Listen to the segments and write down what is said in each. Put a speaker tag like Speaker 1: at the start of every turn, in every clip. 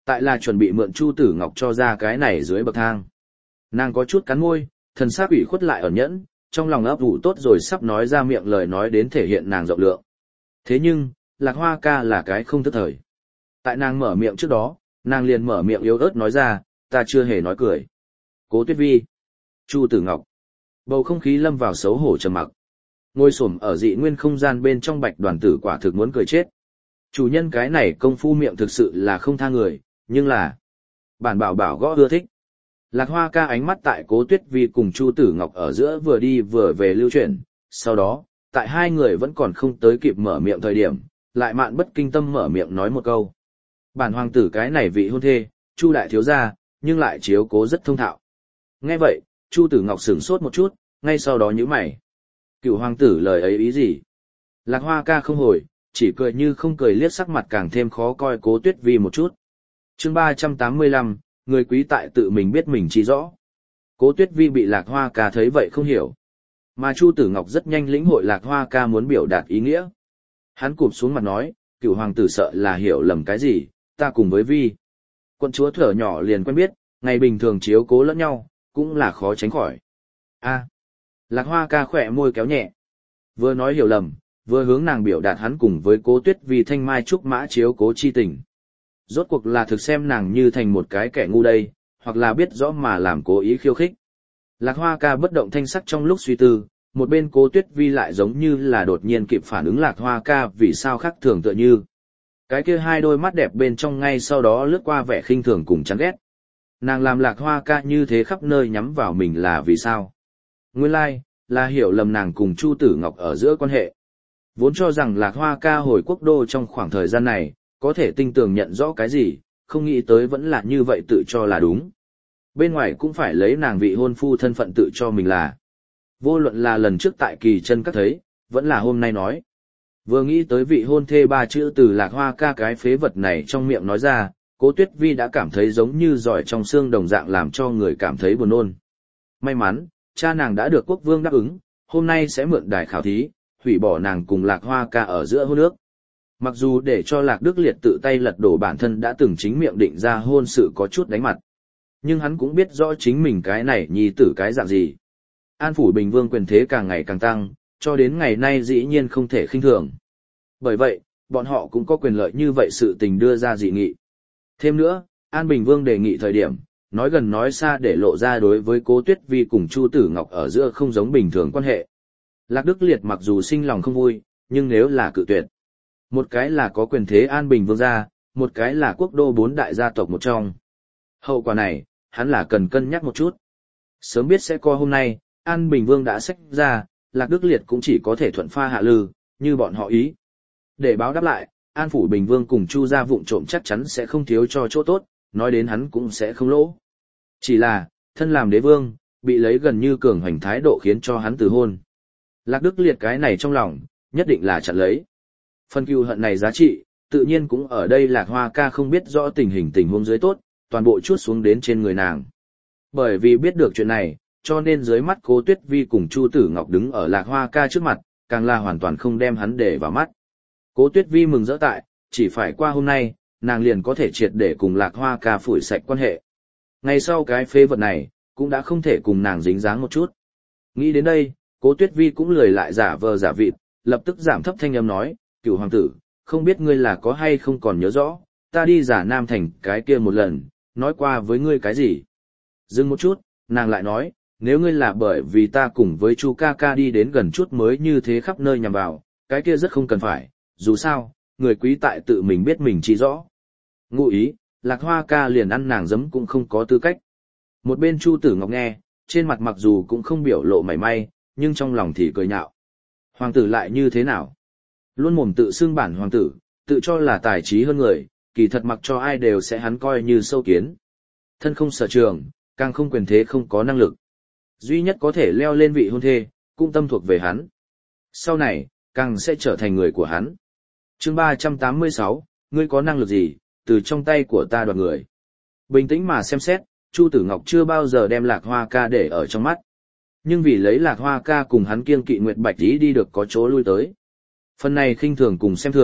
Speaker 1: Tại là chuẩn bị mượn Chu Tử Ngọc cho ra cái này dưới bậc thang. Nàng có chút cắn môi, thần sắc ủy khuất lại ẩn nhẫn, trong lòng ấp ủ tốt rồi sắp nói ra miệng lời nói đến thể hiện nàng rộng lượng. Thế nhưng, Lạc Hoa ca là cái không thức thời. Tại nàng mở miệng trước đó, nàng liền mở miệng yếu ớt nói ra, ta chưa hề nói cười. Cố Tuyết Vi, Chu Tử Ngọc. Bầu không khí lâm vào xấu hổ trầm mặc. Ngồi xổm ở dị nguyên không gian bên trong Bạch Đoàn Tử quả thực muốn cười chết. Chủ nhân cái này công phu miệng thực sự là không tha người, nhưng là bản bảo bảo gõ ưa thích. Lạc Hoa ca ánh mắt tại Cố Tuyết Vi cùng Chu Tử Ngọc ở giữa vừa đi vừa về lưu chuyển, sau đó, tại hai người vẫn còn không tới kịp mở miệng thời điểm, lại mạn bất kinh tâm mở miệng nói một câu. Bản hoàng tử cái này vị hôn thê, Chu đại thiếu gia, nhưng lại chiếu cố rất thông thạo. Nghe vậy, Chu Tử Ngọc sửng sốt một chút, ngay sau đó nhíu mày. Cựu hoàng tử lời ấy ý gì? Lạc Hoa ca không hồi, chỉ cười như không cười liếc sắc mặt càng thêm khó coi Cố Tuyết Vi một chút. Chương 385, người quý tại tự mình biết mình chỉ rõ. Cố Tuyết Vi bị Lạc Hoa ca thấy vậy không hiểu. Mà Chu Tử Ngọc rất nhanh lĩnh hội Lạc Hoa ca muốn biểu đạt ý nghĩa. Hắn cụp xuống mặt nói, cựu hoàng tử sợ là hiểu lầm cái gì, ta cùng với Vi. Quận chúa thở nhỏ liền quen biết, ngày bình thường chiếu cố lẫn nhau, cũng là khó tránh khỏi. A. Lạc Hoa ca khỏe môi kéo nhẹ. Vừa nói hiểu lầm, vừa hướng nàng biểu đạt hắn cùng với Cố Tuyết Vi thanh mai trúc mã chiếu cố chi tình. Rốt cuộc là thực xem nàng như thành một cái kẻ ngu đây, hoặc là biết rõ mà làm cố ý khiêu khích. Lạc Hoa ca bất động thanh sắc trong lúc suy tư, một bên Cố Tuyết Vi lại giống như là đột nhiên kịp phản ứng Lạc Hoa ca vì sao khác thường tựa như. Cái kia hai đôi mắt đẹp bên trong ngay sau đó lướt qua vẻ khinh thường cùng chán ghét. Nàng làm Lạc Hoa ca như thế khắp nơi nhắm vào mình là vì sao? Nguyên lai, là hiểu lầm nàng cùng Chu Tử Ngọc ở giữa quan hệ. Vốn cho rằng Lạc Hoa ca hồi quốc đô trong khoảng thời gian này, có thể tinh tường nhận rõ cái gì, không nghĩ tới vẫn là như vậy tự cho là đúng. Bên ngoài cũng phải lấy nàng vị hôn phu thân phận tự cho mình là. Vô luận là lần trước tại Kỳ Chân Các thấy, vẫn là hôm nay nói. Vừa nghĩ tới vị hôn thê ba chữ từ Lạc Hoa ca cái phế vật này trong miệng nói ra, Cố Tuyết Vi đã cảm thấy giống như giỏi trong xương đồng dạng làm cho người cảm thấy buồn nôn. May mắn, cha nàng đã được quốc vương đáp ứng, hôm nay sẽ mượn đài khảo thí, hủy bỏ nàng cùng Lạc Hoa ca ở giữa hôn ước. Mặc dù để cho Lạc Đức Liệt tự tay lật đổ bản thân đã từng chính miệng định ra hôn sự có chút đánh mặt. Nhưng hắn cũng biết rõ chính mình cái này nhi tử cái dạng gì. An phủ Bình Vương quyền thế càng ngày càng tăng, cho đến ngày nay dĩ nhiên không thể khinh thường. Bởi vậy, bọn họ cũng có quyền lợi như vậy sự tình đưa ra dị nghị. Thêm nữa, An Bình Vương đề nghị thời điểm, nói gần nói xa để lộ ra đối với Cố Tuyết Vi cùng Chu Tử Ngọc ở giữa không giống bình thường quan hệ. Lạc Đức Liệt mặc dù sinh lòng không vui, nhưng nếu là cự tuyệt, một cái là có quyền thế An Bình Vương gia, một cái là quốc đô 4 đại gia tộc một trong. Hậu quả này, hắn là cần cân nhắc một chút. Sớm biết sẽ có hôm nay, An Bình Vương đã xách ra, Lạc Đức Liệt cũng chỉ có thể thuận pha hạ lư, như bọn họ ý. Để báo đáp lại, An phủ Bình Vương cùng Chu gia vụng trộm chắc chắn sẽ không thiếu cho chỗ tốt, nói đến hắn cũng sẽ không lỗ. Chỉ là, thân làm đế vương, bị lấy gần như cường hành thái độ khiến cho hắn từ hôn. Lạc Đức Liệt cái này trong lòng, nhất định là chặn lấy. Phần cừu hận này giá trị, tự nhiên cũng ở đây Lạc Hoa ca không biết rõ tình huống dưới tốt, toàn bộ chuốt xuống đến trên người nàng. Bởi vì biết được chuyện này, cho nên dưới mắt Cố Tuyết Vi cùng Chu Tử Ngọc đứng ở Lạc Hoa ca trước mặt, càng là hoàn toàn không đem hắn để vào mắt. Cố Tuyết Vi mừng rỡ tại, chỉ phải qua hôm nay, nàng liền có thể triệt để cùng Lạc Hoa ca phủi sạch quan hệ. Ngày sau cái phế vật này, cũng đã không thể cùng nàng dính dáng một chút. Nghĩ đến đây, Cố Tuyết Vi cũng lười lại giả vờ giả vịt, lập tức giảm thấp thanh âm nói, cửu hoàng tử, không biết ngươi là có hay không còn nhớ rõ, ta đi giả Nam Thành cái kia một lần, nói qua với ngươi cái gì. Dừng một chút, nàng lại nói, nếu ngươi là bởi vì ta cùng với Chu ca ca đi đến gần chút mới như thế khắp nơi nhằm vào, cái kia rất không cần phải, dù sao, người quý tại tự mình biết mình chỉ rõ. Ngụ ý, Lạc Hoa ca liền ăn nàng giấm cũng không có tư cách. Một bên Chu Tử Ngọc nghe, trên mặt mặc dù cũng không biểu lộ mảy may, nhưng trong lòng thì cười nhạo. Hoàng tử lại như thế nào? Luôn mồm tự xưng bản hoàng tử, tự cho là tài trí hơn người, kỳ thật mặc cho ai đều sẽ hắn coi như sâu kiến. Thân không sở trường, càng không quyền thế không có năng lực. Duy nhất có thể leo lên vị hôn thê, cũng tâm thuộc về hắn. Sau này, càng sẽ trở thành người của hắn. Chương 386, ngươi có năng lực gì, từ trong tay của ta đoạt người. Bình tĩnh mà xem xét, Chu Tử Ngọc chưa bao giờ đem Lạc Hoa ca để ở trong mắt. Nhưng vì lấy Lạc Hoa ca cùng hắn kiêng kỵ Nguyệt Bạch Tí đi được có chỗ lui tới. Phần này khinh thường cùng xem thường,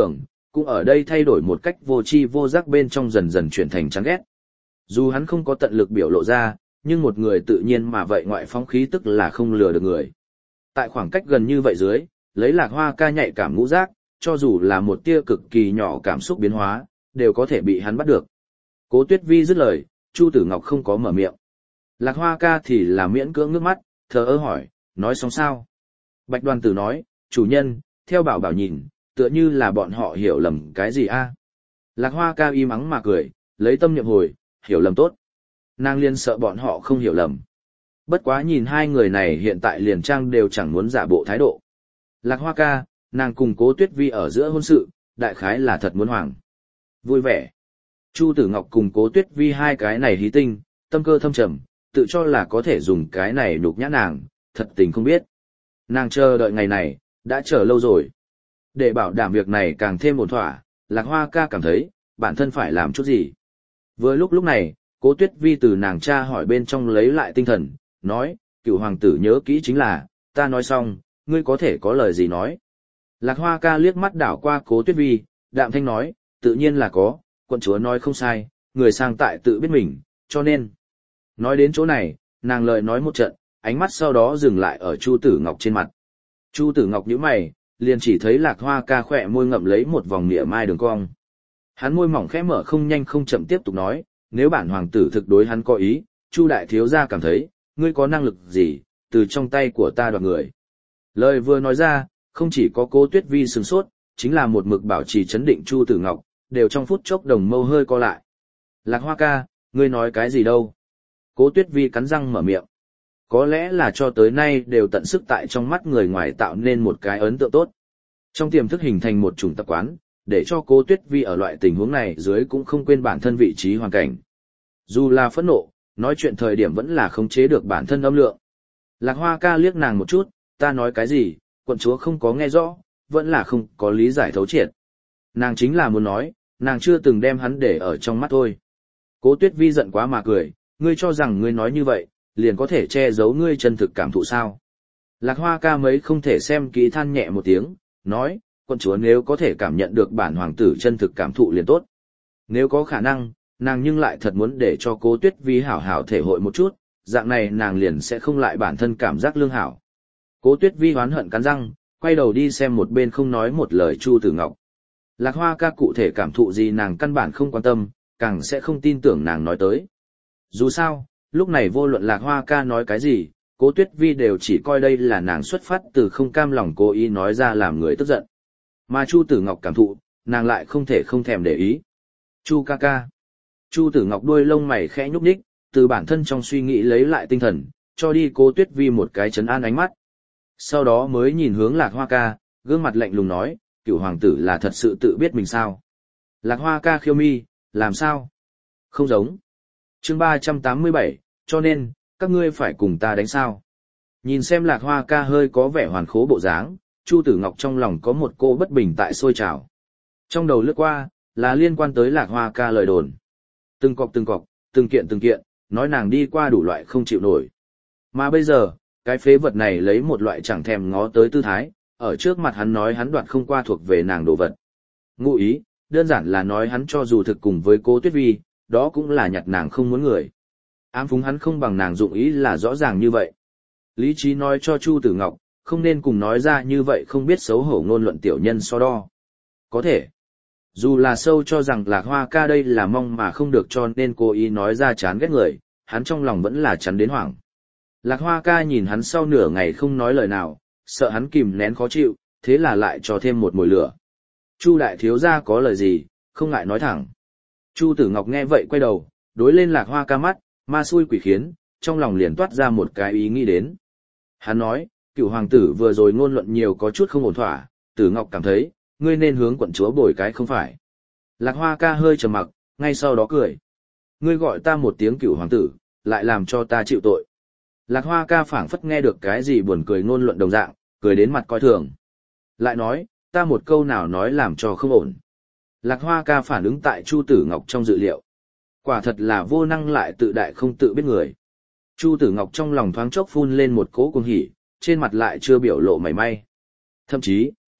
Speaker 1: cũng ở đây thay đổi một cách vô tri vô giác bên trong dần dần chuyển thành chán ghét. Dù hắn không có tận lực biểu lộ ra, nhưng một người tự nhiên mà vậy ngoại phóng khí tức là không lừa được người. Tại khoảng cách gần như vậy dưới, lấy Lạc Hoa ca nhạy cảm ngũ giác, cho dù là một tia cực kỳ nhỏ cảm xúc biến hóa, đều có thể bị hắn bắt được. Cố Tuyết Vi dứt lời, Chu Tử Ngọc không có mở miệng. Lạc Hoa ca thì là miễn cưỡng nước mắt, thờ ơ hỏi, nói xong sao? Bạch Đoàn Tử nói, chủ nhân, theo bảo bảo nhìn, tựa như là bọn họ hiểu lầm cái gì a? Lạc Hoa ca im ắng mà cười, lấy tâm niệm hồi, hiểu lầm tốt. Nàng liền sợ bọn họ không hiểu lầm. Bất quá nhìn hai người này hiện tại liền trang đều chẳng muốn giả bộ thái độ. Lạc Hoa ca, nàng cùng Cố Tuyết Vi ở giữa hôn sự, đại khái là thật muốn hoàng. Vui vẻ. Chu Tử Ngọc cùng Cố Tuyết Vi hai cái này hí tinh, tâm cơ thâm trầm, tự cho là có thể dùng cái này nhục nhã nàng, thật tình không biết. Nàng chờ đợi ngày này, đã chờ lâu rồi. Để bảo đảm việc này càng thêm ổn thỏa, Lạc Hoa ca cảm thấy, bản thân phải làm chút gì. Vừa lúc này, Cố Tuyết Vi từ nàng cha hỏi bên trong lấy lại tinh thần, nói, cựu hoàng tử nhớ kỹ chính là, ta nói xong, ngươi có thể có lời gì nói. Lạc Hoa ca liếc mắt đảo qua Cố Tuyết Vi, đạm thanh nói, tự nhiên là có, quận chúa nói không sai, người sang tại tự biết mình, cho nên. Nói đến chỗ này, nàng lời nói một trận, ánh mắt sau đó dừng lại ở Chu Tử Ngọc trên mặt. Chu Tử Ngọc nhíu mày, liền chỉ thấy Lạc Hoa ca khỏe môi ngậm lấy một vòng nịa mai đường cong. Hắn môi mỏng khẽ mở không nhanh không chậm tiếp tục nói, nếu bản hoàng tử thực đối hắn có ý, Chu đại thiếu gia cảm thấy, ngươi có năng lực gì, từ trong tay của ta đoạt người. Lời vừa nói ra, không chỉ có Cố Tuyết Vi sửng sốt, chính là một mực bảo trì chấn định Chu Tử Ngọc, đều trong phút chốc đồng mâu hơi co lại. Lạc Hoa ca, ngươi nói cái gì đâu? Cố Tuyết Vi cắn răng mở miệng. Có lẽ là cho tới nay đều tận sức tại trong mắt người ngoài tạo nên một cái ấn tượng tốt. Trong tiềm thức hình thành một chủng tập quán, để cho Cố Tuyết Vi ở loại tình huống này dưới cũng không quên bản thân vị trí hoàn cảnh. Dù là phẫn nộ, nói chuyện thời điểm vẫn là khống chế được bản thân âm lượng. Lạc Hoa ca liếc nàng một chút, ta nói cái gì, quận chúa không có nghe rõ, vẫn là không có lý giải thấu triệt. Nàng chính là muốn nói, nàng chưa từng đem hắn để ở trong mắt thôi. Cố Tuyết Vi giận quá mà cười, ngươi cho rằng ngươi nói như vậy, liền có thể che giấu ngươi chân thực cảm thụ sao. Lạc Hoa ca mấy không thể xem kỹ than nhẹ một tiếng, nói, quận chúa nếu có thể cảm nhận được bản hoàng tử chân thực cảm thụ liền tốt. Nếu có khả năng, nàng nhưng lại thật muốn để cho Cố Tuyết Vi hảo hảo thể hội một chút, dạng này nàng liền sẽ không lại bản thân cảm giác lương hảo. Cố Tuyết Vi oán hận cắn răng, quay đầu đi xem một bên không nói một lời Chu Tử Ngọc. Lạc Hoa ca cụ thể cảm thụ gì nàng căn bản không quan tâm, càng sẽ không tin tưởng nàng nói tới. Dù sao, lúc này vô luận Lạc Hoa ca nói cái gì, Cố Tuyết Vi đều chỉ coi đây là nàng xuất phát từ không cam lòng cố ý nói ra làm người tức giận. Mà Chu Tử Ngọc cảm thụ, nàng lại không thể không thèm để ý. Chu ca ca. Chu Tử Ngọc đuôi lông mày khẽ nhúc nhích, từ bản thân trong suy nghĩ lấy lại tinh thần, cho đi Cố Tuyết Vi một cái trấn an ánh mắt. Sau đó mới nhìn hướng Lạc Hoa ca, gương mặt lạnh lùng nói, cửu hoàng tử là thật sự tự biết mình sao. Lạc Hoa ca khiêu mi, làm sao? Không giống. Chương 387, cho nên, các ngươi phải cùng ta đánh sao? Nhìn xem Lạc Hoa ca hơi có vẻ hoàn khố bộ dáng, Chu Tử Ngọc trong lòng có một cô bất bình tại sôi trào. Trong đầu lướt qua, là liên quan tới Lạc Hoa ca lời đồn. Từng cọc, từng kiện, nói nàng đi qua đủ loại không chịu nổi. Mà bây giờ, cái phế vật này lấy một loại chẳng thèm ngó tới tư thái, ở trước mặt hắn nói hắn đoạt không qua thuộc về nàng đồ vật. Ngụ ý, đơn giản là nói hắn cho dù thực cùng với Cố Tuyết Vi, đó cũng là nhặt nàng không muốn người. Ám phúng hắn không bằng nàng dụng ý là rõ ràng như vậy. Lý trí nói cho Chu Tử Ngọc, không nên cùng nói ra như vậy không biết xấu hổ ngôn luận tiểu nhân so đo. Có thể. Dù là sâu cho rằng Lạc Hoa ca đây là mong mà không được cho nên cố ý nói ra chán ghét người, hắn trong lòng vẫn là chán đến hoảng. Lạc Hoa ca nhìn hắn sau nửa ngày không nói lời nào, sợ hắn kìm nén khó chịu, thế là lại cho thêm một mồi lửa. Chu đại thiếu gia có lời gì, không ngại nói thẳng. Chu Tử Ngọc nghe vậy quay đầu, đối lên Lạc Hoa ca mắt, ma xui quỷ khiến, trong lòng liền toát ra một cái ý nghĩ đến. Hắn nói, cựu hoàng tử vừa rồi ngôn luận nhiều có chút không ổn thỏa, Tử Ngọc cảm thấy, ngươi nên hướng quận chúa bồi cái không phải. Lạc Hoa ca hơi trầm mặc, ngay sau đó cười. Ngươi gọi ta một tiếng cựu hoàng tử, lại làm cho ta chịu tội. Lạc Hoa ca phảng phất nghe được cái gì buồn cười ngôn luận đồng dạng, cười đến mặt coi thường. Lại nói, ta một câu nào nói làm cho không ổn. Lạc Hoa ca phản ứng tại Chu Tử Ngọc trong dự liệu. Quả thật là vô năng lại tự đại không tự biết người. Chu Tử Ngọc trong lòng thoáng chốc phun lên một cỗ cuồng hỉ, trên mặt lại chưa biểu lộ mảy may. Thậm chí,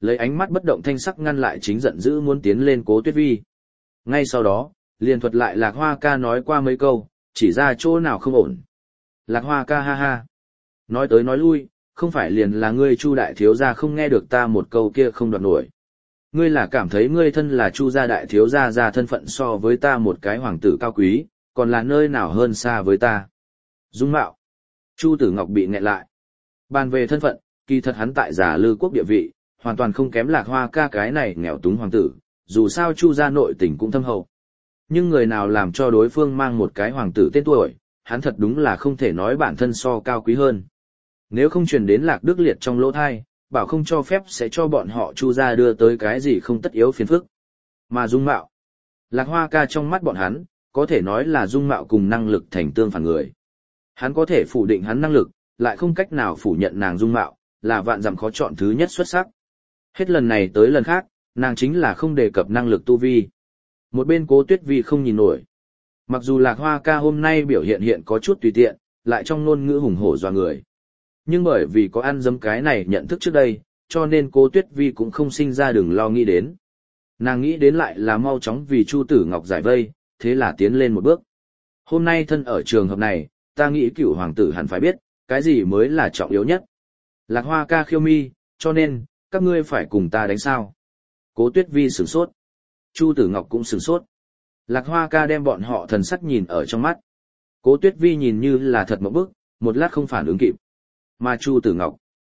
Speaker 1: lấy ánh mắt bất động thanh sắc ngăn lại chính giận dữ muốn tiến lên Cố Tuyết Vi. Ngay sau đó, liền thuật lại Lạc Hoa ca nói qua mấy câu, chỉ ra chỗ nào không ổn. Lạc Hoa ca ha ha. Nói tới nói lui, không phải liền là ngươi Chu đại thiếu gia không nghe được ta một câu kia không đoạt nổi. Ngươi là cảm thấy ngươi thân là Chu gia đại thiếu gia ra thân phận so với ta một cái hoàng tử cao quý, còn là nơi nào hơn xa với ta. Dung mạo. Chu Tử Ngọc bị nghẹn lại. Bàn về thân phận, kỳ thật hắn tại Giả Lư quốc địa vị, hoàn toàn không kém Lạc Hoa ca cái này nghèo túng hoàng tử, dù sao Chu gia nội tình cũng thâm hậu. Nhưng người nào làm cho đối phương mang một cái hoàng tử tên tuổi, hắn thật đúng là không thể nói bản thân so cao quý hơn. Nếu không truyền đến Lạc Đức Liệt trong lỗ thai, bảo không cho phép sẽ cho bọn họ Chu gia đưa tới cái gì không tất yếu phiền phức. Mà dung mạo, Lạc Hoa ca trong mắt bọn hắn, có thể nói là dung mạo cùng năng lực thành tương phản người. Hắn có thể phủ định hắn năng lực, lại không cách nào phủ nhận nàng dung mạo, là vạn dặm khó chọn thứ nhất xuất sắc. Hết lần này tới lần khác, nàng chính là không đề cập năng lực tu vi. Một bên Cố Tuyết Vi không nhìn nổi. Mặc dù Lạc Hoa ca hôm nay biểu hiện có chút tùy tiện, lại trong ngôn ngữ hùng hổ dọa người. Nhưng bởi vì có ăn dấm cái này nhận thức trước đây, cho nên Cố Tuyết Vi cũng không sinh ra đừng lo nghĩ đến. Nàng nghĩ đến lại là mau chóng vì Chu Tử Ngọc giải vây, thế là tiến lên một bước. Hôm nay thân ở trường hợp này, ta nghĩ cửu hoàng tử hẳn phải biết, cái gì mới là trọng yếu nhất. Lạc Hoa ca khiêu mi, cho nên, các ngươi phải cùng ta đánh sao. Cố Tuyết Vi sửng sốt. Chu Tử Ngọc cũng sửng sốt. Lạc Hoa ca đem bọn họ thần sắc nhìn ở trong mắt. Cố Tuyết Vi nhìn như là thật mộng bức, một lát không phản ứng kịp. Mà Chu Tử Ngọc.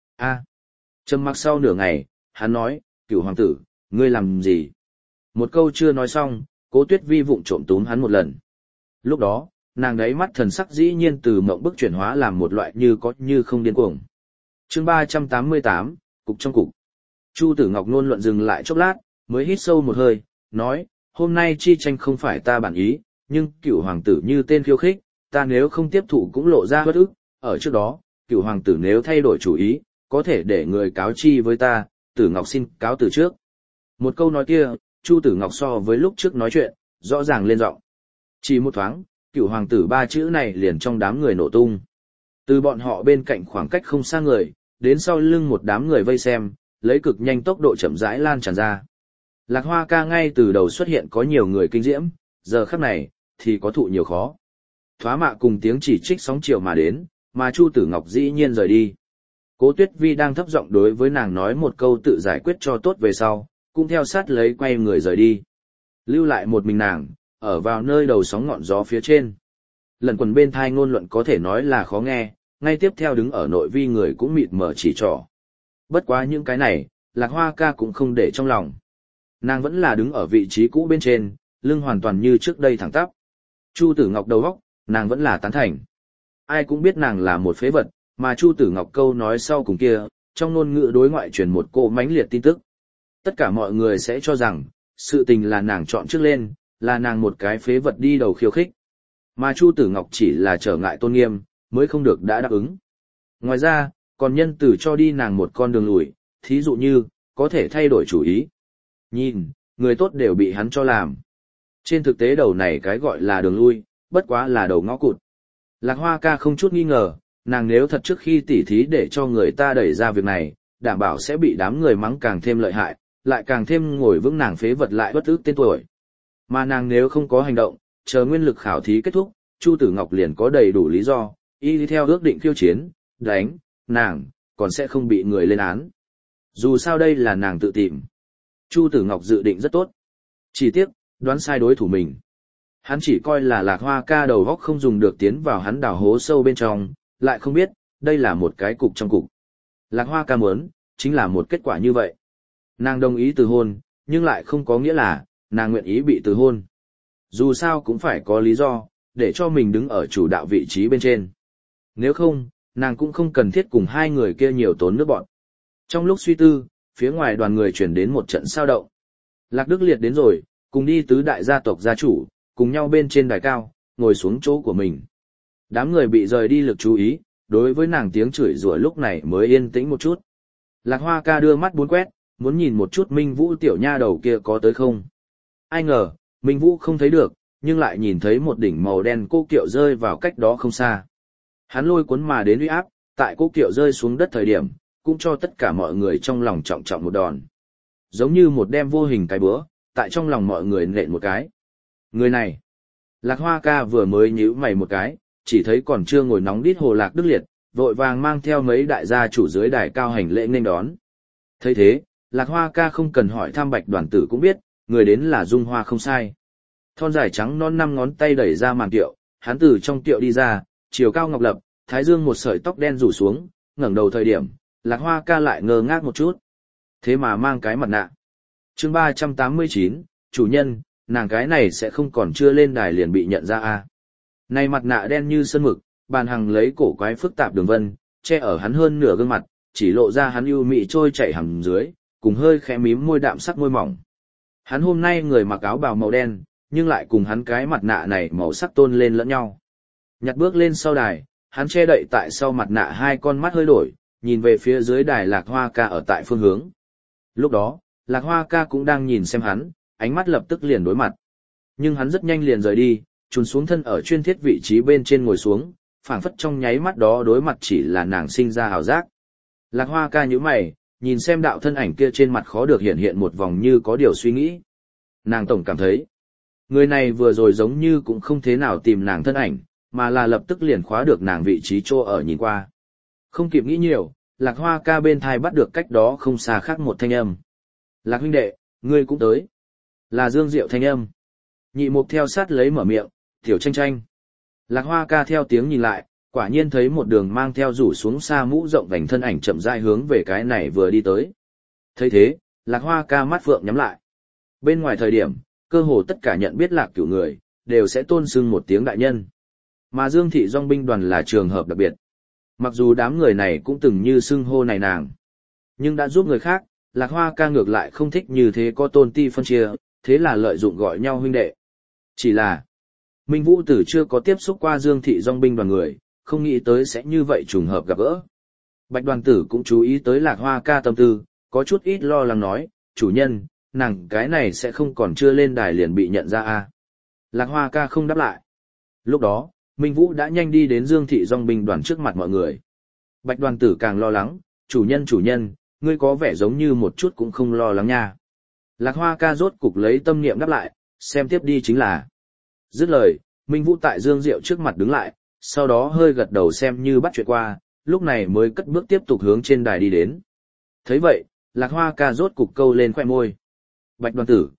Speaker 1: Trầm mặc sau nửa ngày, hắn nói, cửu hoàng tử, ngươi làm gì? Một câu chưa nói xong, Cố Tuyết Vi vụng trộm túm hắn một lần. Lúc đó, nàng đáy mắt thần sắc dĩ nhiên từ mộng bức chuyển hóa làm một loại như có như không điên cuồng. Chương 388, cục trong cục. Chu Tử Ngọc luôn luận dừng lại chốc lát, mới hít sâu một hơi, nói, hôm nay chi tranh không phải ta bản ý, nhưng cửu hoàng tử như tên khiêu khích, ta nếu không tiếp thụ cũng lộ ra bất ức, ở trước đó, cửu hoàng tử nếu thay đổi chủ ý, có thể để người cáo chi với ta, Tử Ngọc xin cáo từ trước. Một câu nói kia, Chu Tử Ngọc so với lúc trước nói chuyện, rõ ràng lên giọng. Chỉ một thoáng, cửu hoàng tử ba chữ này liền trong đám người nổ tung. Từ bọn họ bên cạnh khoảng cách không xa người, đến sau lưng một đám người vây xem, lấy cực nhanh tốc độ chậm rãi lan tràn ra. Lạc Hoa ca ngay từ đầu xuất hiện có nhiều người kinh diễm, giờ khắc này, thì có thụ nhiều khó. Thoá mạ cùng tiếng chỉ trích sóng chiều mà đến, mà Chu Tử Ngọc dĩ nhiên rời đi. Cố Tuyết Vi đang thấp giọng đối với nàng nói một câu tự giải quyết cho tốt về sau, cũng theo sát lấy quay người rời đi. Lưu lại một mình nàng, ở vào nơi đầu sóng ngọn gió phía trên. Lần quần bên thai ngôn luận có thể nói là khó nghe, ngay tiếp theo đứng ở nội vi người cũng mịt mờ chỉ trỏ. Bất quá những cái này, Lạc Hoa ca cũng không để trong lòng. Nàng vẫn là đứng ở vị trí cũ bên trên, lưng hoàn toàn như trước đây thẳng tắp. Chu Tử Ngọc đầu óc, nàng vẫn là tán thành. Ai cũng biết nàng là một phế vật, mà Chu Tử Ngọc câu nói sau cùng kia, trong ngôn ngữ đối ngoại truyền một cỗ mãnh liệt tin tức. Tất cả mọi người sẽ cho rằng, sự tình là nàng chọn trước lên, là nàng một cái phế vật đi đầu khiêu khích. Mà Chu Tử Ngọc chỉ là trở ngại tôn nghiêm, mới không được đã đáp ứng. Ngoài ra, còn nhân từ cho đi nàng một con đường lùi, thí dụ như, có thể thay đổi chủ ý. Nhìn, người tốt đều bị hắn cho làm. Trên thực tế đầu này cái gọi là đường lui, bất quá là đầu ngõ cụt. Lạc Hoa ca không chút nghi ngờ, nàng nếu thật trước khi tỉ thí để cho người ta đẩy ra việc này, đảm bảo sẽ bị đám người mắng càng thêm lợi hại, lại càng thêm ngồi vững nàng phế vật lại bất ức tên tuổi. Mà nàng nếu không có hành động, chờ nguyên lực khảo thí kết thúc, Chu Tử Ngọc liền có đầy đủ lý do, y theo ước định khiêu chiến, đánh, nàng, còn sẽ không bị người lên án. Dù sao đây là nàng tự tìm. Chu Tử Ngọc dự định rất tốt. Chỉ tiếc, đoán sai đối thủ mình. Hắn chỉ coi là Lạc Hoa ca đầu góc không dùng được tiến vào hắn đào hố sâu bên trong, lại không biết, đây là một cái cục trong cục. Lạc Hoa ca muốn, chính là một kết quả như vậy. Nàng đồng ý từ hôn, nhưng lại không có nghĩa là, nàng nguyện ý bị từ hôn. Dù sao cũng phải có lý do, để cho mình đứng ở chủ đạo vị trí bên trên. Nếu không, nàng cũng không cần thiết cùng hai người kia nhiều tốn nước bọn. Trong lúc suy tư, phía ngoài đoàn người chuyển đến một trận sao động. Lạc Đức Liệt đến rồi, cùng đi tứ đại gia tộc gia chủ, cùng nhau bên trên đài cao, ngồi xuống chỗ của mình. Đám người bị rời đi lực chú ý, đối với nàng tiếng chửi rủa lúc này mới yên tĩnh một chút. Lạc Hoa ca đưa mắt bốn quét, muốn nhìn một chút Minh Vũ tiểu nha đầu kia có tới không. Ai ngờ, Minh Vũ không thấy được, nhưng lại nhìn thấy một đỉnh màu đen cô kiệu rơi vào cách đó không xa. Hắn lôi cuốn mà đến uy áp, tại cô kiệu rơi xuống đất thời điểm, cũng cho tất cả mọi người trong lòng trọng trọng một đòn. giống như một đem vô hình cái búa, tại trong lòng mọi người nện một cái. Người này, Lạc Hoa ca vừa mới nhíu mày một cái, chỉ thấy còn chưa ngồi nóng đít Hồ Lạc Đức Liệt, vội vàng mang theo mấy đại gia chủ dưới đài cao hành lễ nghênh đón. Thấy thế, Lạc Hoa ca không cần hỏi thăm Bạch Đoàn Tử cũng biết, người đến là Dung Hoa không sai. Thon dài trắng non 5 ngón tay đẩy ra màn tiệu, hắn từ trong tiệu đi ra, chiều cao ngọc lập, thái dương một sợi tóc đen rủ xuống, ngẩng đầu thời điểm, Lạc Hoa ca lại ngơ ngác một chút. Thế mà mang cái mặt nạ. Chương 389, chủ nhân, nàng cái này sẽ không còn chưa lên đài liền bị nhận ra à. Này mặt nạ đen như sơn mực, bàn hằng lấy cổ quái phức tạp đường vân, che ở hắn hơn nửa gương mặt, chỉ lộ ra hắn ưu mị trôi chảy hằng dưới, cùng hơi khẽ mím môi đạm sắc môi mỏng. Hắn hôm nay người mặc áo bào màu đen, nhưng lại cùng hắn cái mặt nạ này màu sắc tôn lên lẫn nhau. Nhặt bước lên sau đài, hắn che đậy tại sau mặt nạ hai con mắt hơi đổi, nhìn về phía dưới đài Lạc Hoa ca ở tại phương hướng. Lúc đó, Lạc Hoa ca cũng đang nhìn xem hắn, ánh mắt lập tức liền đối mặt. Nhưng hắn rất nhanh liền rời đi, chùn xuống thân ở chuyên thiết vị trí bên trên ngồi xuống, phảng phất trong nháy mắt đó đối mặt chỉ là nàng sinh ra hào giác. Lạc Hoa ca nhíu mày, nhìn xem đạo thân ảnh kia trên mặt khó được hiện hiện một vòng như có điều suy nghĩ. Nàng tổng cảm thấy, người này vừa rồi giống như cũng không thế nào tìm nàng thân ảnh, mà là lập tức liền khóa được nàng vị trí chỗ ở nhìn qua. Không kịp nghĩ nhiều, Lạc Hoa ca bên thai bắt được cách đó không xa khác một thanh âm. Lạc huynh đệ, ngươi cũng tới. Là Dương Diệu thanh âm. Nhị mục theo sát lấy mở miệng, tiểu tranh tranh. Lạc Hoa ca theo tiếng nhìn lại, quả nhiên thấy một đường mang theo rủ xuống xa mũ rộng vành thân ảnh chậm rãi hướng về cái này vừa đi tới. Thấy thế, Lạc Hoa ca mắt phượng nhắm lại. Bên ngoài thời điểm, cơ hồ tất cả nhận biết Lạc Cửu người, đều sẽ tôn xưng một tiếng đại nhân. Mà Dương thị dòng binh đoàn là trường hợp đặc biệt. Mặc dù đám người này cũng từng như xưng hô này nàng, nhưng đã giúp người khác, Lạc Hoa ca ngược lại không thích như thế có tôn ti phân chia, thế là lợi dụng gọi nhau huynh đệ. Chỉ là, Minh Vũ Tử chưa có tiếp xúc qua Dương thị dòng binh đoàn người, không nghĩ tới sẽ như vậy trùng hợp gặp gỡ. Bạch Đoàn Tử cũng chú ý tới Lạc Hoa ca tâm tư, có chút ít lo lắng nói, chủ nhân, nàng cái này sẽ không còn chưa lên đài liền bị nhận ra à. Lạc Hoa ca không đáp lại. Lúc đó, Minh Vũ đã nhanh đi đến Dương thị dòng binh đoàn trước mặt mọi người. Bạch Đoàn Tử càng lo lắng, chủ nhân, ngươi có vẻ giống như một chút cũng không lo lắng nha. Lạc Hoa ca rốt cục lấy tâm niệm đáp lại, xem tiếp đi chính là. Dứt lời, Minh Vũ tại Dương Diệu trước mặt đứng lại, sau đó hơi gật đầu xem như bắt chuyện qua, lúc này mới cất bước tiếp tục hướng trên đài đi đến. Thấy vậy, Lạc Hoa ca rốt cục câu lên khoẻ môi. Bạch Đoàn Tử,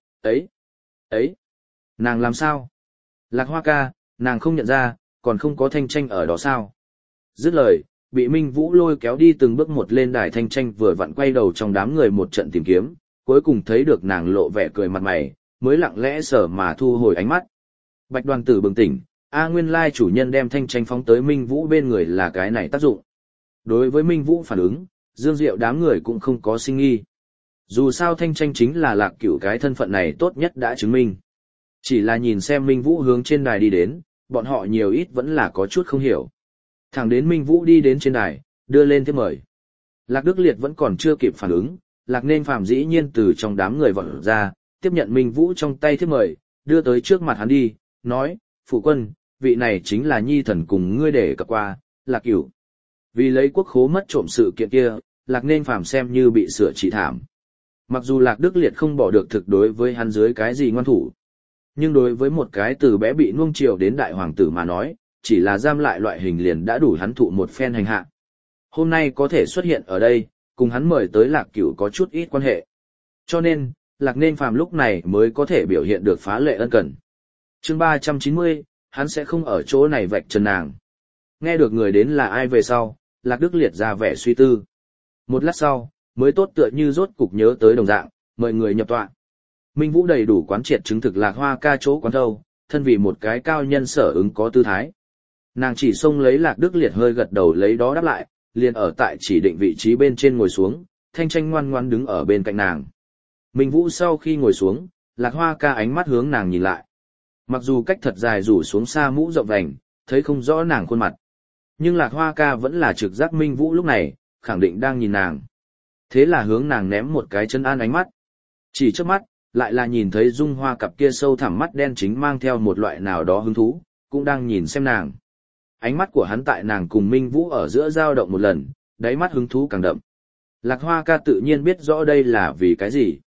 Speaker 1: ấy, nàng làm sao? Lạc Hoa ca, nàng không nhận ra, còn không có Thanh Tranh ở đó sao? Dứt lời, bị Minh Vũ lôi kéo đi từng bước một lên đài. Thanh Tranh vừa vặn quay đầu trong đám người một trận tìm kiếm, cuối cùng thấy được nàng lộ vẻ cười mặt mày, mới lặng lẽ sở mà thu hồi ánh mắt. Bạch Đoàn Tử bừng tỉnh, nguyên lai chủ nhân đem Thanh Tranh phóng tới Minh Vũ bên người là cái này tác dụng. Đối với Minh Vũ phản ứng, Dương Diệu đám người cũng không có sinh nghi. Dù sao Thanh Tranh chính là Lạc Cửu cái thân phận này tốt nhất đã chứng minh. Chỉ là nhìn xem Minh Vũ hướng trên đài đi đến, bọn họ nhiều ít vẫn là có chút không hiểu. Thẳng đến Minh Vũ đi đến trên đài, đưa lên thiếp mời. Lạc Đức Liệt vẫn còn chưa kịp phản ứng, Lạc Nên Phàm dĩ nhiên từ trong đám người vọt ra, tiếp nhận Minh Vũ trong tay thiếp mời, đưa tới trước mặt hắn đi, nói, phụ quân, vị này chính là nhi thần cùng ngươi để cập qua, Lạc Cửu. Vì lấy quốc khố mất trộm sự kiện kia, Lạc Nên Phàm xem như bị sửa trị thảm. Mặc dù Lạc Đức Liệt không bỏ được thực đối với hắn dưới cái gì ngoan thủ, nhưng đối với một cái từ bé bị nuông chiều đến đại hoàng tử mà nói, chỉ là giam lại loại hình liền đã đủ hắn thụ một phen hành hạ. Hôm nay có thể xuất hiện ở đây, cùng hắn mời tới Lạc Cửu có chút ít quan hệ. Cho nên, Lạc Nên Phàm lúc này mới có thể biểu hiện được phá lệ ân cần. Chương 390, hắn sẽ không ở chỗ này vạch trần nàng. Nghe được người đến là ai về sau, Lạc Đức Liệt ra vẻ suy tư. Một lát sau, mới tốt tựa như rốt cục nhớ tới đồng dạng, mời người nhập tọa. Minh Vũ đầy đủ quán triệt chứng thực Lạc Hoa ca chỗ quán thâu, thân vì một cái cao nhân sở ứng có tư thái. Nàng chỉ xông lấy Lạc Đức Liệt hơi gật đầu lấy đó đáp lại, liền ở tại chỉ định vị trí bên trên ngồi xuống, Thanh Tranh ngoan ngoan đứng ở bên cạnh nàng. Minh Vũ sau khi ngồi xuống, Lạc Hoa ca ánh mắt hướng nàng nhìn lại. Mặc dù cách thật dài rủ xuống xa mũ rộng vành, thấy không rõ nàng khuôn mặt. Nhưng Lạc Hoa ca vẫn là trực giác Minh Vũ lúc này, khẳng định đang nhìn nàng. Thế là hướng nàng ném một cái chân an ánh mắt. Chỉ trước mắt, lại là nhìn thấy Dung Hoa cặp kia sâu thẳm mắt đen chính mang theo một loại nào đó hứng thú, cũng đang nhìn xem nàng. Ánh mắt của hắn tại nàng cùng Minh Vũ ở giữa dao động một lần, đáy mắt hứng thú càng đậm. Lạc Hoa ca tự nhiên biết rõ đây là vì cái gì.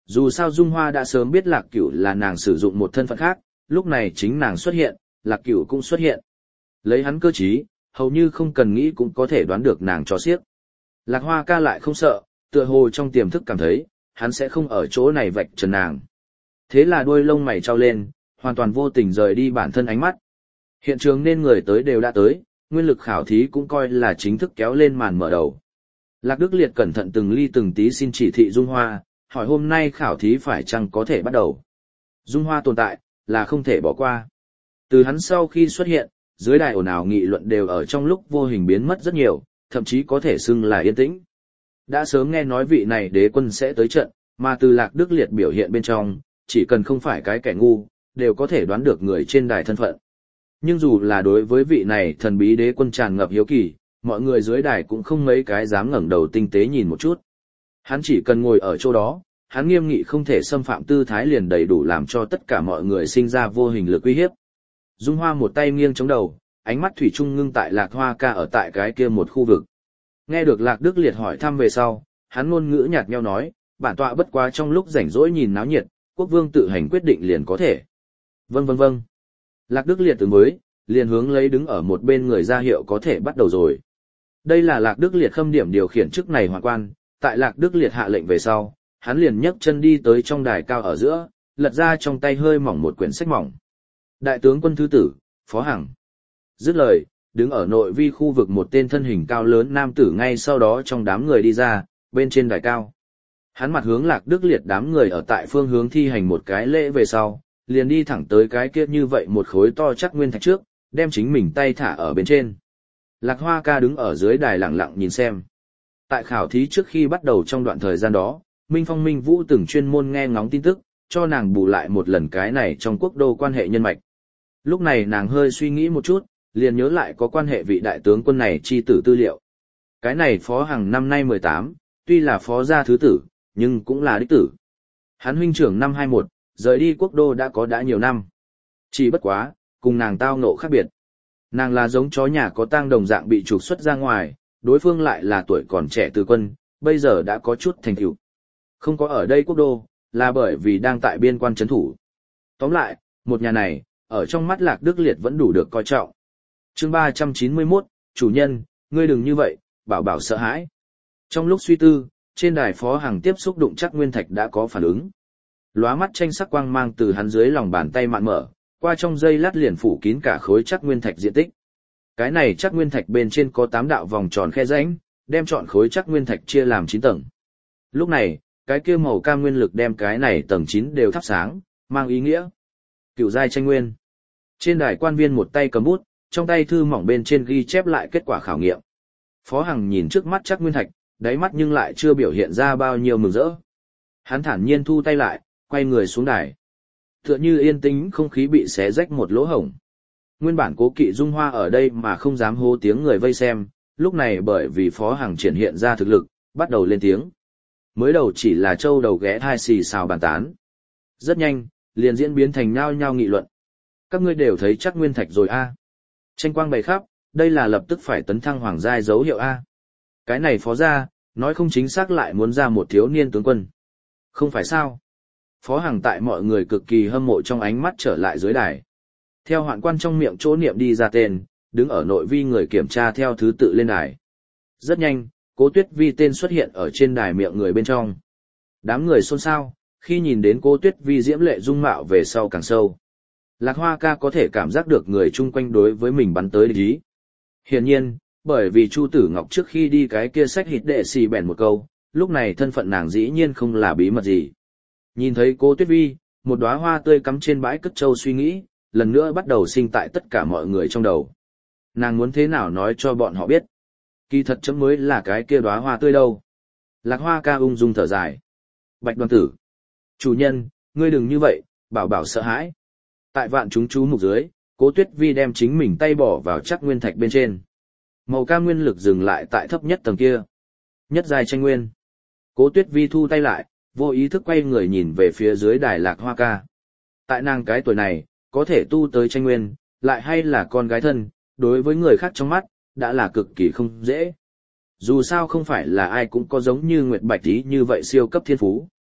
Speaker 1: Dù sao Dung Hoa đã sớm biết Lạc Cửu là nàng sử dụng một thân phận khác, lúc này chính nàng xuất hiện, Lạc Cửu cũng xuất hiện. Lấy hắn cơ trí, hầu như không cần nghĩ cũng có thể đoán được nàng cho xiếc. Lạc Hoa ca lại không sợ, tựa hồ trong tiềm thức cảm thấy, hắn sẽ không ở chỗ này vạch trần nàng. Thế là đuôi lông mày trao lên, hoàn toàn vô tình rời đi bản thân ánh mắt. Hiện trường nên người tới đều đã tới, nguyên lực khảo thí cũng coi là chính thức kéo lên màn mở đầu. Lạc Đức Liệt cẩn thận từng ly từng tí xin chỉ thị Dung Hoa, hỏi hôm nay khảo thí phải chăng có thể bắt đầu. Dung Hoa tồn tại, là không thể bỏ qua. Từ hắn sau khi xuất hiện, dưới đài ồn ào nghị luận đều ở trong lúc vô hình biến mất rất nhiều, thậm chí có thể xưng là yên tĩnh. Đã sớm nghe nói vị này đế quân sẽ tới trận, mà từ Lạc Đức Liệt biểu hiện bên trong, chỉ cần không phải cái kẻ ngu, đều có thể đoán được người trên đài thân phận. Nhưng dù là đối với vị này thần bí đế quân tràn ngập hiếu kỳ, mọi người dưới đài cũng không mấy cái dám ngẩng đầu tinh tế nhìn một chút. Hắn chỉ cần ngồi ở chỗ đó, hắn nghiêm nghị không thể xâm phạm tư thái liền đầy đủ làm cho tất cả mọi người sinh ra vô hình lực uy hiếp. Dung Hoa một tay nghiêng chống đầu, ánh mắt thủy chung ngưng tại Lạc Hoa ca ở tại cái kia một khu vực. Nghe được Lạc Đức Liệt hỏi thăm về sau, hắn ngôn ngữ nhạt nhẽo nói, bản tọa bất quá trong lúc rảnh rỗi nhìn náo nhiệt, quốc vương tự hành quyết định liền có thể. Vâng vâng vâng. Lạc Đức Liệt ứng với, liền hướng lấy đứng ở một bên người ra hiệu có thể bắt đầu rồi. Đây là Lạc Đức Liệt khâm điểm điều khiển chức này hoàn quan, tại Lạc Đức Liệt hạ lệnh về sau, hắn liền nhấc chân đi tới trong đài cao ở giữa, lật ra trong tay hơi mỏng một quyển sách mỏng. Đại tướng quân thứ tử, Phó Hằng. Dứt lời, đứng ở nội vi khu vực một tên thân hình cao lớn nam tử ngay sau đó trong đám người đi ra, bên trên đài cao. Hắn mặt hướng Lạc Đức Liệt đám người ở tại phương hướng thi hành một cái lễ về sau, liền đi thẳng tới cái kia như vậy một khối to chắc nguyên thạch trước, đem chính mình tay thả ở bên trên. Lạc Hoa ca đứng ở dưới đài lặng lặng nhìn xem. Tại khảo thí trước khi bắt đầu trong đoạn thời gian đó, Minh Phong Minh Vũ từng chuyên môn nghe ngóng tin tức, cho nàng bù lại một lần cái này trong quốc đô quan hệ nhân mạch. Lúc này nàng hơi suy nghĩ một chút, liền nhớ lại có quan hệ vị đại tướng quân này chi tử tư liệu. Cái này Phó Hằng năm nay 18, tuy là phó gia thứ tử, nhưng cũng là đích tử. Hắn huynh trưởng năm 21, rời đi quốc đô đã nhiều năm. Chỉ bất quá, cùng nàng tao ngộ khác biệt. Nàng là giống chó nhà có tang đồng dạng bị trục xuất ra ngoài, đối phương lại là tuổi còn trẻ từ quân, bây giờ đã có chút thành tựu. Không có ở đây quốc đô, là bởi vì đang tại biên quan trấn thủ. Tóm lại, một nhà này, ở trong mắt Lạc Đức Liệt vẫn đủ được coi trọng. Chương 391, chủ nhân, ngươi đừng như vậy, bảo bảo sợ hãi. Trong lúc suy tư, trên đài Phó Hằng tiếp xúc đụng chắc nguyên thạch đã có phản ứng. Lóa mắt tranh sắc quang mang từ hắn dưới lòng bàn tay mạn mở, qua trong giây lát liền phủ kín cả khối chắc nguyên thạch diện tích. Cái này chắc nguyên thạch bên trên có 8 đạo vòng tròn khe rãnh, đem trọn khối chắc nguyên thạch chia làm 9 tầng. Lúc này, cái kia màu cam nguyên lực đem cái này tầng 9 đều thắp sáng, mang ý nghĩa cựu giai tranh nguyên. Trên đài quan viên một tay cầm bút, trong tay thư mỏng bên trên ghi chép lại kết quả khảo nghiệm. Phó Hằng nhìn trước mắt chắc nguyên thạch, đáy mắt nhưng lại chưa biểu hiện ra bao nhiêu mừng rỡ. Hắn thản nhiên thu tay lại, quay người xuống đài. Tựa như yên tĩnh không khí bị xé rách một lỗ hổng. Nguyên bản Cố Kỵ Dung Hoa ở đây mà không dám hô tiếng người vây xem, lúc này bởi vì Phó Hằng triển hiện ra thực lực, bắt đầu lên tiếng. Mới đầu chỉ là châu đầu ghé thai xì xào bàn tán. Rất nhanh, liền diễn biến thành nhao nhao nghị luận. Các ngươi đều thấy chắc nguyên thạch rồi a. Tranh quang bày khắp, đây là lập tức phải tấn thăng hoàng giai dấu hiệu a. Cái này Phó gia, nói không chính xác lại muốn ra một thiếu niên tướng quân. Không phải sao? Phó Hằng tại mọi người cực kỳ hâm mộ trong ánh mắt trở lại dưới đài. Theo hoạn quan trong miệng chỗ niệm đi ra tên, đứng ở nội vi người kiểm tra theo thứ tự lên đài. Rất nhanh, Cố Tuyết Vi tên xuất hiện ở trên đài miệng người bên trong. Đám người xôn xao, khi nhìn đến Cố Tuyết Vi diễm lệ dung mạo về sau càng sâu. Lạc Hoa ca có thể cảm giác được người chung quanh đối với mình bắn tới địch ý. Hiển nhiên, bởi vì Chu Tử Ngọc trước khi đi cái kia sách hít đệ xì bèn một câu, lúc này thân phận nàng dĩ nhiên không là bí mật gì. Nhìn thấy Cố Tuyết Vi, một đóa hoa tươi cắm trên bãi cất trâu suy nghĩ, lần nữa bắt đầu sinh tại tất cả mọi người trong đầu. Nàng muốn thế nào nói cho bọn họ biết? Kỳ thật chấm mới là cái kia đóa hoa tươi đâu. Lạc Hoa ca ung dung thở dài. Bạch Đoàn Tử. Chủ nhân, ngươi đừng như vậy, bảo bảo sợ hãi. Tại vạn chúng chú mục dưới, Cố Tuyết Vi đem chính mình tay bỏ vào chắc nguyên thạch bên trên. Màu cam nguyên lực dừng lại tại thấp nhất tầng kia. Nhất giai tranh nguyên. Cố Tuyết Vi thu tay lại, vô ý thức quay người nhìn về phía dưới đài Lạc Hoa ca. Tại nàng cái tuổi này, có thể tu tới tranh nguyên, lại hay là con gái thân, đối với người khác trong mắt, đã là cực kỳ không dễ. Dù sao không phải là ai cũng có giống như Nguyệt Bạch Tí như vậy siêu cấp thiên phú.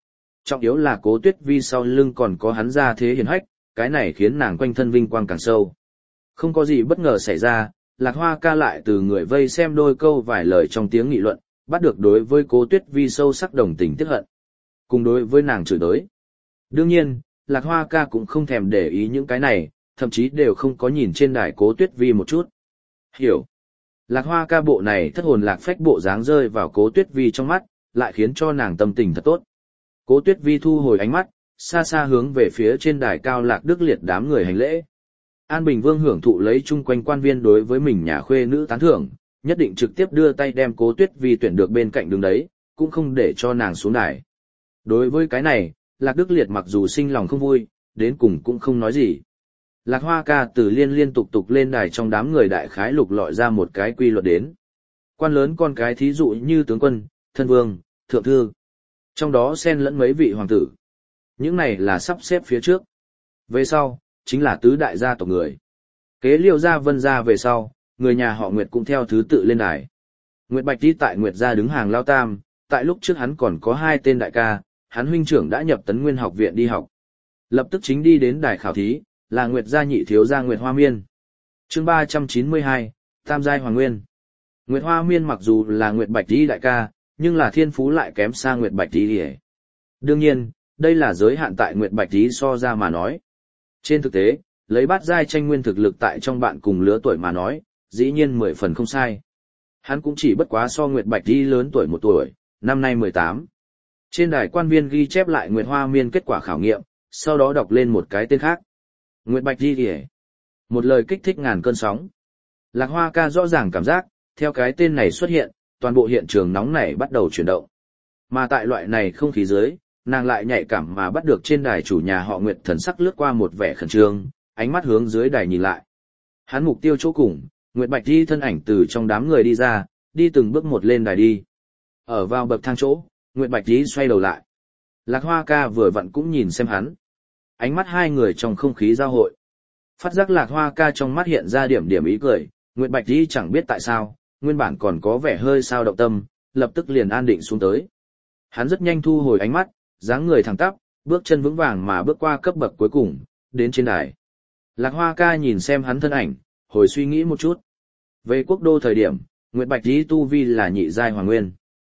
Speaker 1: Trọng yếu là Cố Tuyết Vi sau lưng còn có hắn ra thế hiển hách, cái này khiến nàng quanh thân vinh quang càng sâu. Không có gì bất ngờ xảy ra, Lạc Hoa ca lại từ người vây xem đôi câu vài lời trong tiếng nghị luận, bắt được đối với Cố Tuyết Vi sâu sắc đồng tình tiếc hận. Cùng đối với nàng chửi đới. Đương nhiên, Lạc Hoa ca cũng không thèm để ý những cái này, thậm chí đều không có nhìn trên đài Cố Tuyết Vi một chút. Hiểu. Lạc Hoa ca bộ này thất hồn lạc phách bộ dáng rơi vào Cố Tuyết Vi trong mắt, lại khiến cho nàng tâm tình thật tốt. Cố Tuyết Vi thu hồi ánh mắt, xa xa hướng về phía trên đài cao Lạc Đức Liệt đám người hành lễ. An Bình Vương hưởng thụ lấy chung quanh quan viên đối với mình nhà khuê nữ tán thưởng, nhất định trực tiếp đưa tay đem Cố Tuyết Vi tuyển được bên cạnh đứng đấy, cũng không để cho nàng xuống đài. Đối với cái này, Lạc Đức Liệt mặc dù sinh lòng không vui, đến cùng cũng không nói gì. Lạc Hoa ca từ liên tục lên đài trong đám người đại khái lục lọi ra một cái quy luật đến. Quan lớn con cái thí dụ như tướng quân, thân vương, thượng thư. Trong đó xen lẫn mấy vị hoàng tử. Những này là sắp xếp phía trước. Về sau, chính là tứ đại gia tộc người. Kế Liêu gia Vân gia về sau, người nhà họ Nguyệt cũng theo thứ tự lên đài. Nguyệt Bạch đi tại Nguyệt gia đứng hàng lao tam, tại lúc trước hắn còn có 2 tên đại ca, hắn huynh trưởng đã nhập Tấn Nguyên học viện đi học. Lập tức chính đi đến đài khảo thí, là Nguyệt gia nhị thiếu gia Nguyệt Hoa Miên. Chương 392, Tam giai Hoàng Nguyên. Nguyệt Hoa Miên mặc dù là Nguyệt Bạch đi đại ca, nhưng là thiên phú lại kém xa Nguyệt Bạch đi. Đương nhiên, đây là giới hạn tại Nguyệt Bạch đi so ra mà nói. Trên thực tế, lấy bát giai tranh nguyên thực lực tại trong bạn cùng lứa tuổi mà nói, dĩ nhiên 10 phần không sai. Hắn cũng chỉ bất quá so Nguyệt Bạch đi lớn tuổi 1 tuổi, năm nay 18. Trên đài quan viên ghi chép lại Nguyệt Hoa Miên kết quả khảo nghiệm, sau đó đọc lên một cái tên khác. Nguyệt Bạch đi kìa. Một lời kích thích ngàn cơn sóng. Lạc Hoa ca rõ ràng cảm giác, theo cái tên này xuất hiện, toàn bộ hiện trường nóng nảy bắt đầu chuyển động. Mà tại loại này không khí dưới, nàng lại nhạy cảm mà bắt được trên đài chủ nhà họ Nguyệt thần sắc lướt qua một vẻ khẩn trương, ánh mắt hướng dưới đài nhìn lại. Hắn mục tiêu chỗ cùng, Nguyệt Bạch đi thân ảnh từ trong đám người đi ra, đi từng bước một lên đài đi. Ở vào bậc thang chỗ, Nguyệt Bạch đi xoay đầu lại. Lạc Hoa ca vừa vặn cũng nhìn xem hắn. Ánh mắt hai người trong không khí giao hội. Phát giác Lạc Hoa ca trong mắt hiện ra điểm ý cười, Nguyệt Bạch đi chẳng biết tại sao, nguyên bản còn có vẻ hơi sao động tâm, lập tức liền an định xuống tới. Hắn rất nhanh thu hồi ánh mắt, dáng người thẳng tắp, bước chân vững vàng mà bước qua cấp bậc cuối cùng, đến trên đài. Lạc Hoa ca nhìn xem hắn thân ảnh, hồi suy nghĩ một chút. Về quốc đô thời điểm, Nguyệt Bạch Di tu vi là nhị giai hoàng nguyên.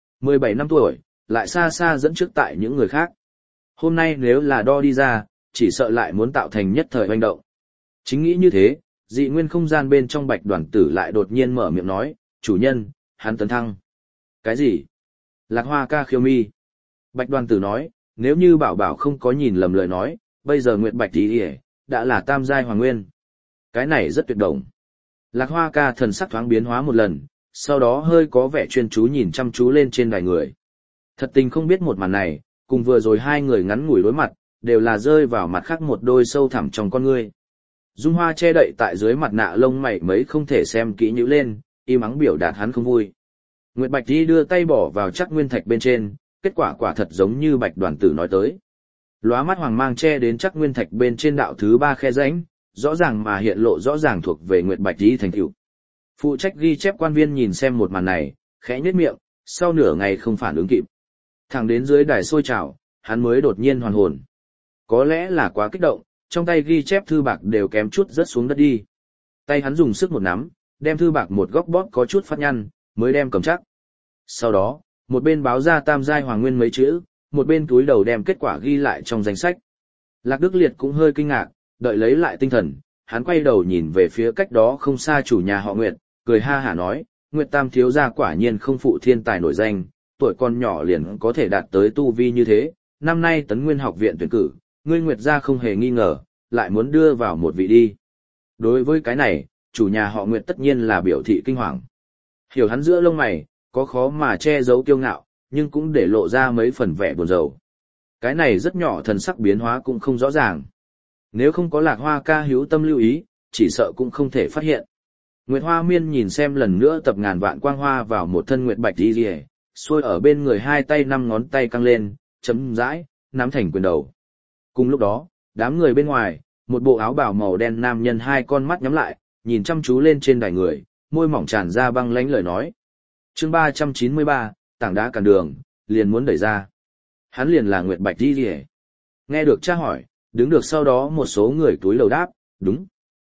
Speaker 1: 17 năm tuổi, lại xa xa dẫn trước tại những người khác. Hôm nay nếu là đo đi ra, chỉ sợ lại muốn tạo thành nhất thời hoành động. Chính nghĩ như thế, dị nguyên không gian bên trong Bạch Đoàn Tử lại đột nhiên mở miệng nói, chủ nhân, hắn tấn thăng. Cái gì? Lạc Hoa ca khiêu mi. Bạch Đoàn Tử nói, nếu như bảo bảo không có nhìn lầm lời nói, bây giờ Nguyệt Bạch Di đã là tam giai hoàng nguyên. Cái này rất tuyệt động. Lạc Hoa ca thần sắc thoáng biến hóa một lần, sau đó hơi có vẻ chuyên chú nhìn chăm chú lên trên đài người. Thật tình không biết một màn này, cùng vừa rồi hai người ngắn ngủi đối mặt, đều là rơi vào mặt khác một đôi sâu thẳm trong con ngươi. Dung Hoa che đậy tại dưới mặt nạ lông mày mấy không thể xem kỹ nhữ lên, im ắng biểu đạt hắn không vui. Nguyệt Bạch Di đưa tay bỏ vào chắc nguyên thạch bên trên, kết quả quả thật giống như Bạch Đoàn Tử nói tới. Lóa mắt hoàng mang che đến chắc nguyên thạch bên trên đạo thứ 3 khe rãnh, rõ ràng mà hiện lộ rõ ràng thuộc về Nguyệt Bạch Di thành tựu. Phụ trách ghi chép quan viên nhìn xem một màn này, khẽ nhếch miệng, sau nửa ngày không phản ứng kịp. Thẳng đến dưới đài sôi trào, hắn mới đột nhiên hoàn hồn. Có lẽ là quá kích động, trong tay ghi chép thư bạc đều kém chút rớt xuống đất đi. Tay hắn dùng sức một nắm, đem thư bạc một góc bóp có chút phát nhăn, mới đem cầm chắc. Sau đó, một bên báo ra tam giai hoàng nguyên mấy chữ, một bên túi đầu đem kết quả ghi lại trong danh sách. Lạc Đức Liệt cũng hơi kinh ngạc, đợi lấy lại tinh thần, hắn quay đầu nhìn về phía cách đó không xa chủ nhà họ Nguyệt, cười ha hả nói, Nguyệt Tam thiếu gia quả nhiên không phụ thiên tài nổi danh, tuổi còn nhỏ liền có thể đạt tới tu vi như thế, năm nay Tấn Nguyên học viện tuyển cử, ngươi Nguyệt gia không hề nghi ngờ, lại muốn đưa vào một vị đi. Đối với cái này, chủ nhà họ Nguyệt tất nhiên là biểu thị kinh hoàng. Hiểu hắn giữa lông mày, có khó mà che giấu kiêu ngạo, nhưng cũng để lộ ra mấy phần vẻ buồn rầu. Cái này rất nhỏ thần sắc biến hóa cũng không rõ ràng. Nếu không có Lạc Hoa ca hữu tâm lưu ý, chỉ sợ cũng không thể phát hiện. Nguyệt Hoa Miên nhìn xem lần nữa tập ngàn vạn quang hoa vào một thân Nguyệt Bạch đi rìa, xuôi ở bên người hai tay 5 ngón tay căng lên, chấm rãi, nắm thành quyền đầu. Cùng lúc đó, đám người bên ngoài, một bộ áo bào màu đen nam nhân hai con mắt nhắm lại, nhìn chăm chú lên trên đài người, môi mỏng tràn ra băng lãnh lời nói. Chương 393, tảng đá cản đường, liền muốn đẩy ra. Hắn liền là Nguyệt Bạch Di Rìa. Nghe được cha hỏi, đứng được sau đó một số người túi lầu đáp, đúng.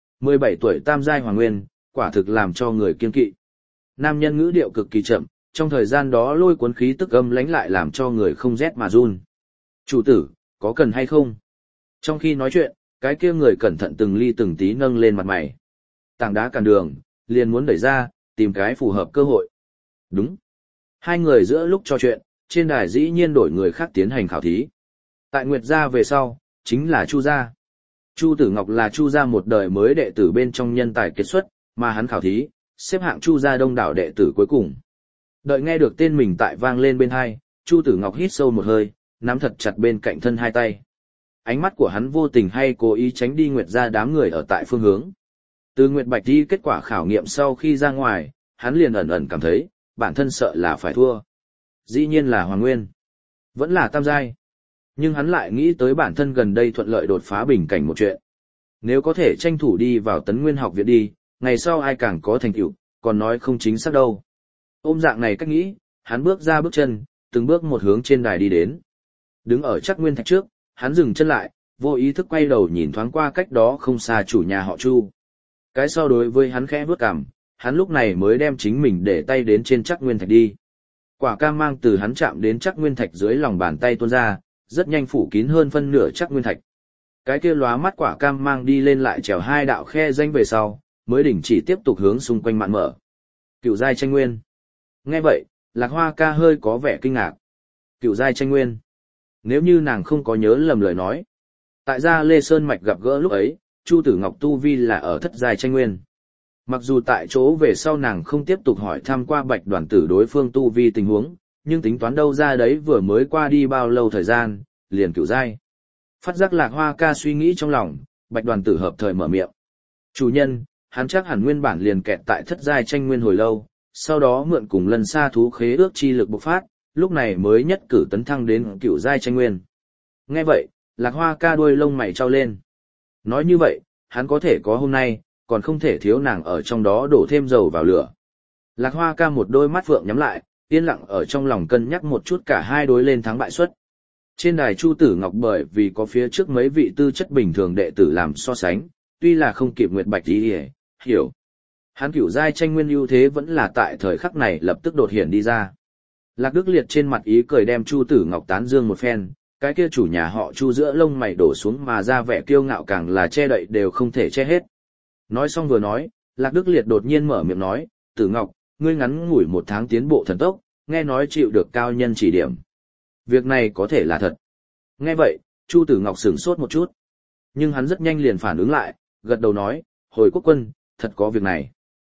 Speaker 1: 17 tuổi tam giai hoàng nguyên, quả thực làm cho người kiên kỵ. Nam nhân ngữ điệu cực kỳ chậm, trong thời gian đó lôi cuốn khí tức âm lãnh lại làm cho người không rét mà run. Chủ tử, có cần hay không? Trong khi nói chuyện, cái kia người cẩn thận từng ly từng tí nâng lên mặt mày. Tảng đá cản đường, liền muốn đẩy ra, tìm cái phù hợp cơ hội. Đúng. Hai người giữa lúc trò chuyện, trên đài dĩ nhiên đổi người khác tiến hành khảo thí. Tại Nguyệt gia về sau, chính là Chu gia. Chu Tử Ngọc là Chu gia một đời mới đệ tử bên trong nhân tài kiệt xuất, mà hắn khảo thí, xếp hạng Chu gia đông đảo đệ tử cuối cùng. Đợi nghe được tên mình tại vang lên bên hai, Chu Tử Ngọc hít sâu một hơi, nắm thật chặt bên cạnh thân hai tay. Ánh mắt của hắn vô tình hay cố ý tránh đi Nguyệt gia đám người ở tại phương hướng. Từ Nguyệt Bạch Di kết quả khảo nghiệm sau khi ra ngoài, hắn liền ẩn ẩn cảm thấy, bản thân sợ là phải thua. Dĩ nhiên là Hoàng Nguyên. Vẫn là tam giai. Nhưng hắn lại nghĩ tới bản thân gần đây thuận lợi đột phá bình cảnh một chuyện. Nếu có thể tranh thủ đi vào Tấn Nguyên học viện đi, ngày sau ai càng có thành tựu, còn nói không chính xác đâu. Ôm dạng này cách nghĩ, hắn bước ra bước chân, từng bước một hướng trên đài đi đến. Đứng ở Trắc Nguyên Thạch trước, hắn dừng chân lại, vô ý thức quay đầu nhìn thoáng qua cách đó không xa chủ nhà họ Chu. Cái sau đối với hắn khẽ vuốt cằm, hắn lúc này mới đem chính mình để tay đến trên Trắc Nguyên Thạch đi. Quả cam mang từ hắn chạm đến Trắc Nguyên Thạch dưới lòng bàn tay tuôn ra, rất nhanh phủ kín hơn phân nửa Trắc Nguyên Thạch. Cái kia lóa mắt quả cam mang đi lên lại trèo hai đạo khe danh về sau, mới đình chỉ tiếp tục hướng xung quanh mạn mở. Cựu giai tranh nguyên. Nghe vậy, Lạc Hoa ca hơi có vẻ kinh ngạc. Cựu giai tranh nguyên. Nếu như nàng không có nhớ lầm lời nói. Tại gia Lê Sơn Mạch gặp gỡ lúc ấy, Chu Tử Ngọc tu vi là ở thất giai tranh nguyên. Mặc dù tại chỗ về sau nàng không tiếp tục hỏi thăm qua Bạch Đoàn Tử đối phương tu vi tình huống, nhưng tính toán đâu ra đấy vừa mới qua đi bao lâu thời gian, liền cựu giai. Phát giác Lạc Hoa ca suy nghĩ trong lòng, Bạch Đoàn Tử hợp thời mở miệng. Chủ nhân, hắn chắc hẳn nguyên bản liền kẹt tại thất giai tranh nguyên hồi lâu, sau đó mượn cùng lần xa thú khế ước chi lực bộc phát, lúc này mới nhất cử tấn thăng đến cựu giai tranh nguyên. Nghe vậy, Lạc Hoa ca đuôi lông mày trao lên. Nói như vậy, hắn có thể có hôm nay, còn không thể thiếu nàng ở trong đó đổ thêm dầu vào lửa. Lạc Hoa ca một đôi mắt phượng nhắm lại, yên lặng ở trong lòng cân nhắc một chút cả hai đối lên thắng bại suất. Trên đài Chu Tử Ngọc bởi vì có phía trước mấy vị tư chất bình thường đệ tử làm so sánh, tuy là không kịp Nguyệt Bạch Di hiểu. Hắn cửu giai tranh nguyên ưu thế vẫn là tại thời khắc này lập tức đột hiện đi ra. Lạc Đức Liệt trên mặt ý cười đem Chu Tử Ngọc tán dương một phen, cái kia chủ nhà họ Chu giữa lông mày đổ xuống mà ra vẻ kiêu ngạo càng là che đậy đều không thể che hết. Nói xong vừa nói, Lạc Đức Liệt đột nhiên mở miệng nói, Tử Ngọc, ngươi ngắn ngủi 1 tháng tiến bộ thần tốc, nghe nói chịu được cao nhân chỉ điểm. Việc này có thể là thật. Nghe vậy, Chu Tử Ngọc sửng sốt một chút. Nhưng hắn rất nhanh liền phản ứng lại, gật đầu nói, hồi quốc quân, thật có việc này.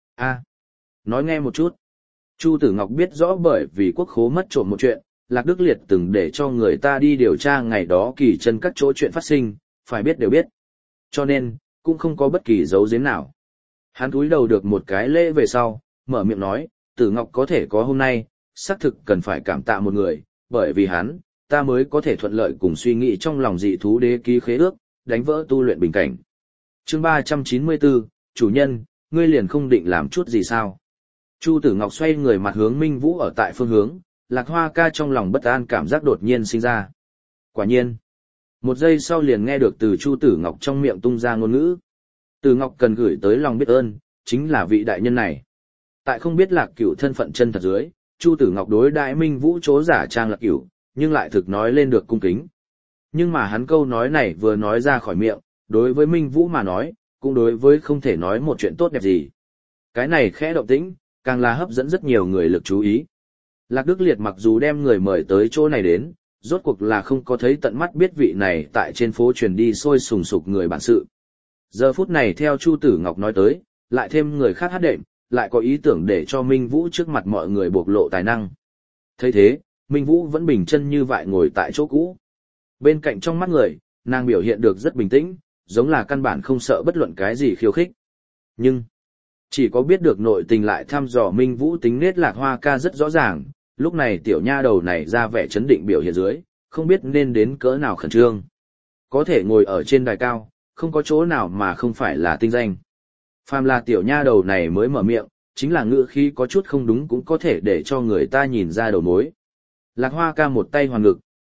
Speaker 1: Nói nghe một chút. Chu Tử Ngọc biết rõ bởi vì quốc khố mất trộm một chuyện, Lạc Đức Liệt từng để cho người ta đi điều tra ngày đó kỳ chân các chỗ chuyện phát sinh, phải biết đều biết. Cho nên, cũng không có bất kỳ dấu giếm nào. Hắn cúi đầu được một cái lễ về sau, mở miệng nói, Tử Ngọc có thể có hôm nay, xác thực cần phải cảm tạ một người, bởi vì hắn, ta mới có thể thuận lợi cùng suy nghĩ trong lòng dị thú đế ký khế ước, đánh vỡ tu luyện bình cảnh. Chương 394, chủ nhân, ngươi liền không định làm chút gì sao? Chu Tử Ngọc xoay người mặt hướng Minh Vũ ở tại phương hướng, Lạc Hoa ca trong lòng bất an cảm giác đột nhiên sinh ra. Quả nhiên, một giây sau liền nghe được từ Chu Tử Ngọc trong miệng tung ra ngôn ngữ. Tử Ngọc cần gửi tới lòng biết ơn, chính là vị đại nhân này. Tại không biết Lạc Cửu thân phận chân thật dưới, Chu Tử Ngọc đối đại Minh Vũ chố giả trang Lạc Cửu, nhưng lại thực nói lên được cung kính. Nhưng mà hắn câu nói này vừa nói ra khỏi miệng, đối với Minh Vũ mà nói, cũng đối với không thể nói một chuyện tốt đẹp gì. Cái này khẽ động tĩnh, càng là hấp dẫn rất nhiều người lực chú ý. Lạc Đức Liệt mặc dù đem người mời tới chỗ này đến, rốt cuộc là không có thấy tận mắt biết vị này tại trên phố truyền đi sôi sùng sục người bản sự. Giờ phút này theo Chu Tử Ngọc nói tới, lại thêm người khác hát đệm, lại có ý tưởng để cho Minh Vũ trước mặt mọi người bộc lộ tài năng. Thấy thế, Minh Vũ vẫn bình chân như vậy ngồi tại chỗ cũ. Bên cạnh trong mắt người, nàng biểu hiện được rất bình tĩnh, giống là căn bản không sợ bất luận cái gì khiêu khích. Nhưng, chỉ có biết được nội tình lại thăm dò Minh Vũ tính nết Lạc Hoa ca rất rõ ràng, lúc này tiểu nha đầu này ra vẻ chấn định biểu hiện dưới, không biết nên đến cỡ nào khẩn trương. Có thể ngồi ở trên đài cao, không có chỗ nào mà không phải là tinh danh. Phàm là tiểu nha đầu này mới mở miệng, chính là ngữ khí có chút không đúng cũng có thể để cho người ta nhìn ra đầu mối. Lạc Hoa ca một tay hoàn ngực,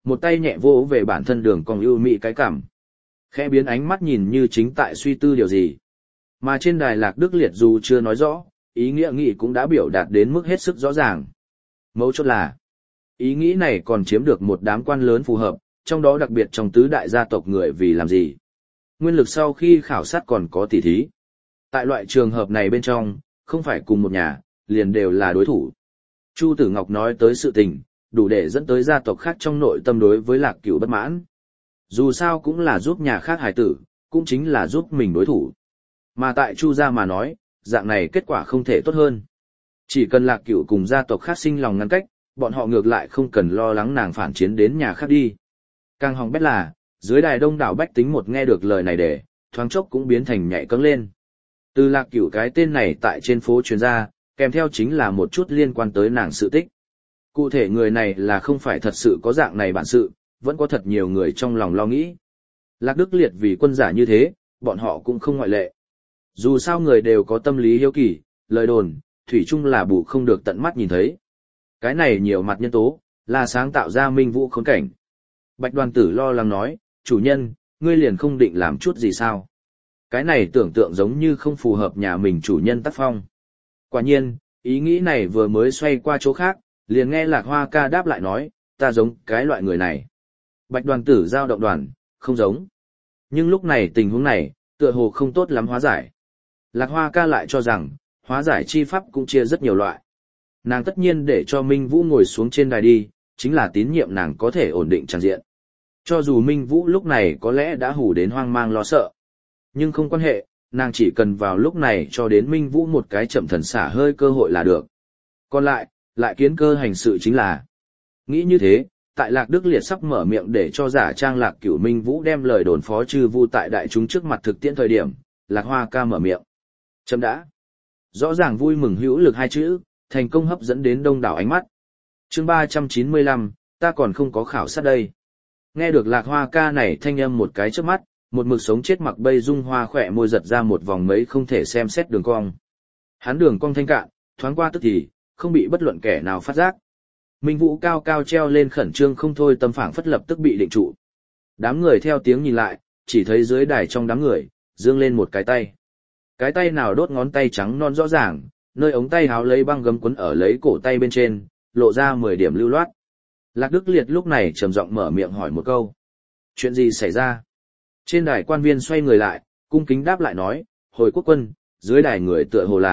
Speaker 1: một tay nhẹ vỗ về bản thân đường cong ưu mị cái cằm. Khẽ biến ánh mắt nhìn như chính tại suy tư điều gì. Mà trên đài Lạc Đức Liệt dù chưa nói rõ, ý nghĩa nghị cũng đã biểu đạt đến mức hết sức rõ ràng. Mấu chốt là, ý nghĩ này còn chiếm được một đám quan lớn phù hợp, trong đó đặc biệt trong tứ đại gia tộc người vì làm gì. Nguyên lực sau khi khảo sát còn có tỉ thí. Tại loại trường hợp này bên trong, không phải cùng một nhà, liền đều là đối thủ. Chu Tử Ngọc nói tới sự tình, đủ để dẫn tới gia tộc khác trong nội tâm đối với Lạc Cửu bất mãn. Dù sao cũng là giúp nhà khác hài tử, cũng chính là giúp mình đối thủ. Mà tại Chu gia mà nói, dạng này kết quả không thể tốt hơn. Chỉ cần Lạc Cửu cùng gia tộc khác sinh lòng ngăn cách, bọn họ ngược lại không cần lo lắng nàng phản chiến đến nhà khác đi. Càng hỏng bét là, dưới đài đông đảo bách tính một nghe được lời này để, thoáng chốc cũng biến thành nhảy cẫng lên. Từ Lạc Cửu cái tên này tại trên phố truyền ra, kèm theo chính là một chút liên quan tới nàng sự tích. Cụ thể người này là không phải thật sự có dạng này bản sự, vẫn có thật nhiều người trong lòng lo nghĩ. Lạc Đức Liệt vì quân giả như thế, bọn họ cũng không ngoại lệ. Dù sao người đều có tâm lý hiếu kỳ, lời đồn, thủy chung là bù không được tận mắt nhìn thấy. Cái này nhiều mặt nhân tố, là sáng tạo ra minh vũ khốn cảnh. Bạch Đoàn Tử lo lắng nói, chủ nhân, ngươi liền không định làm chút gì sao? Cái này tưởng tượng giống như không phù hợp nhà mình chủ nhân tác phong. Quả nhiên, ý nghĩ này vừa mới xoay qua chỗ khác, liền nghe Lạc Hoa ca đáp lại nói, ta giống cái loại người này. Bạch Đoàn Tử giao động đoàn, không giống. Nhưng lúc này tình huống này, tựa hồ không tốt lắm hóa giải. Lạc Hoa ca lại cho rằng, hóa giải chi pháp cũng chia rất nhiều loại. Nàng tất nhiên để cho Minh Vũ ngồi xuống trên đài đi, chính là tín nhiệm nàng có thể ổn định tràng diện. Cho dù Minh Vũ lúc này có lẽ đã hù đến hoang mang lo sợ. Nhưng không quan hệ, nàng chỉ cần vào lúc này cho đến Minh Vũ một cái chậm thần xả hơi cơ hội là được. Còn lại kiến cơ hành sự chính là. Nghĩ như thế, tại Lạc Đức Liệt sắp mở miệng để cho giả trang Lạc Cửu Minh Vũ đem lời đồn phó chư vu tại đại chúng trước mặt thực tiễn thời điểm, Lạc Hoa ca mở miệng. Chấm đã. Rõ ràng vui mừng hữu lực hai chữ, thành công hấp dẫn đến đông đảo ánh mắt. Chương 395, ta còn không có khảo sát đây. Nghe được Lạc Hoa ca này thanh âm một cái trước mắt, một mực sống chết mặc bây dung hoa khỏe môi giật ra một vòng mấy không thể xem xét đường cong. Hắn đường cong thanh cạn, thoáng qua tức thì, không bị bất luận kẻ nào phát giác. Minh Vũ cao cao treo lên khẩn trương không thôi tâm phảng phất lập tức bị định trụ. Đám người theo tiếng nhìn lại, chỉ thấy dưới đài trong đám người, dương lên một cái tay. Cái tay nào đốt ngón tay trắng non rõ ràng, nơi ống tay háo lấy băng gấm quấn ở lấy cổ tay bên trên, lộ ra 10 điểm lưu loát. Lạc Đức Liệt lúc này trầm giọng mở miệng hỏi một câu. Chuyện gì xảy ra? Trên đài quan viên xoay người lại, cung kính đáp lại nói, hồi quốc quân, dưới đài người tựa hồ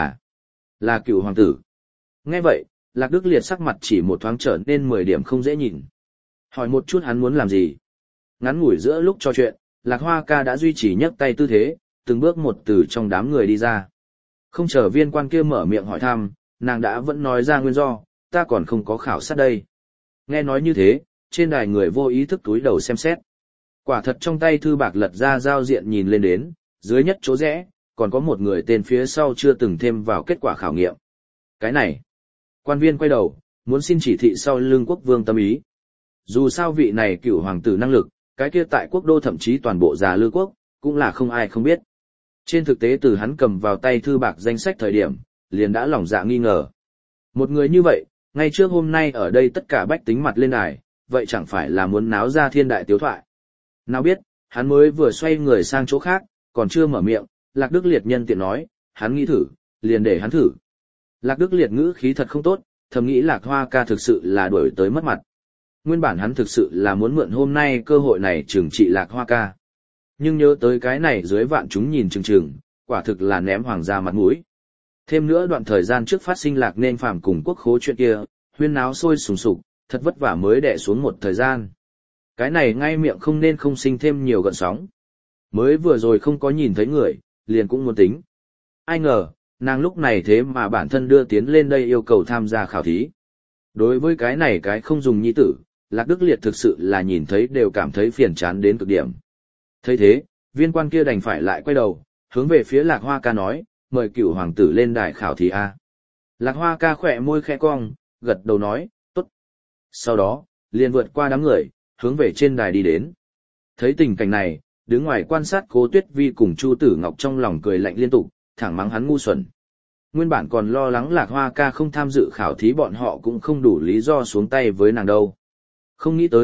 Speaker 1: là Cửu hoàng tử. Nghe vậy, Lạc Đức Liệt sắc mặt chỉ một thoáng trở nên 10 điểm không dễ nhìn. Hỏi một chút hắn muốn làm gì? Ngắn ngủi giữa lúc trò chuyện, Lạc Hoa ca đã duy trì nhấc tay tư thế, từng bước một từ trong đám người đi ra. Không chờ viên quan kia mở miệng hỏi thăm, nàng đã vẫn nói ra nguyên do, ta còn không có khảo sát đây. Nghe nói như thế, trên đài người vô ý thức túi đầu xem xét. Quả thật trong tay thư bạc lật ra giao diện nhìn lên đến, dưới nhất chỗ rẽ, còn có một người tên phía sau chưa từng thêm vào kết quả khảo nghiệm. Cái này, quan viên quay đầu, muốn xin chỉ thị sau lưng quốc vương tâm ý. Dù sao vị này Cửu hoàng tử năng lực, cái kia tại quốc đô thậm chí toàn bộ già lư quốc, cũng là không ai không biết. Trên thực tế từ hắn cầm vào tay thư bạc danh sách thời điểm, liền đã lòng dạ nghi ngờ. Một người như vậy, ngay trước hôm nay ở đây tất cả bách tính mặt lên đài, vậy chẳng phải là muốn náo ra thiên đại tiếu thoại. Nào biết, hắn mới vừa xoay người sang chỗ khác, còn chưa mở miệng, Lạc Đức Liệt nhân tiện nói, hắn nghĩ thử, liền để hắn thử. Lạc Đức Liệt ngữ khí thật không tốt, thầm nghĩ Lạc Hoa ca thực sự là đuổi tới mất mặt. Nguyên bản hắn thực sự là muốn mượn hôm nay cơ hội này trừng trị Lạc Hoa ca. Nhưng nhớ tới cái này dưới vạn chúng nhìn chừng, quả thực là ném hoàng gia mặt mũi. Thêm nữa đoạn thời gian trước phát sinh Lạc Nên Phàm cùng quốc khố chuyện kia, huyên náo sôi sùng sục, thật vất vả mới đè xuống một thời gian. Cái này ngay miệng không nên không sinh thêm nhiều gợn sóng. Mới vừa rồi không có nhìn thấy người, liền cũng muốn tính. Ai ngờ, nàng lúc này thế mà bản thân đưa tiến lên đây yêu cầu tham gia khảo thí. Đối với cái này cái không dùng nhi tử, Lạc Đức Liệt thực sự là nhìn thấy đều cảm thấy phiền chán đến cực điểm. Thấy thế, viên quan kia đành phải lại quay đầu, hướng về phía Lạc Hoa ca nói, mời Cửu hoàng tử lên đài khảo thí a. Lạc Hoa ca khỏe môi khẽ cong, gật đầu nói, tốt. Sau đó, liền vượt qua đám người, hướng về trên đài đi đến. Thấy tình cảnh này, đứng ngoài quan sát Cố Tuyết Vi cùng Chu Tử Ngọc trong lòng cười lạnh liên tục, thẳng mắng hắn ngu xuẩn. Nguyên bản còn lo lắng Lạc Hoa ca không tham dự khảo thí bọn họ cũng không đủ lý do xuống tay với nàng đâu. Không nghĩ tới,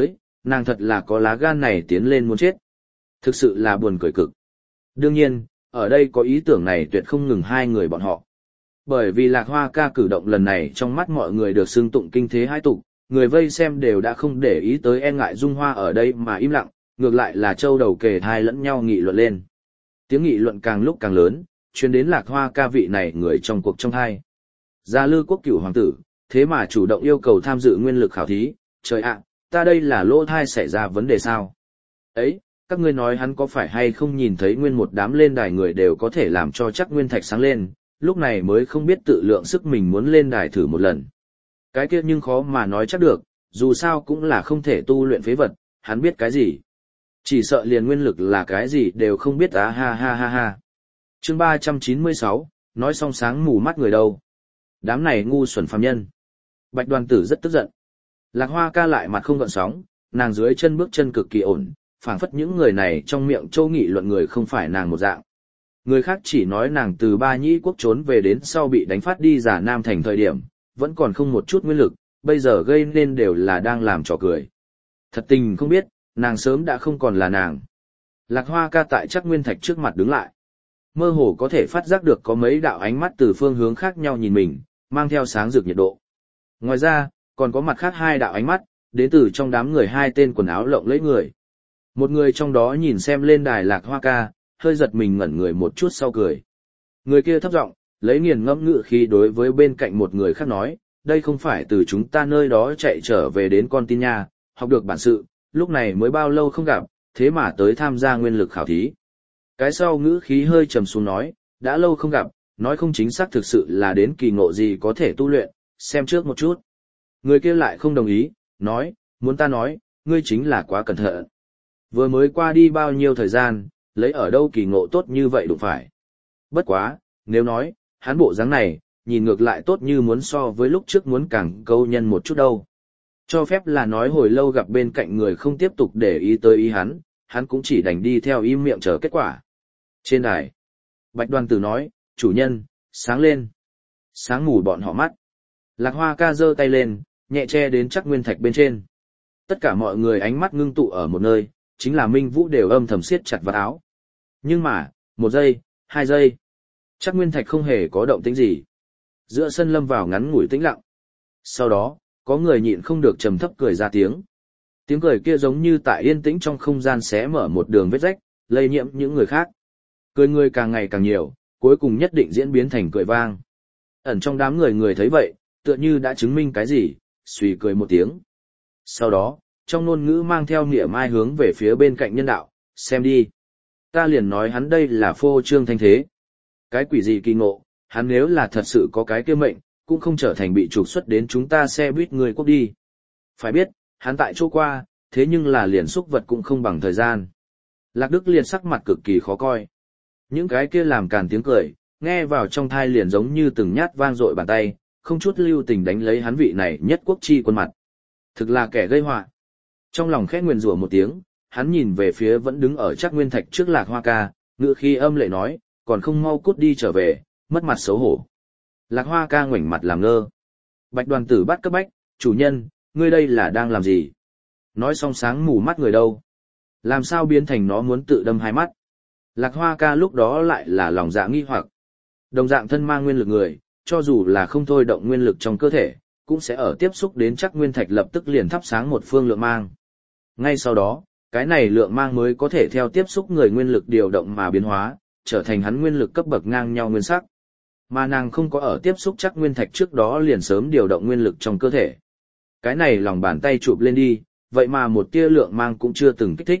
Speaker 1: Nàng thật là có lá gan này tiến lên muốn chết. Thực sự là buồn cười cực. Đương nhiên, ở đây có ý tưởng này tuyệt không ngừng hai người bọn họ. Bởi vì Lạc Hoa ca cử động lần này trong mắt mọi người được xưng tụng kinh thế hai tục, người vây xem đều đã không để ý tới e ngại Dung Hoa ở đây mà im lặng, ngược lại là châu đầu kề thai lẫn nhau nghị luận lên. Tiếng nghị luận càng lúc càng lớn, truyền đến Lạc Hoa ca vị này người trong cuộc trong hai. Gia Lư Quốc Cửu hoàng tử, thế mà chủ động yêu cầu tham dự nguyên lực khảo thí, trời ạ, ta đây là lỗ thai xảy ra vấn đề sao? Ấy, các ngươi nói hắn có phải hay không nhìn thấy nguyên một đám lên đài người đều có thể làm cho chắc nguyên thạch sáng lên, lúc này mới không biết tự lượng sức mình muốn lên đài thử một lần. Cái kia nhưng khó mà nói chắc được, dù sao cũng là không thể tu luyện phế vật, hắn biết cái gì. Chỉ sợ liền nguyên lực là cái gì đều không biết ha ha ha ha. Chương 396, nói xong sáng mù mắt người đâu. Đám này ngu xuẩn phàm nhân. Bạch Đoàn Tử rất tức giận. Lạc Hoa ca lại mặt không gợn sóng, nàng dưới chân bước chân cực kỳ ổn, phảng phất những người này trong miệng châu nghị luận người không phải nàng một dạng. Người khác chỉ nói nàng từ Ba Nhĩ quốc trốn về đến sau bị đánh phát đi giả Nam thành thời điểm, vẫn còn không một chút nguyên lực, bây giờ gây nên đều là đang làm trò cười. Thật tình không biết, nàng sớm đã không còn là nàng. Lạc Hoa ca tại chắc nguyên thạch trước mặt đứng lại. Mơ hồ có thể phát giác được có mấy đạo ánh mắt từ phương hướng khác nhau nhìn mình, mang theo sáng rực nhiệt độ. Ngoài ra, còn có mặt khác hai đạo ánh mắt, đến từ trong đám người hai tên quần áo lộng lẫy người. Một người trong đó nhìn xem lên đài Lạc Hoa ca, hơi giật mình ngẩn người một chút sau cười. Người kia thấp giọng, lấy nghiền ngẫm ngữ khí đối với bên cạnh một người khác nói, đây không phải từ chúng ta nơi đó chạy trở về đến con tin nha, học được bản sự, lúc này mới bao lâu không gặp, thế mà tới tham gia nguyên lực khảo thí. Cái sau ngữ khí hơi trầm xuống nói, đã lâu không gặp, nói không chính xác thực sự là đến kỳ ngộ gì có thể tu luyện, xem trước một chút. Người kia lại không đồng ý, nói, muốn ta nói, ngươi chính là quá cẩn thận. Vừa mới qua đi bao nhiêu thời gian, lấy ở đâu kỳ ngộ tốt như vậy đụng phải. Bất quá, nếu nói, hắn bộ dáng này, nhìn ngược lại tốt như muốn so với lúc trước muốn càng câu nhân một chút đâu. Cho phép là nói hồi lâu gặp bên cạnh người không tiếp tục để ý tới ý hắn cũng chỉ đành đi theo im miệng chờ kết quả. Trên đài, Bạch Đoàn Tử nói, chủ nhân, sáng lên. Sáng mù bọn họ mắt. Lạc Hoa ca giơ tay lên, nhẹ che đến chắc nguyên thạch bên trên. Tất cả mọi người ánh mắt ngưng tụ ở một nơi, chính là Minh Vũ đều âm thầm siết chặt vào áo. Nhưng mà, 1 giây, 2 giây, chắc nguyên thạch không hề có động tĩnh gì. Giữa sân lâm vào ngắn ngủi tĩnh lặng. Sau đó, có người nhịn không được trầm thấp cười ra tiếng. Tiếng cười kia giống như tại yên tĩnh trong không gian xé mở một đường vết rách, lây nhiễm những người khác. Cười người càng ngày càng nhiều, cuối cùng nhất định diễn biến thành cười vang. Ẩn trong đám người thấy vậy, tựa như đã chứng minh cái gì, suy cười một tiếng. Sau đó, trong ngôn ngữ mang theo nghĩa mai hướng về phía bên cạnh nhân đạo, xem đi. Ta liền nói hắn đây là phô trương thanh thế. Cái quỷ gì kỳ ngộ, hắn nếu là thật sự có cái kia mệnh, cũng không trở thành bị trục xuất đến chúng ta xe buýt người quốc đi. Phải biết, hắn tại chỗ qua, thế nhưng là liền xúc vật cũng không bằng thời gian. Lạc Đức liền sắc mặt cực kỳ khó coi. Những cái kia làm càn tiếng cười, nghe vào trong thai liền giống như từng nhát vang dội bàn tay, không chút lưu tình đánh lấy hắn vị này nhất quốc chi quân mặt. Thực là kẻ gây họa. Trong lòng khẽ nguyền rủa một tiếng, hắn nhìn về phía vẫn đứng ở chắc nguyên thạch trước Lạc Hoa ca, ngữ khi âm lệ nói, còn không mau cút đi trở về, mất mặt xấu hổ. Lạc Hoa ca ngoảnh mặt làm ngơ. Bạch Đoàn Tử bắt cấp bách, chủ nhân, ngươi đây là đang làm gì? Nói xong sáng mù mắt người đâu? Làm sao biến thành nó muốn tự đâm hai mắt? Lạc Hoa ca lúc đó lại là lòng dạ nghi hoặc. Đồng dạng thân mang nguyên lực người, cho dù là không thôi động nguyên lực trong cơ thể, cũng sẽ ở tiếp xúc đến chắc nguyên thạch lập tức liền thắp sáng một phương lượng mang. Ngay sau đó, cái này lượng mang mới có thể theo tiếp xúc người nguyên lực điều động mà biến hóa, trở thành hắn nguyên lực cấp bậc ngang nhau nguyên sắc. Mà nàng không có ở tiếp xúc chắc nguyên thạch trước đó liền sớm điều động nguyên lực trong cơ thể. Cái này lòng bàn tay chụp lên đi, vậy mà một tia lượng mang cũng chưa từng kích thích.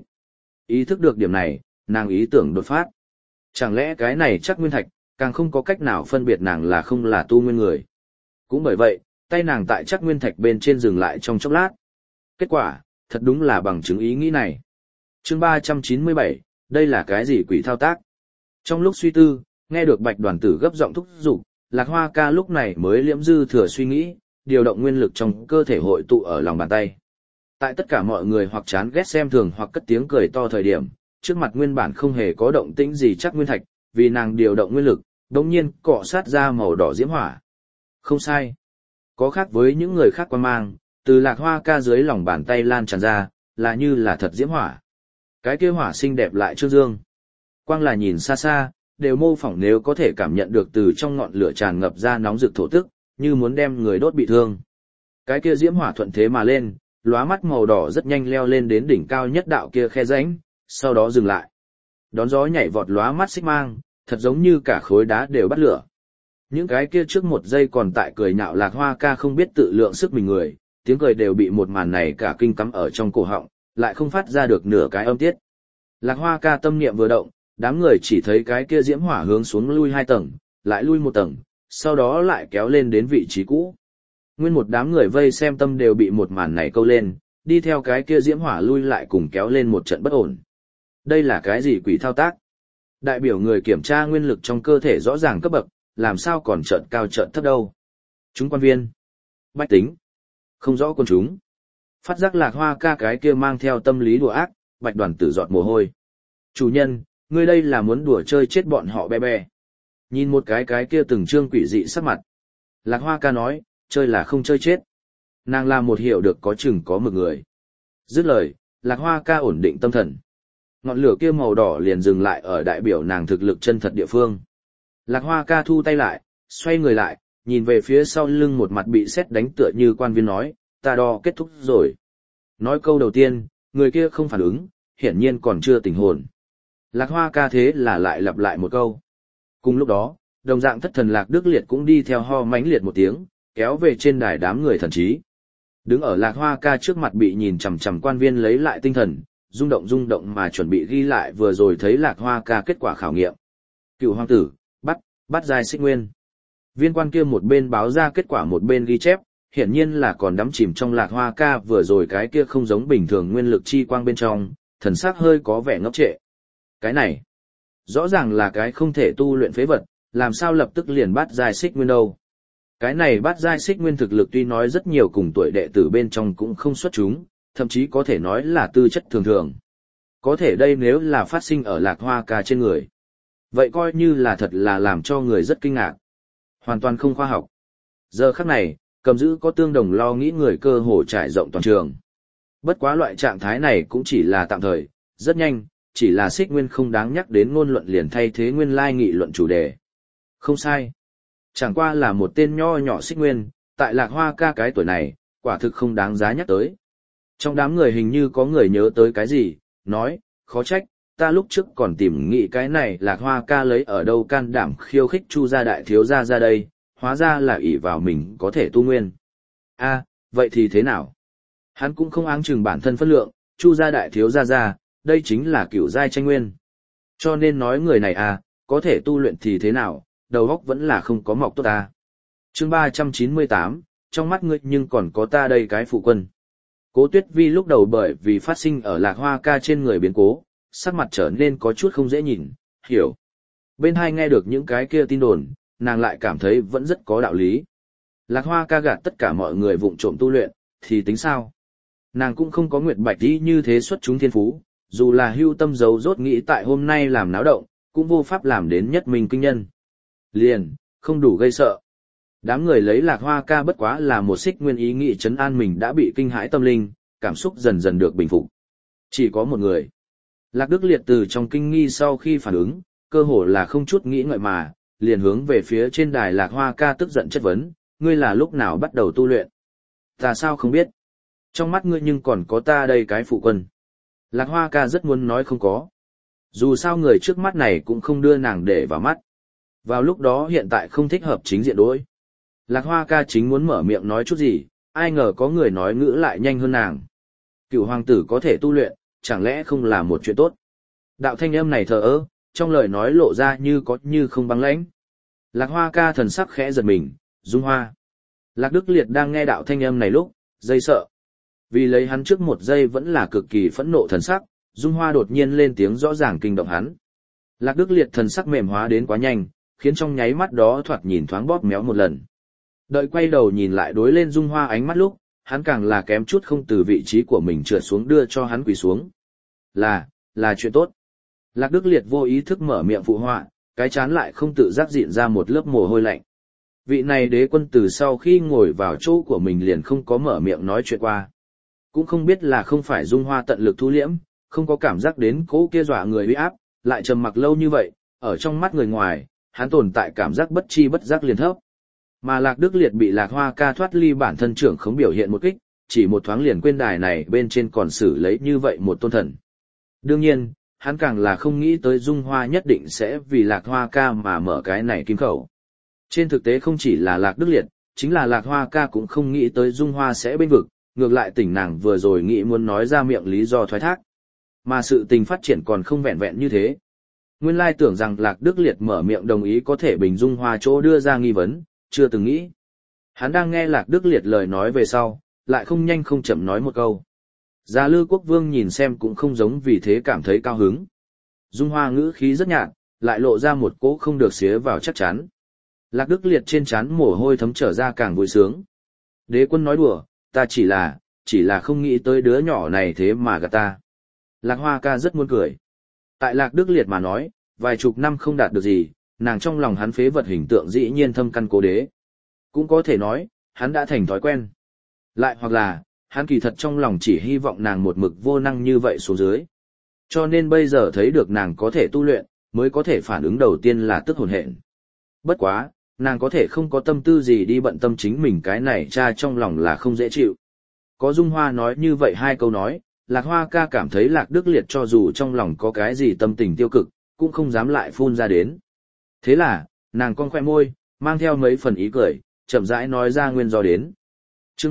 Speaker 1: Ý thức được điểm này, nàng ý tưởng đột phát. Chẳng lẽ cái này chắc nguyên thạch, càng không có cách nào phân biệt nàng là không là tu nguyên người. Cũng bởi vậy, tay nàng tại chắc nguyên thạch bên trên dừng lại trong chốc lát. Kết quả, thật đúng là bằng chứng ý nghĩ này. Chương 397, đây là cái gì quỷ thao tác? Trong lúc suy tư, nghe được Bạch Đoàn Tử gấp giọng thúc giục, Lạc Hoa ca lúc này mới liễm dư thừa suy nghĩ, điều động nguyên lực trong cơ thể hội tụ ở lòng bàn tay. Tại tất cả mọi người hoặc chán ghét xem thường hoặc cất tiếng cười to thời điểm, trước mặt nguyên bản không hề có động tĩnh gì chắc nguyên thạch, vì nàng điều động nguyên lực, đột nhiên cọ sát ra màu đỏ diễm hỏa. Không sai. Có khác với những người khác quan mang, từ Lạc Hoa ca dưới lòng bàn tay lan tràn ra, là như là thật diễm hỏa. Cái kia hỏa xinh đẹp lại trương dương. Quang là nhìn xa xa, đều mô phỏng nếu có thể cảm nhận được từ trong ngọn lửa tràn ngập ra nóng rực thổ tức, như muốn đem người đốt bị thương. Cái kia diễm hỏa thuận thế mà lên, lóa mắt màu đỏ rất nhanh leo lên đến đỉnh cao nhất đạo kia khe rãnh, sau đó dừng lại. Đón gió nhảy vọt lóa mắt xích mang, thật giống như cả khối đá đều bắt lửa. Những cái kia trước một giây còn tại cười nhạo Lạc Hoa ca không biết tự lượng sức mình người, tiếng cười đều bị một màn này cả kinh cắm ở trong cổ họng, lại không phát ra được nửa cái âm tiết. Lạc Hoa ca tâm niệm vừa động, đám người chỉ thấy cái kia diễm hỏa hướng xuống lui 2 tầng, lại lui 1 tầng, sau đó lại kéo lên đến vị trí cũ. Nguyên một đám người vây xem tâm đều bị một màn này câu lên, đi theo cái kia diễm hỏa lui lại cùng kéo lên một trận bất ổn. Đây là cái gì quỷ thao tác? Đại biểu người kiểm tra nguyên lực trong cơ thể rõ ràng cấp bậc, làm sao còn trận cao trận thấp đâu? Chúng quan viên, bách tính, không rõ quân chúng. Phát giác Lạc Hoa ca cái kia mang theo tâm lý đùa ác, Bạch Đoàn Tử giọt mồ hôi. Chủ nhân, ngươi đây là muốn đùa chơi chết bọn họ be be. Nhìn một cái kia từng trương quỷ dị sắc mặt. Lạc Hoa ca nói, chơi là không chơi chết. Nàng là một hiểu được có chừng có mực người. Dứt lời, Lạc Hoa ca ổn định tâm thần. Ngọn lửa kia màu đỏ liền dừng lại ở đại biểu nàng thực lực chân thật địa phương. Lạc Hoa ca thu tay lại, xoay người lại, nhìn về phía sau lưng một mặt bị sét đánh tựa như quan viên nói, ta đo kết thúc rồi. Nói câu đầu tiên, người kia không phản ứng, hiển nhiên còn chưa tỉnh hồn. Lạc Hoa ca thế là lại lặp lại một câu. Cùng lúc đó, đồng dạng thất thần Lạc Đức Liệt cũng đi theo ho mãnh liệt một tiếng, kéo về trên đài đám người thần trí. Đứng ở Lạc Hoa ca trước mặt bị nhìn chằm chằm quan viên lấy lại tinh thần, rung động mà chuẩn bị ghi lại vừa rồi thấy Lạc Hoa ca kết quả khảo nghiệm. Cựu hoàng tử, bắt giai xích nguyên. Viên quan kia một bên báo ra kết quả một bên ghi chép, hiển nhiên là còn đắm chìm trong Lạc Hoa ca vừa rồi cái kia không giống bình thường nguyên lực chi quang bên trong, thần sắc hơi có vẻ ngốc trệ. Cái này, rõ ràng là cái không thể tu luyện phế vật, làm sao lập tức liền bắt giai xích nguyên đâu. Cái này bắt giai xích nguyên thực lực tuy nói rất nhiều cùng tuổi đệ tử bên trong cũng không xuất chúng, thậm chí có thể nói là tư chất thường thường. Có thể đây nếu là phát sinh ở Lạc Hoa ca trên người. Vậy coi như là thật là làm cho người rất kinh ngạc. Hoàn toàn không khoa học. Giờ khắc này, cầm giữ có tương đồng lo nghĩ người cơ hồ trải rộng toàn trường. Bất quá loại trạng thái này cũng chỉ là tạm thời, rất nhanh, chỉ là xích nguyên không đáng nhắc đến ngôn luận liền thay thế nguyên lai nghị luận chủ đề. Không sai. Chẳng qua là một tên nho nhỏ xích nguyên, tại Lạc Hoa ca cái tuổi này, quả thực không đáng giá nhắc tới. Trong đám người hình như có người nhớ tới cái gì, nói, khó trách, ta lúc trước còn tìm nghĩ cái này Lạc Hoa ca lấy ở đâu can đảm khiêu khích Chu gia đại thiếu gia ra đây, hóa ra là ỷ vào mình có thể tu nguyên. A, vậy thì thế nào? Hắn cũng không áng chừng bản thân phân lượng, Chu gia đại thiếu gia ra, đây chính là cửu giai tranh nguyên. Cho nên nói người này có thể tu luyện thì thế nào, đầu óc vẫn là không có mọc tốt ta. Chương 398, trong mắt ngươi nhưng còn có ta đây cái phụ quân. Cố Tuyết Vi lúc đầu bởi vì phát sinh ở Lạc Hoa ca trên người biến cố, sắc mặt trở nên có chút không dễ nhìn, hiểu. Bên hai nghe được những cái kia tin đồn, nàng lại cảm thấy vẫn rất có đạo lý. Lạc Hoa ca gạt tất cả mọi người vụng trộm tu luyện, thì tính sao? Nàng cũng không có Nguyệt Bạch Đi như thế xuất chúng thiên phú, dù là hưu tâm giấu rốt nghĩ tại hôm nay làm náo động, cũng vô pháp làm đến nhất mình kinh nhân. Liền, không đủ gây sợ. Đám người lấy Lạc Hoa ca bất quá là một xích nguyên ý nghĩ trấn an mình đã bị kinh hãi tâm linh, cảm xúc dần dần được bình phục. Chỉ có một người. Lạc Đức Liệt từ trong kinh nghi sau khi phản ứng, cơ hồ là không chút nghĩ ngợi mà, liền hướng về phía trên đài Lạc Hoa ca tức giận chất vấn, ngươi là lúc nào bắt đầu tu luyện? Ta sao không biết? Trong mắt ngươi nhưng còn có ta đây cái phụ quân. Lạc Hoa ca rất muốn nói không có. Dù sao người trước mắt này cũng không đưa nàng để vào mắt. Vào lúc đó hiện tại không thích hợp chính diện đối. Lạc Hoa ca chính muốn mở miệng nói chút gì, ai ngờ có người nói ngữ lại nhanh hơn nàng. Cựu hoàng tử có thể tu luyện, chẳng lẽ không là một chuyện tốt? Đạo thanh âm này thờ ơ, trong lời nói lộ ra như có như không băng lãnh. Lạc Hoa ca thần sắc khẽ giật mình, Dung Hoa. Lạc Đức Liệt đang nghe đạo thanh âm này lúc, dây sợ. Vì lấy hắn trước một giây vẫn là cực kỳ phẫn nộ thần sắc, Dung Hoa đột nhiên lên tiếng rõ ràng kinh động hắn. Lạc Đức Liệt thần sắc mềm hóa đến quá nhanh, khiến trong nháy mắt đó thoạt nhìn thoáng bóp méo một lần. Đợi quay đầu nhìn lại đối lên Dung Hoa ánh mắt lúc, hắn càng là kém chút không từ vị trí của mình trượt xuống đưa cho hắn quỳ xuống. Là chuyện tốt. Lạc Đức Liệt vô ý thức mở miệng phụ họa, cái chán lại không tự giác diện ra một lớp mồ hôi lạnh. Vị này đế quân từ sau khi ngồi vào chỗ của mình liền không có mở miệng nói chuyện qua. Cũng không biết là không phải Dung Hoa tận lực thu liễm, không có cảm giác đến cỗ kia dọa người uy áp, lại trầm mặc lâu như vậy, ở trong mắt người ngoài, hắn tồn tại cảm giác bất chi bất giác liền thấp. Mà Lạc Đức Liệt bị Lạc Hoa ca thoát ly bản thân trưởng không biểu hiện một kích, chỉ một thoáng liền quên đài này bên trên còn xử lấy như vậy một tôn thần. Đương nhiên, hắn càng là không nghĩ tới Dung Hoa nhất định sẽ vì Lạc Hoa ca mà mở cái này kim khẩu. Trên thực tế không chỉ là Lạc Đức Liệt, chính là Lạc Hoa ca cũng không nghĩ tới Dung Hoa sẽ bên vực, ngược lại tỉnh nàng vừa rồi nghĩ muốn nói ra miệng lý do thoái thác. Mà sự tình phát triển còn không vẹn vẹn như thế. Nguyên lai tưởng rằng Lạc Đức Liệt mở miệng đồng ý có thể bình Dung Hoa chỗ đưa ra nghi vấn, chưa từng nghĩ. Hắn đang nghe Lạc Đức Liệt lời nói về sau, lại không nhanh không chậm nói một câu. Già Lư Quốc Vương nhìn xem cũng không giống vì thế cảm thấy cao hứng. Dung Hoa ngữ khí rất nhạt, lại lộ ra một cỗ không được xía vào chắc chắn. Lạc Đức Liệt trên trán mồ hôi thấm trở ra càng vui sướng. Đế quân nói đùa, ta chỉ là không nghĩ tới đứa nhỏ này thế mà gạt ta. Lạc Hoa ca rất muốn cười. Tại Lạc Đức Liệt mà nói, vài chục năm không đạt được gì, nàng trong lòng hắn phế vật hình tượng dĩ nhiên thâm căn cố đế. Cũng có thể nói, hắn đã thành thói quen. Lại hoặc là, hắn kỳ thật trong lòng chỉ hy vọng nàng một mực vô năng như vậy xuống dưới. Cho nên bây giờ thấy được nàng có thể tu luyện, mới có thể phản ứng đầu tiên là tức hồn hện. Bất quá, nàng có thể không có tâm tư gì đi bận tâm chính mình cái này cha trong lòng là không dễ chịu. Có Dung Hoa nói như vậy hai câu nói, Lạc Hoa ca cảm thấy Lạc Đức Liệt cho dù trong lòng có cái gì tâm tình tiêu cực, cũng không dám lại phun ra đến. Thế là, nàng cong khoe môi, mang theo mấy phần ý cười, chậm rãi nói ra nguyên do đến. Chương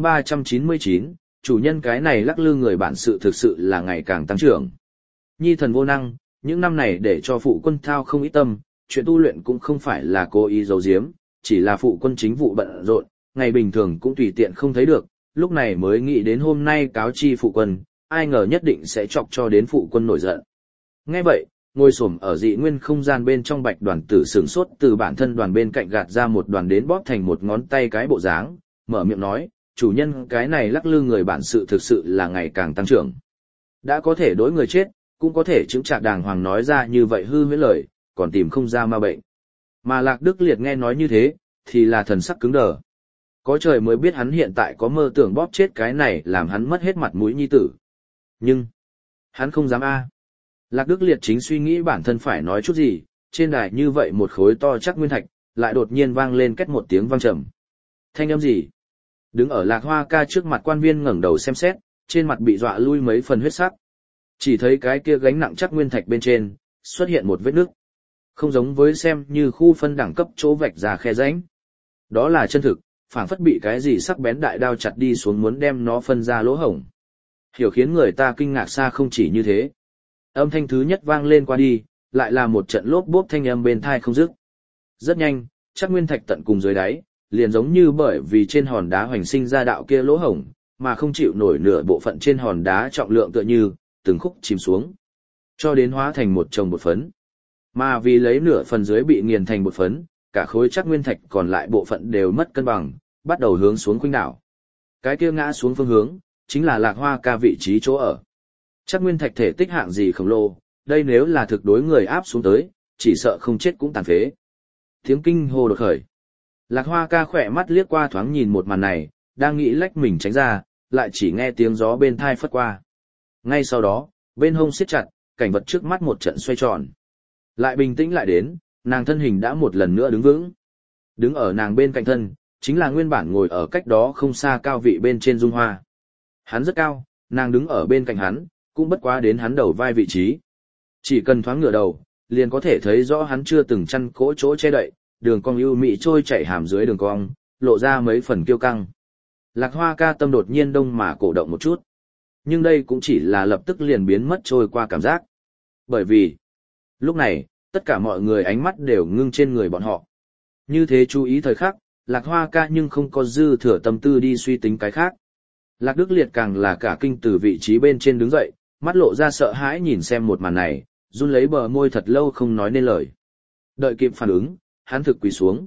Speaker 1: 399, chủ nhân cái này lắc lư người bản sự thực sự là ngày càng tăng trưởng. Nhi thần vô năng, những năm này để cho phụ quân thao không ít tâm, chuyện tu luyện cũng không phải là cố ý giấu giếm, chỉ là phụ quân chính vụ bận rộn, ngày bình thường cũng tùy tiện không thấy được, lúc này mới nghĩ đến hôm nay cáo chi phụ quân, ai ngờ nhất định sẽ chọc cho đến phụ quân nổi giận. Nghe vậy, ngồi xổm ở dị nguyên không gian bên trong Bạch Đoàn Tử sửng sốt từ bản thân đoàn bên cạnh gạt ra một đoàn đến bóp thành một ngón tay cái bộ dáng, mở miệng nói, chủ nhân cái này lắc lư người bản sự thực sự là ngày càng tăng trưởng. Đã có thể đối người chết, cũng có thể chứng trạc đàng hoàng nói ra như vậy hư huyễn lời, còn tìm không ra ma bệnh. Mà Lạc Đức Liệt nghe nói như thế, thì là thần sắc cứng đờ. Có trời mới biết hắn hiện tại có mơ tưởng bóp chết cái này làm hắn mất hết mặt mũi nhi tử. Nhưng, hắn không dám a. Lạc Đức Liệt chính suy nghĩ bản thân phải nói chút gì, trên đài như vậy một khối to chắc nguyên thạch, lại đột nhiên vang lên két một tiếng vang trầm. Thanh âm gì? Đứng ở Lạc Hoa ca trước mặt quan viên ngẩng đầu xem xét, trên mặt bị dọa lui mấy phần huyết sắc. Chỉ thấy cái kia gánh nặng chắc nguyên thạch bên trên, xuất hiện một vết nứt. Không giống với xem như khu phân đẳng cấp chỗ vạch ra khe rãnh. Đó là chân thực, phảng phất bị cái gì sắc bén đại đao chặt đi xuống muốn đem nó phân ra lỗ hổng. Hiểu khiến người ta kinh ngạc xa không chỉ như thế. Âm thanh thứ nhất vang lên qua đi, lại là một trận lốp bốp thanh âm bên tai không dứt. Rất nhanh, chắc nguyên thạch tận cùng dưới đáy, liền giống như bởi vì trên hòn đá hoành sinh ra đạo kia lỗ hổng, mà không chịu nổi nửa bộ phận trên hòn đá trọng lượng tựa như, từng khúc chìm xuống. Cho đến hóa thành một chồng bột phấn. Mà vì lấy nửa phần dưới bị nghiền thành bột phấn, cả khối chắc nguyên thạch còn lại bộ phận đều mất cân bằng, bắt đầu hướng xuống khuynh đảo. Cái kia ngã xuống phương hướng, chính là Lạc Hoa ca vị trí chỗ ở. Chắc nguyên thạch thể tích hạng gì khổng lồ, đây nếu là thực đối người áp xuống tới, chỉ sợ không chết cũng tàn phế. Tiếng kinh hô đột khởi. Lạc Hoa ca khỏe mắt liếc qua thoáng nhìn một màn này, đang nghĩ lách mình tránh ra, lại chỉ nghe tiếng gió bên thai phất qua. Ngay sau đó, bên hông siết chặt, cảnh vật trước mắt một trận xoay tròn. Lại bình tĩnh lại đến, nàng thân hình đã một lần nữa đứng vững. Đứng ở nàng bên cạnh thân, chính là nguyên bản ngồi ở cách đó không xa cao vị bên trên Dung Hoa. Hắn rất cao, nàng đứng ở bên cạnh hắn, cũng bất quá đến hắn đầu vai vị trí. Chỉ cần thoáng ngửa đầu, liền có thể thấy rõ hắn chưa từng chăn cỗ chỗ che đậy, đường cong ưu mị trôi chảy hàm dưới đường cong, lộ ra mấy phần kiêu căng. Lạc Hoa ca tâm đột nhiên đông mà cổ động một chút. Nhưng đây cũng chỉ là lập tức liền biến mất trôi qua cảm giác. Bởi vì, lúc này, tất cả mọi người ánh mắt đều ngưng trên người bọn họ. Như thế chú ý thời khắc, Lạc Hoa ca nhưng không có dư thừa tâm tư đi suy tính cái khác. Lạc Đức Liệt càng là cả kinh từ vị trí bên trên đứng dậy, mắt lộ ra sợ hãi nhìn xem một màn này, run lấy bờ môi thật lâu không nói nên lời. Đợi kịp phản ứng, hắn thực quỳ xuống.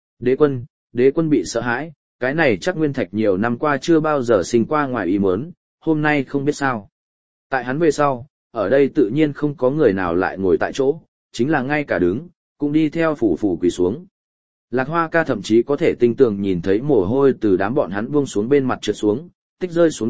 Speaker 1: Đế quân bị sợ hãi, cái này chắc nguyên thạch nhiều năm qua chưa bao giờ sinh qua ngoài ý muốn, hôm nay không biết sao. Tại hắn về sau, ở đây tự nhiên không có người nào lại ngồi tại chỗ, chính là ngay cả đứng, cũng đi theo phủ phủ quỳ xuống. Lạc Hoa ca thậm chí có thể tinh tường nhìn thấy mồ hôi từ đám bọn hắn buông xuống bên mặt trượt xuống, tích rơi xuống đất,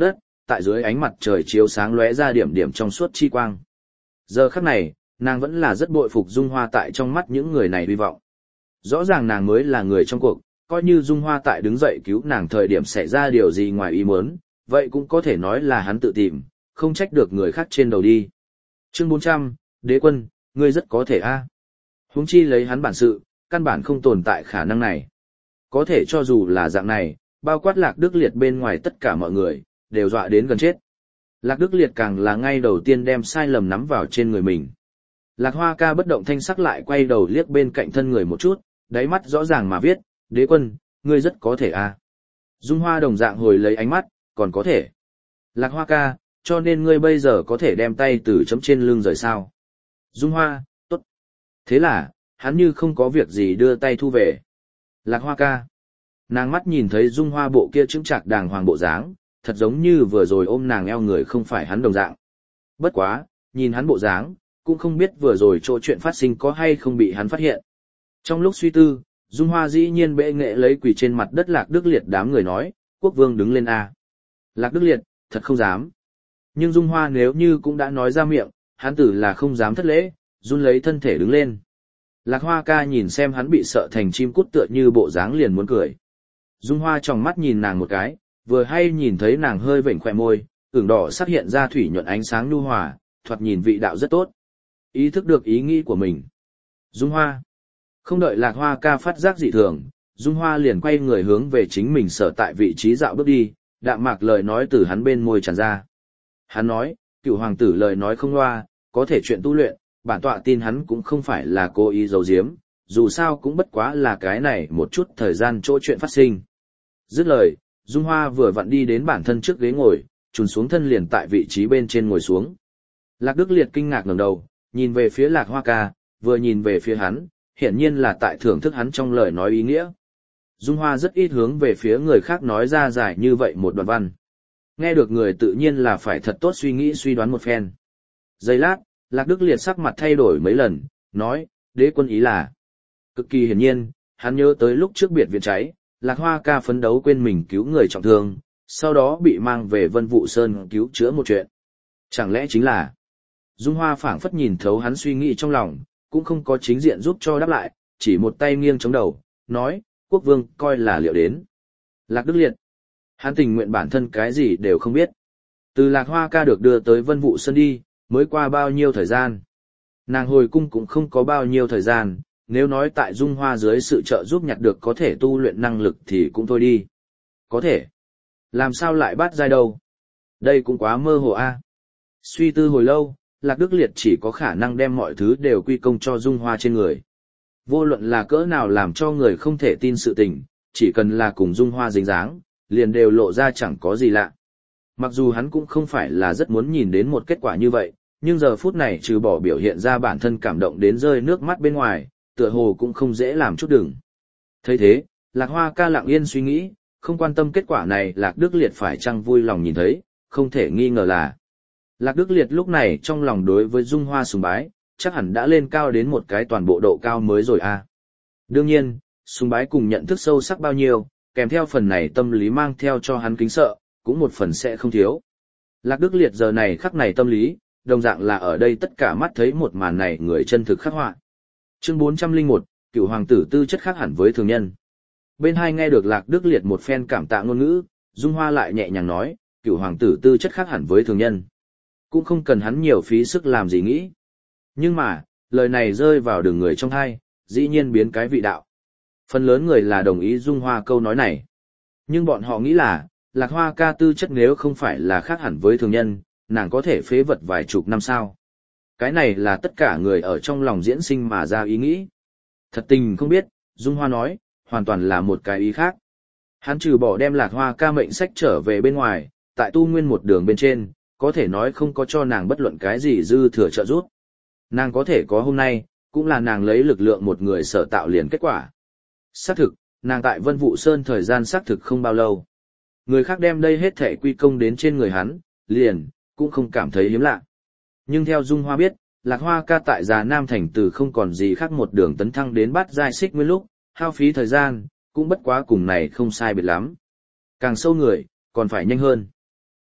Speaker 1: tại dưới ánh mặt trời chiếu sáng lóe ra điểm điểm trong suốt chi quang. Giờ khắc này, nàng vẫn là rất bội phục Dung Hoa tại trong mắt những người này hy vọng. Rõ ràng nàng mới là người trong cuộc, coi như Dung Hoa tại đứng dậy cứu nàng thời điểm xảy ra điều gì ngoài ý muốn, vậy cũng có thể nói là hắn tự tìm, không trách được người khác trên đầu đi. Chương 400, Đế quân, ngươi rất có thể a. Huống chi lấy hắn bản sự, căn bản không tồn tại khả năng này. Có thể cho dù là dạng này, bao quát Lạc Đức Liệt bên ngoài tất cả mọi người, đều dọa đến gần chết. Lạc Đức Liệt càng là ngay đầu tiên đem sai lầm nắm vào trên người mình. Lạc Hoa Ca bất động thanh sắc lại quay đầu liếc bên cạnh thân người một chút, đáy mắt rõ ràng mà viết, Đế quân, ngươi rất có thể a. Dung Hoa đồng dạng hồi lấy ánh mắt, còn có thể. Lạc Hoa Ca, cho nên ngươi bây giờ có thể đem tay từ chấm trên lưng rời sao. Dung Hoa, tốt. Thế là, hắn như không có việc gì đưa tay thu về. Lạc Hoa Ca. Nàng mắt nhìn thấy Dung Hoa bộ kia chững chạc đàng hoàng bộ dáng, thật giống như vừa rồi ôm nàng eo người không phải hắn đồng dạng. Bất quá, nhìn hắn bộ dáng, cũng không biết vừa rồi chỗ chuyện phát sinh có hay không bị hắn phát hiện. Trong lúc suy tư, Dung Hoa dĩ nhiên bệ nghệ lấy quỳ trên mặt đất Lạc Đức Liệt đám người nói, quốc vương đứng lên a. Lạc Đức Liệt, thật không dám. Nhưng Dung Hoa nếu như cũng đã nói ra miệng, hắn tử là không dám thất lễ, run lấy thân thể đứng lên. Lạc Hoa Ca nhìn xem hắn bị sợ thành chim cút tựa như bộ dáng liền muốn cười. Dung Hoa tròng mắt nhìn nàng một cái, vừa hay nhìn thấy nàng hơi vểnh khỏe môi, ửng đỏ sắc hiện ra thủy nhuận ánh sáng nhu hòa, thoạt nhìn vị đạo rất tốt. Ý thức được ý nghĩ của mình. Dung Hoa. Không đợi Lạc Hoa Ca phát giác dị thường, Dung Hoa liền quay người hướng về chính mình sở tại vị trí dạo bước đi, đạm mạc lời nói từ hắn bên môi tràn ra. Hắn nói, cựu hoàng tử lời nói không loa, có thể chuyện tu luyện, bản tọa tin hắn cũng không phải là cố ý giấu giếm, dù sao cũng bất quá là cái này một chút thời gian chỗ chuyện phát sinh. Dứt lời, Dung Hoa vừa vặn đi đến bản thân trước ghế ngồi, trùn xuống thân liền tại vị trí bên trên ngồi xuống. Lạc Đức Liệt kinh ngạc ngẩng đầu, nhìn về phía Lạc Hoa Ca, vừa nhìn về phía hắn, hiển nhiên là tại thưởng thức hắn trong lời nói ý nghĩa. Dung Hoa rất ít hướng về phía người khác nói ra dài như vậy một đoạn văn. Nghe được người tự nhiên là phải thật tốt suy nghĩ suy đoán một phen. Giây lát, Lạc Đức Liệt sắc mặt thay đổi mấy lần, nói, đế quân ý là. Cực kỳ hiển nhiên, hắn nhớ tới lúc trước biệt viện cháy, Lạc Hoa Ca phấn đấu quên mình cứu người trọng thương, sau đó bị mang về Vân Vũ Sơn cứu chữa một chuyện. Chẳng lẽ chính là... Dung Hoa phảng phất nhìn thấu hắn suy nghĩ trong lòng, cũng không có chính diện giúp cho đáp lại, chỉ một tay nghiêng chống đầu, nói, quốc vương coi là liệu đến. Lạc Đức Liệt. Hắn tình nguyện bản thân cái gì đều không biết. Từ Lạc Hoa Ca được đưa tới Vân Vũ Sơn đi, mới qua bao nhiêu thời gian. Nàng hồi cung cũng không có bao nhiêu thời gian, nếu nói tại Dung Hoa dưới sự trợ giúp nhặt được có thể tu luyện năng lực thì cũng thôi đi. Có thể. Làm sao lại bắt giai đâu? Đây cũng quá mơ hồ a. Suy tư hồi lâu, Lạc Đức Liệt chỉ có khả năng đem mọi thứ đều quy công cho Dung Hoa trên người. Vô luận là cỡ nào làm cho người không thể tin sự tình, chỉ cần là cùng Dung Hoa dính dáng, liền đều lộ ra chẳng có gì lạ. Mặc dù hắn cũng không phải là rất muốn nhìn đến một kết quả như vậy, nhưng giờ phút này trừ bỏ biểu hiện ra bản thân cảm động đến rơi nước mắt bên ngoài, tựa hồ cũng không dễ làm chút đừng. Thấy thế, Lạc Hoa Ca lặng yên suy nghĩ, không quan tâm kết quả này Lạc Đức Liệt phải chăng vui lòng nhìn thấy, không thể nghi ngờ là. Lạc Đức Liệt lúc này trong lòng đối với Dung Hoa sùng bái, chắc hẳn đã lên cao đến một cái toàn bộ độ cao mới rồi a. Đương nhiên, sùng bái cùng nhận thức sâu sắc bao nhiêu, kèm theo phần này tâm lý mang theo cho hắn kính sợ, cũng một phần sẽ không thiếu. Lạc Đức Liệt giờ này khắc này tâm lý, đồng dạng là ở đây tất cả mắt thấy một màn này người chân thực khắc họa. Chương 401, cựu hoàng tử tư chất khác hẳn với thường nhân. Bên hai nghe được Lạc Đức Liệt một phen cảm tạ ngôn ngữ, Dung Hoa lại nhẹ nhàng nói, cựu hoàng tử tư chất khác hẳn với thường nhân. Cũng không cần hắn nhiều phí sức làm gì nghĩ. Nhưng mà, lời này rơi vào đường người trong thai, dĩ nhiên biến cái vị đạo. Phần lớn người là đồng ý Dung Hoa câu nói này. Nhưng bọn họ nghĩ là, Lạc Hoa Ca tư chất nếu không phải là khác hẳn với thường nhân, nàng có thể phế vật vài chục năm sao. Cái này là tất cả người ở trong lòng diễn sinh mà ra ý nghĩ. Thật tình không biết, Dung Hoa nói, hoàn toàn là một cái ý khác. Hắn trừ bỏ đem Lạc Hoa Ca mệnh sách trở về bên ngoài, tại tu nguyên một đường bên trên, có thể nói không có cho nàng bất luận cái gì dư thừa trợ giúp. Nàng có thể có hôm nay, cũng là nàng lấy lực lượng một người sở tạo liền kết quả. Xác thực, nàng tại Vân Vũ Sơn thời gian xác thực không bao lâu. Người khác đem đây hết thể quy công đến trên người hắn, liền, cũng không cảm thấy hiếm lạ. Nhưng theo Dung Hoa biết, Lạc Hoa Ca tại Già Nam Thành từ không còn gì khác một đường tấn thăng đến bát giai xích nguyên lúc, hao phí thời gian, cũng bất quá cùng này không sai biệt lắm. Càng sâu người, còn phải nhanh hơn.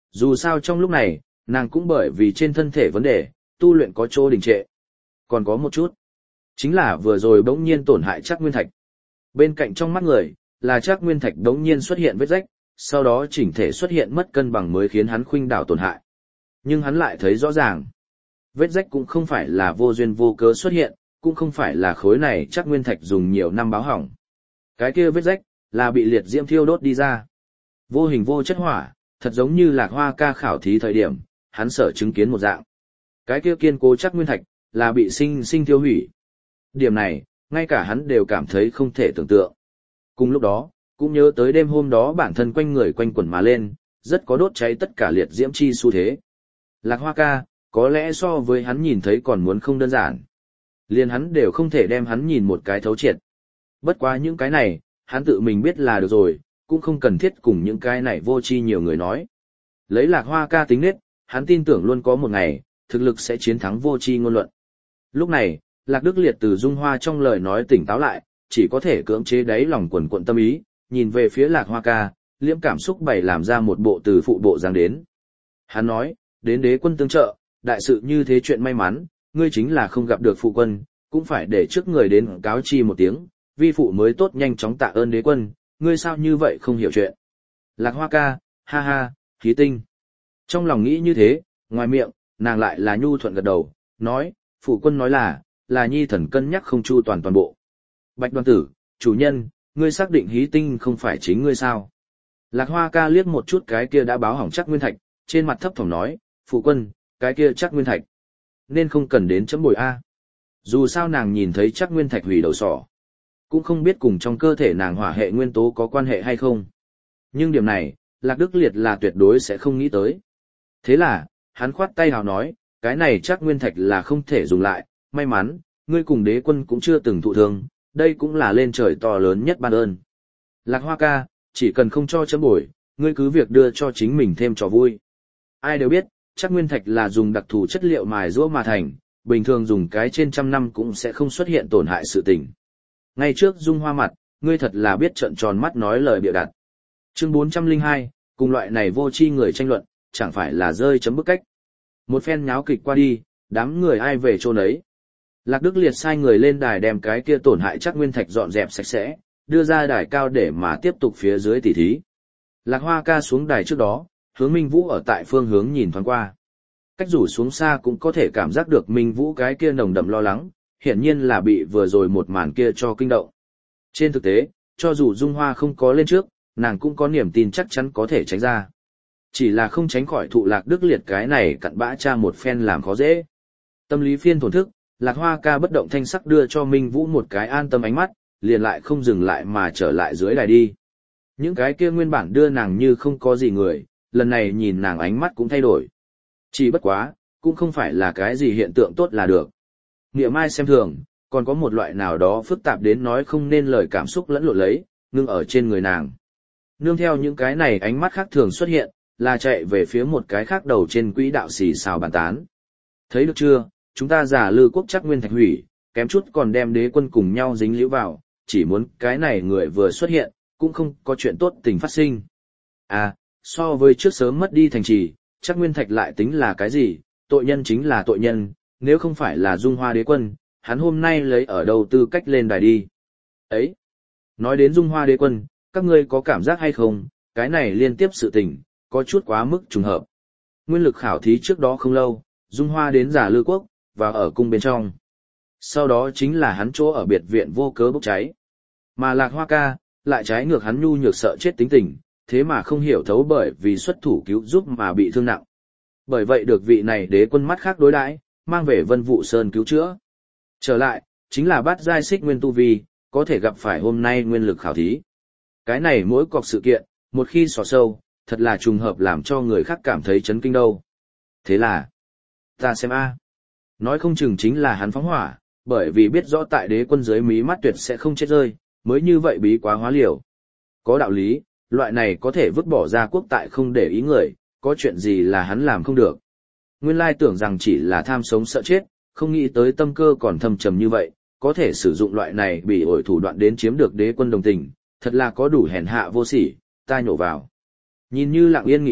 Speaker 1: Dù sao trong lúc này, nàng cũng bởi vì trên thân thể vấn đề, tu luyện có chỗ đình trệ. Còn có một chút, chính là vừa rồi bỗng nhiên tổn hại Trác Nguyên Thạch. Bên cạnh trong mắt người, là Trác Nguyên Thạch bỗng nhiên xuất hiện vết rách, sau đó chỉnh thể xuất hiện mất cân bằng mới khiến hắn khuynh đảo tổn hại. Nhưng hắn lại thấy rõ ràng, vết rách cũng không phải là vô duyên vô cớ xuất hiện, cũng không phải là khối này Trác Nguyên Thạch dùng nhiều năm báo hỏng. Cái kia vết rách, là bị liệt diễm thiêu đốt đi ra. Vô hình vô chất hỏa, thật giống như Lạc Hoa ca khảo thí thời điểm, hắn sở chứng kiến một dạng. Cái kia kiên cố Trác Nguyên Thạch, là bị sinh sinh tiêu hủy. Điểm này, ngay cả hắn đều cảm thấy không thể tưởng tượng. Cùng lúc đó, cũng nhớ tới đêm hôm đó bản thân quanh người quanh quẩn mà lên, rất có đốt cháy tất cả liệt diễm chi xu thế. Lạc Hoa ca, có lẽ so với hắn nhìn thấy còn muốn không đơn giản. Liền hắn đều không thể đem hắn nhìn một cái thấu triệt. Bất quá những cái này, hắn tự mình biết là được rồi, cũng không cần thiết cùng những cái này vô tri nhiều người nói. Lấy Lạc Hoa ca tính nết, hắn tin tưởng luôn có một ngày, thực lực sẽ chiến thắng vô tri ngôn luận. Lúc này, Lạc Đức Liệt từ Dung Hoa trong lời nói tỉnh táo lại, chỉ có thể cưỡng chế đáy lòng quần quận tâm ý, nhìn về phía Lạc Hoa ca, liễm cảm xúc bày làm ra một bộ từ phụ bộ dáng đến. Hắn nói, đến đế quân tương trợ, đại sự như thế chuyện may mắn, ngươi chính là không gặp được phụ quân, cũng phải để trước người đến cáo chi một tiếng, vi phụ mới tốt nhanh chóng tạ ơn đế quân, ngươi sao như vậy không hiểu chuyện. Lạc Hoa ca, ha ha, khí tinh. Trong lòng nghĩ như thế, ngoài miệng, nàng lại là nhu thuận gật đầu, nói, phụ quân nói là nhi thần cân nhắc không chu toàn bộ. Bạch Đoàn tử, chủ nhân, ngươi xác định hí tinh không phải chính ngươi sao? Lạc Hoa ca liếc một chút cái kia đã báo hỏng Trác Nguyên Thạch, trên mặt thấp thỏm nói, phụ quân, cái kia Trác Nguyên Thạch, nên không cần đến chấm bồi a. Dù sao nàng nhìn thấy Trác Nguyên Thạch hủy đầu sỏ, cũng không biết cùng trong cơ thể nàng hỏa hệ nguyên tố có quan hệ hay không. Nhưng điểm này, Lạc Đức Liệt là tuyệt đối sẽ không nghĩ tới. Thế là, hắn khoát tay hào nói, cái này Trác Nguyên Thạch là không thể dùng lại, may mắn, ngươi cùng đế quân cũng chưa từng thụ thương, đây cũng là lên trời to lớn nhất ban ơn. Lạc Hoa ca, chỉ cần không cho chấm bồi, ngươi cứ việc đưa cho chính mình thêm trò vui. Ai đều biết, Trác Nguyên Thạch là dùng đặc thù chất liệu mài giũa mà thành, bình thường dùng cái trên trăm năm cũng sẽ không xuất hiện tổn hại sự tình. Ngay trước Dung Hoa mặt, ngươi thật là biết trợn tròn mắt nói lời bịa đặt. Chương 402, cùng loại này vô tri người tranh luận, chẳng phải là rơi chấm bức cách. Một phen nháo kịch qua đi, đám người ai về chôn ấy. Lạc Đức Liệt sai người lên đài đem cái kia tổn hại Trác Nguyên Thạch dọn dẹp sạch sẽ, đưa ra đài cao để mà tiếp tục phía dưới tỉ thí. Lạc Hoa ca xuống đài trước đó, hướng Minh Vũ ở tại phương hướng nhìn thoáng qua. Cách rủ xuống xa cũng có thể cảm giác được Minh Vũ cái kia nồng đậm lo lắng, hiển nhiên là bị vừa rồi một màn kia cho kinh động. Trên thực tế, cho dù Dung Hoa không có lên trước, nàng cũng có niềm tin chắc chắn có thể tránh ra. Chỉ là không tránh khỏi thụ Lạc Đức Liệt cái này cặn bã cha một phen làm khó dễ. Tâm lý phiên thổn thức, Lạc Hoa ca bất động thanh sắc đưa cho Minh Vũ một cái an tâm ánh mắt, liền lại không dừng lại mà trở lại dưới đài đi. Những cái kia nguyên bản đưa nàng như không có gì người, lần này nhìn nàng ánh mắt cũng thay đổi. Chỉ bất quá, cũng không phải là cái gì hiện tượng tốt là được. Nghĩa mai xem thường, còn có một loại nào đó phức tạp đến nói không nên lời cảm xúc lẫn lộn lấy, ngưng ở trên người nàng. Nương theo những cái này ánh mắt khác thường xuất hiện, là chạy về phía một cái khác đầu trên quỹ đạo xì xào bàn tán. Thấy được chưa, chúng ta giả lư quốc Trác Nguyên Thạch hủy, kém chút còn đem đế quân cùng nhau dính liễu vào, chỉ muốn cái này người vừa xuất hiện, cũng không có chuyện tốt tình phát sinh. À, so với trước sớm mất đi thành trì, Trác Nguyên Thạch lại tính là cái gì, tội nhân chính là tội nhân, nếu không phải là Dung Hoa đế quân, hắn hôm nay lấy ở đâu tư cách lên đài đi. Ấy, nói đến Dung Hoa đế quân, các ngươi có cảm giác hay không, cái này liên tiếp sự tình, có chút quá mức trùng hợp. Nguyên lực khảo thí trước đó không lâu, Dung Hoa đến giả lư quốc, và ở cung bên trong. Sau đó chính là hắn chỗ ở biệt viện vô cớ bốc cháy. Mà Lạc Hoa ca, lại trái ngược hắn nhu nhược sợ chết tính tình, thế mà không hiểu thấu bởi vì xuất thủ cứu giúp mà bị thương nặng. Bởi vậy được vị này đế quân mắt khác đối đãi, mang về Vân Vũ Sơn cứu chữa. Trở lại, chính là bát giai xích nguyên tu vi, có thể gặp phải hôm nay nguyên lực khảo thí. Cái này mỗi cọc sự kiện, một khi xỏ sâu, thật là trùng hợp làm cho người khác cảm thấy chấn kinh đâu. Thế là, ta xem a, nói không chừng chính là hắn phóng hỏa, bởi vì biết rõ tại đế quân dưới mí mắt tuyệt sẽ không chết rơi, mới như vậy bí quá hóa liều. Có đạo lý, loại này có thể vứt bỏ ra quốc tại không để ý người, có chuyện gì là hắn làm không được. Nguyên lai tưởng rằng chỉ là tham sống sợ chết, không nghĩ tới tâm cơ còn thâm trầm như vậy, có thể sử dụng loại này bị ổi thủ đoạn đến chiếm được đế quân đồng tình, thật là có đủ hèn hạ vô sỉ, ta nhổ vào. Nhìn như lặng yên nghị luận,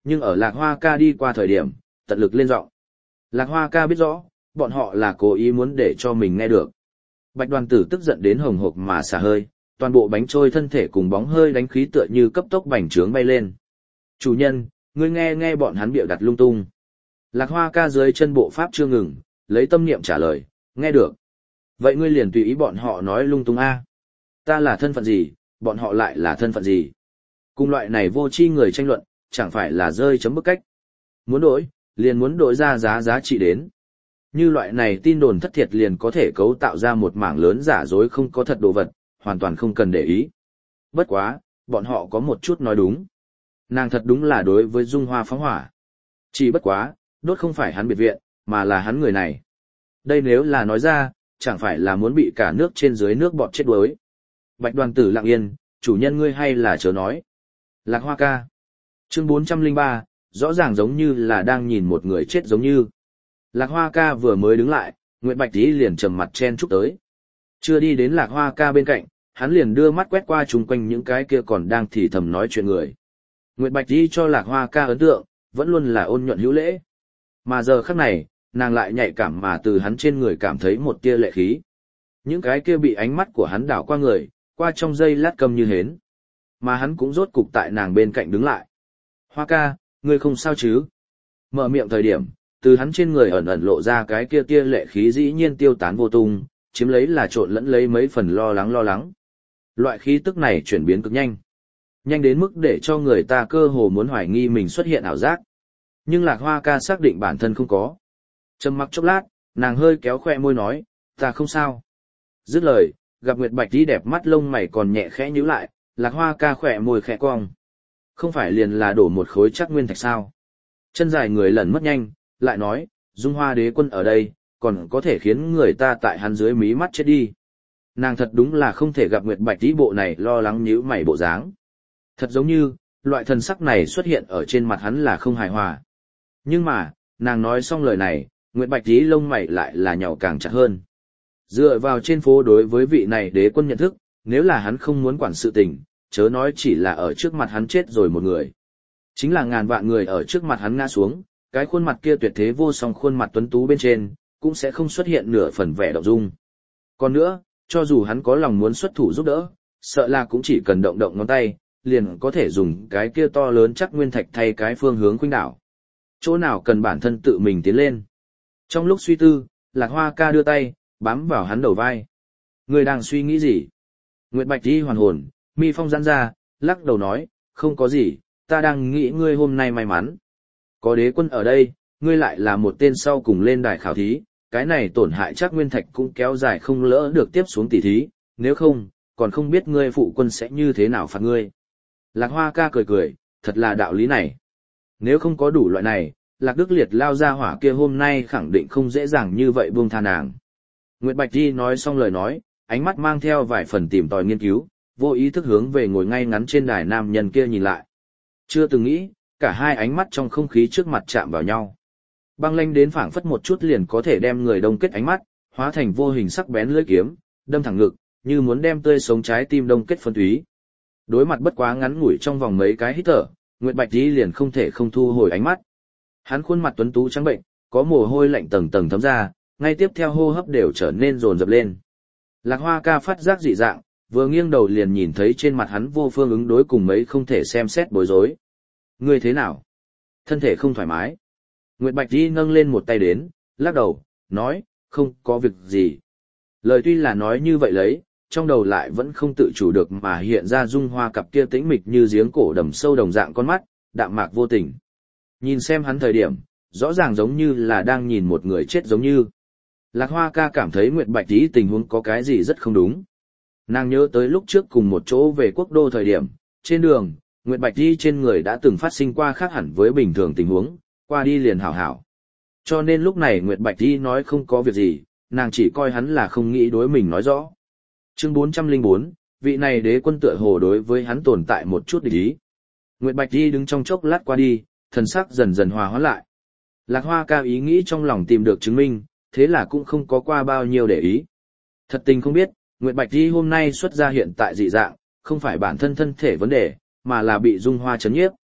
Speaker 1: nhưng ở Lạc Hoa ca đi qua thời điểm, tận lực lên giọng. Lạc Hoa ca biết rõ, bọn họ là cố ý muốn để cho mình nghe được. Bạch đoàn tử tức giận đến hồng hộc mà xả hơi, toàn bộ bánh trôi thân thể cùng bóng hơi đánh khí tựa như cấp tốc bành trướng bay lên. Chủ nhân, ngươi nghe bọn hắn bịa đặt lung tung. Lạc Hoa ca dưới chân bộ pháp chưa ngừng, lấy tâm niệm trả lời, nghe được. Vậy ngươi liền tùy ý bọn họ nói lung tung a. Ta là thân phận gì, bọn họ lại là thân phận gì. Cùng loại này vô tri người tranh luận, chẳng phải là rơi chấm bức cách. Muốn đổi, liền muốn đổi ra giá trị đến. Như loại này tin đồn thất thiệt liền có thể cấu tạo ra một mảng lớn giả dối không có thật đồ vật, hoàn toàn không cần để ý. Bất quá, bọn họ có một chút nói đúng. Nàng thật đúng là đối với Dung Hoa phóng hỏa. Chỉ bất quá, đốt không phải hắn biệt viện, mà là hắn người này. Đây nếu là nói ra, chẳng phải là muốn bị cả nước trên dưới nước bọt chết đuối. Bạch đoàn tử lặng yên, chủ nhân ngươi hay là chớ nói. Lạc Hoa ca. Chương 403, rõ ràng giống như là đang nhìn một người chết giống như. Lạc Hoa ca vừa mới đứng lại, Nguyệt Bạch Tí liền trầm mặt chen chúc tới. Chưa đi đến Lạc Hoa ca bên cạnh, hắn liền đưa mắt quét qua chung quanh những cái kia còn đang thì thầm nói chuyện người. Nguyệt Bạch Tí cho Lạc Hoa ca ấn tượng, vẫn luôn là ôn nhuận hữu lễ. Mà giờ khắc này, nàng lại nhạy cảm mà từ hắn trên người cảm thấy một tia lệ khí. Những cái kia bị ánh mắt của hắn đảo qua người, qua trong giây lát câm như hến. Mà hắn cũng rốt cục tại nàng bên cạnh đứng lại. Hoa ca, ngươi không sao chứ? Mở miệng thời điểm, từ hắn trên người ẩn ẩn lộ ra cái kia tia lệ khí dĩ nhiên tiêu tán vô tung, chiếm lấy là trộn lẫn lấy mấy phần lo lắng. Loại khí tức này chuyển biến cực nhanh. Nhanh đến mức để cho người ta cơ hồ muốn hoài nghi mình xuất hiện ảo giác. Nhưng Lạc Hoa ca xác định bản thân không có. Trầm mặc chốc lát, nàng hơi kéo khoe môi nói, ta không sao. Dứt lời, gặp Nguyệt Bạch Tí đẹp mắt lông mày còn nhẹ khẽ nhíu lại, Lạc Hoa ca khỏe môi khẽ cong. Không phải liền là đổ một khối chắc nguyên thạch sao? Chân dài người lẩn mất nhanh, lại nói, Dung Hoa đế quân ở đây, còn có thể khiến người ta tại hắn dưới mí mắt chết đi. Nàng thật đúng là không thể gặp Nguyệt Bạch Tí bộ này lo lắng nhíu mày bộ dáng. Thật giống như, loại thần sắc này xuất hiện ở trên mặt hắn là không hài hòa. Nhưng mà, nàng nói xong lời này, Nguyệt Bạch Tí lông mày lại là nhàu càng chặt hơn. Dựa vào trên phố đối với vị này đế quân nhận thức, nếu là hắn không muốn quản sự tình, chớ nói chỉ là ở trước mặt hắn chết rồi một người. Chính là ngàn vạn người ở trước mặt hắn ngã xuống, cái khuôn mặt kia tuyệt thế vô song khuôn mặt tuấn tú bên trên, cũng sẽ không xuất hiện nửa phần vẻ động dung. Còn nữa, cho dù hắn có lòng muốn xuất thủ giúp đỡ, sợ là cũng chỉ cần động động ngón tay, liền có thể dùng cái kia to lớn chắc nguyên thạch thay cái phương hướng khuynh đảo. Chỗ nào cần bản thân tự mình tiến lên. Trong lúc suy tư, Lạc Hoa ca đưa tay, bám vào hắn đầu vai. Người đang suy nghĩ gì? Nguyệt Bạch Tí hoàn hồn, mi phong giãn ra, lắc đầu nói, không có gì, ta đang nghĩ ngươi hôm nay may mắn. Có đế quân ở đây, ngươi lại là một tên sau cùng lên đài khảo thí, cái này tổn hại chắc nguyên thạch cũng kéo dài không lỡ được tiếp xuống tỷ thí, nếu không, còn không biết ngươi phụ quân sẽ như thế nào phạt ngươi. Lạc Hoa ca cười, thật là đạo lý này. Nếu không có đủ loại này, Lạc Đức Liệt lao ra hỏa kia hôm nay khẳng định không dễ dàng như vậy buông tha nàng. Nguyệt Bạch Tí nói xong lời nói, ánh mắt mang theo vài phần tìm tòi nghiên cứu, vô ý thức hướng về ngồi ngay ngắn trên đài nam nhân kia nhìn lại. Chưa từng nghĩ, cả hai ánh mắt trong không khí trước mặt chạm vào nhau. Băng lanh đến phảng phất một chút liền có thể đem người đông kết ánh mắt, hóa thành vô hình sắc bén lưỡi kiếm, đâm thẳng ngực, như muốn đem tươi sống trái tim đông kết phân túy. Đối mặt bất quá ngắn ngủi trong vòng mấy cái hít thở, Nguyệt Bạch Tí liền không thể không thu hồi ánh mắt. Hắn khuôn mặt tuấn tú trắng bệnh, có mồ hôi lạnh tầng tầng thấm ra, ngay tiếp theo hô hấp đều trở nên dồn dập lên. Lạc Hoa ca phát giác dị dạng, vừa nghiêng đầu liền nhìn thấy trên mặt hắn vô phương ứng đối cùng mấy không thể xem xét bối rối. Ngươi thế nào? Thân thể không thoải mái. Nguyệt Bạch Tí nâng lên một tay đến, lắc đầu, nói, không có việc gì. Lời tuy là nói như vậy lấy, trong đầu lại vẫn không tự chủ được mà hiện ra Dung Hoa cặp kia tĩnh mịch như giếng cổ đầm sâu đồng dạng con mắt, đạm mạc vô tình. Nhìn xem hắn thời điểm, rõ ràng giống như là đang nhìn một người chết giống như. Lạc Hoa ca cảm thấy Nguyệt Bạch Tí tình huống có cái gì rất không đúng. Nàng nhớ tới lúc trước cùng một chỗ về quốc đô thời điểm, trên đường, Nguyệt Bạch Tí trên người đã từng phát sinh qua khác hẳn với bình thường tình huống, qua đi liền hảo hảo. Cho nên lúc này Nguyệt Bạch Tí nói không có việc gì, nàng chỉ coi hắn là không nghĩ đối mình nói rõ. Chương 404, vị này đế quân tựa hồ đối với hắn tồn tại một chút địch ý. Nguyệt Bạch Tí đứng trong chốc lát qua đi, thần sắc dần dần hòa hoãn lại. Lạc Hoa ca ý nghĩ trong lòng tìm được chứng minh, thế là cũng không có qua bao nhiêu để ý. Thật tình không biết, Nguyệt Bạch Tí hôm nay xuất ra hiện tại dị dạng, không phải bản thân thân thể vấn đề, mà là bị Dung Hoa chấn nhiếp.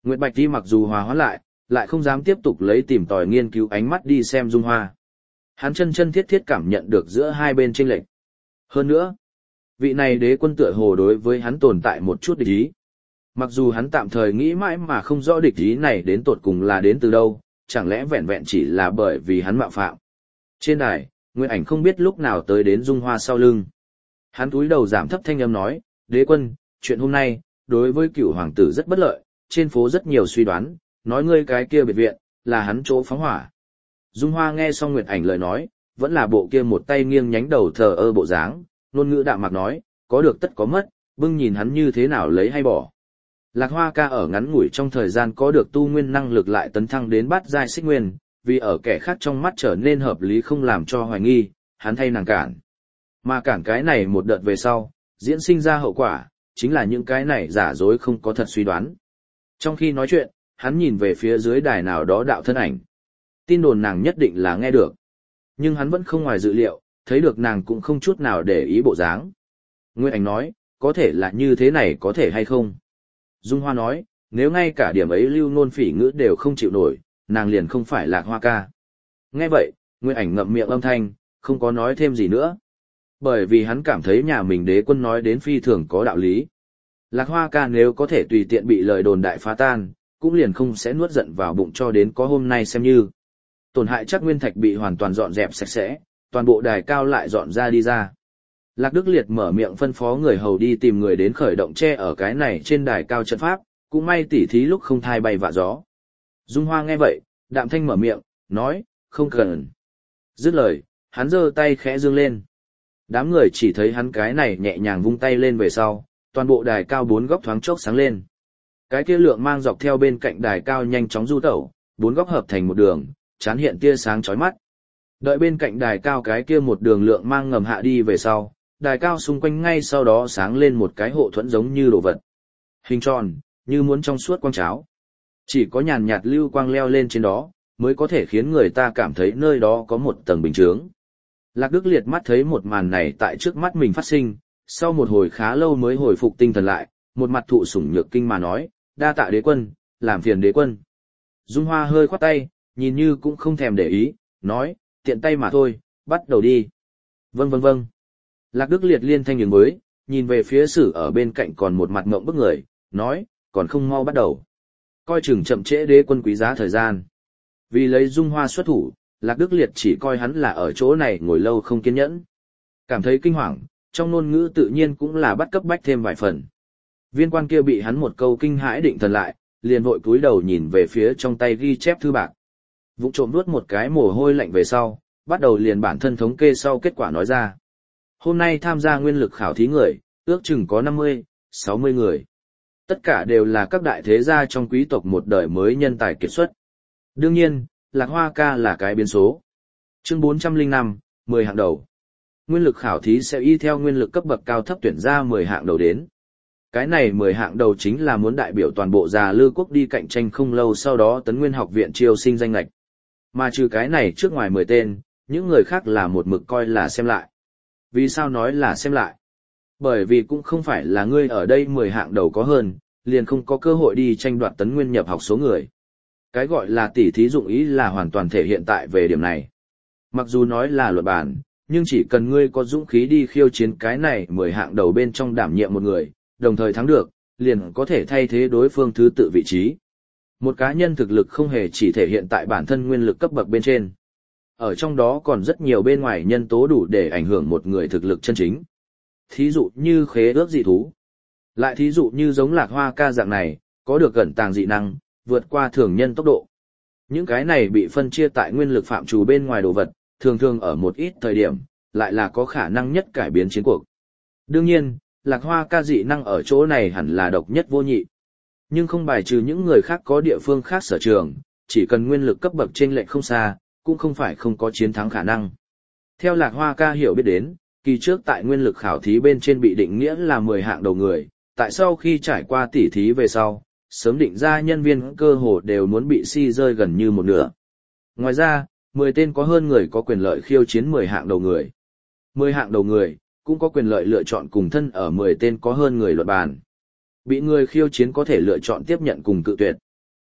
Speaker 1: Nguyệt Bạch Ti mặc dù hòa hoãn lại, lại không dám tiếp tục lấy tìm tòi nghiên cứu ánh mắt đi xem Dung Hoa. Hắn chân chân thiết thiết cảm nhận được giữa hai bên chênh lệch. Hơn nữa, vị này đế quân tựa hồ đối với hắn tồn tại một chút địch ý. Mặc dù hắn tạm thời nghĩ mãi mà không rõ địch ý này đến tột cùng là đến từ đâu, chẳng lẽ vẹn vẹn chỉ là bởi vì hắn mạo phạm. Trên đài, Nguyên Ảnh không biết lúc nào tới đến Dung Hoa sau lưng. Hắn cúi đầu giảm thấp thanh âm nói, đế quân, chuyện hôm nay, đối với cửu hoàng tử rất bất lợi, trên phố rất nhiều suy đoán, nói ngươi cái kia biệt viện, là hắn chỗ phóng hỏa. Dung Hoa nghe xong Nguyệt Ảnh lời nói, vẫn là bộ kia một tay nghiêng nhánh đầu thờ ơ bộ dáng, ngôn ngữ đạm mạc nói, có được tất có mất, bưng nhìn hắn như thế nào lấy hay bỏ. Lạc Hoa ca ở ngắn ngủi trong thời gian có được tu nguyên năng lực lại tấn thăng đến bát giai xích nguyên, vì ở kẻ khác trong mắt trở nên hợp lý không làm cho hoài nghi, hắn thay nàng cản. Mà cản cái này một đợt về sau, diễn sinh ra hậu quả, chính là những cái này giả dối không có thật suy đoán. Trong khi nói chuyện, hắn nhìn về phía dưới đài nào đó đạo thân ảnh. Tin đồn nàng nhất định là nghe được. Nhưng hắn vẫn không ngoài dự liệu, thấy được nàng cũng không chút nào để ý bộ dáng. Nguyên Ảnh nói, có thể là như thế này có thể hay không? Dung Hoa nói, nếu ngay cả điểm ấy lưu nôn phỉ ngữ đều không chịu nổi, nàng liền không phải Lạc Hoa ca. Nghe vậy, Nguyên Ảnh ngậm miệng âm thanh, không có nói thêm gì nữa. Bởi vì hắn cảm thấy nhà mình đế quân nói đến phi thường có đạo lý. Lạc Hoa ca nếu có thể tùy tiện bị lời đồn đại phá tan, cũng liền không sẽ nuốt giận vào bụng cho đến có hôm nay xem như. Tổn hại chắc nguyên thạch bị hoàn toàn dọn dẹp sạch sẽ, toàn bộ đài cao lại dọn ra đi ra. Lạc Đức Liệt mở miệng phân phó người hầu đi tìm người đến khởi động tre ở cái này trên đài cao trận pháp, cũng may tỉ thí lúc không thai bay vạ gió. Dung Hoa nghe vậy, đạm thanh mở miệng, nói, không cần. Dứt lời, hắn giơ tay khẽ dương lên. Đám người chỉ thấy hắn cái này nhẹ nhàng vung tay lên về sau, toàn bộ đài cao bốn góc thoáng chốc sáng lên. Cái kia lượng mang dọc theo bên cạnh đài cao nhanh chóng du tẩu, bốn góc hợp thành một đường, chán hiện tia sáng chói mắt. Đợi bên cạnh đài cao cái kia một đường lượng mang ngầm hạ đi về sau, đài cao xung quanh ngay sau đó sáng lên một cái hộ thuẫn giống như đồ vật. Hình tròn, như muốn trong suốt quang cháo. Chỉ có nhàn nhạt lưu quang leo lên trên đó, mới có thể khiến người ta cảm thấy nơi đó có một tầng bình chướng. Lạc Đức Liệt mắt thấy một màn này tại trước mắt mình phát sinh, sau một hồi khá lâu mới hồi phục tinh thần lại, một mặt thụ sủng nhược kinh mà nói, đa tạ đế quân, làm phiền đế quân. Dung Hoa hơi khoát tay, nhìn như cũng không thèm để ý, nói, tiện tay mà thôi, bắt đầu đi. Vâng vâng vâng. Lạc Đức Liệt liên thanh nhường mới, nhìn về phía Sử ở bên cạnh còn một mặt ngộng bức người, nói, còn không mau bắt đầu. Coi chừng chậm trễ đế quân quý giá thời gian. Vì lấy Dung Hoa xuất thủ, Lạc Đức Liệt chỉ coi hắn là ở chỗ này ngồi lâu không kiên nhẫn. Cảm thấy kinh hoàng, trong ngôn ngữ tự nhiên cũng là bắt cấp bách thêm vài phần. Viên quan kia bị hắn một câu kinh hãi định thần lại, liền vội cúi đầu nhìn về phía trong tay ghi chép thư bạc. Vụng trộm nuốt một cái mồ hôi lạnh về sau, bắt đầu liền bản thân thống kê sau kết quả nói ra. Hôm nay tham gia nguyên lực khảo thí người, ước chừng có 50, 60 người. Tất cả đều là các đại thế gia trong quý tộc một đời mới nhân tài kiệt xuất. Đương nhiên, Lạc Hoa ca là cái biến số. Chương 405, 10 hạng đầu. Nguyên lực khảo thí sẽ y theo nguyên lực cấp bậc cao thấp tuyển ra 10 hạng đầu đến. Cái này 10 hạng đầu chính là muốn đại biểu toàn bộ Già Lư quốc đi cạnh tranh không lâu sau đó tấn nguyên học viện chiêu sinh danh lệch. Mà trừ cái này trước ngoài 10 tên, những người khác là một mực coi là xem lại. Vì sao nói là xem lại? Bởi vì cũng không phải là ngươi ở đây 10 hạng đầu có hơn, liền không có cơ hội đi tranh đoạt tấn nguyên nhập học số người. Cái gọi là tỉ thí dụng ý là hoàn toàn thể hiện tại về điểm này. Mặc dù nói là luận bàn, nhưng chỉ cần ngươi có dũng khí đi khiêu chiến cái này 10 hạng đầu bên trong đảm nhiệm một người, đồng thời thắng được, liền có thể thay thế đối phương thứ tự vị trí. Một cá nhân thực lực không hề chỉ thể hiện tại bản thân nguyên lực cấp bậc bên trên. Ở trong đó còn rất nhiều bên ngoài nhân tố đủ để ảnh hưởng một người thực lực chân chính. Thí dụ như khế ước dị thú. Lại thí dụ như giống Lạc Hoa ca dạng này, có được ẩn tàng dị năng, vượt qua thường nhân tốc độ. Những cái này bị phân chia tại nguyên lực phạm trù bên ngoài đồ vật, thường thường ở một ít thời điểm, lại là có khả năng nhất cải biến chiến cuộc. Đương nhiên, Lạc Hoa ca dị năng ở chỗ này hẳn là độc nhất vô nhị. Nhưng không bài trừ những người khác có địa phương khác sở trường, chỉ cần nguyên lực cấp bậc chênh lệch không xa, cũng không phải không có chiến thắng khả năng. Theo Lạc Hoa ca hiểu biết đến, kỳ trước tại nguyên lực khảo thí bên trên bị định nghĩa là 10 hạng đầu người, tại sau khi trải qua tỉ thí về sau, sớm định ra nhân viên cơ hồ đều muốn bị si rơi gần như một nửa. Ngoài ra, 10 tên có hơn người có quyền lợi khiêu chiến 10 hạng đầu người. 10 hạng đầu người cũng có quyền lợi lựa chọn cùng thân ở 10 tên có hơn người luận bàn. Bị người khiêu chiến có thể lựa chọn tiếp nhận cùng cự tuyệt.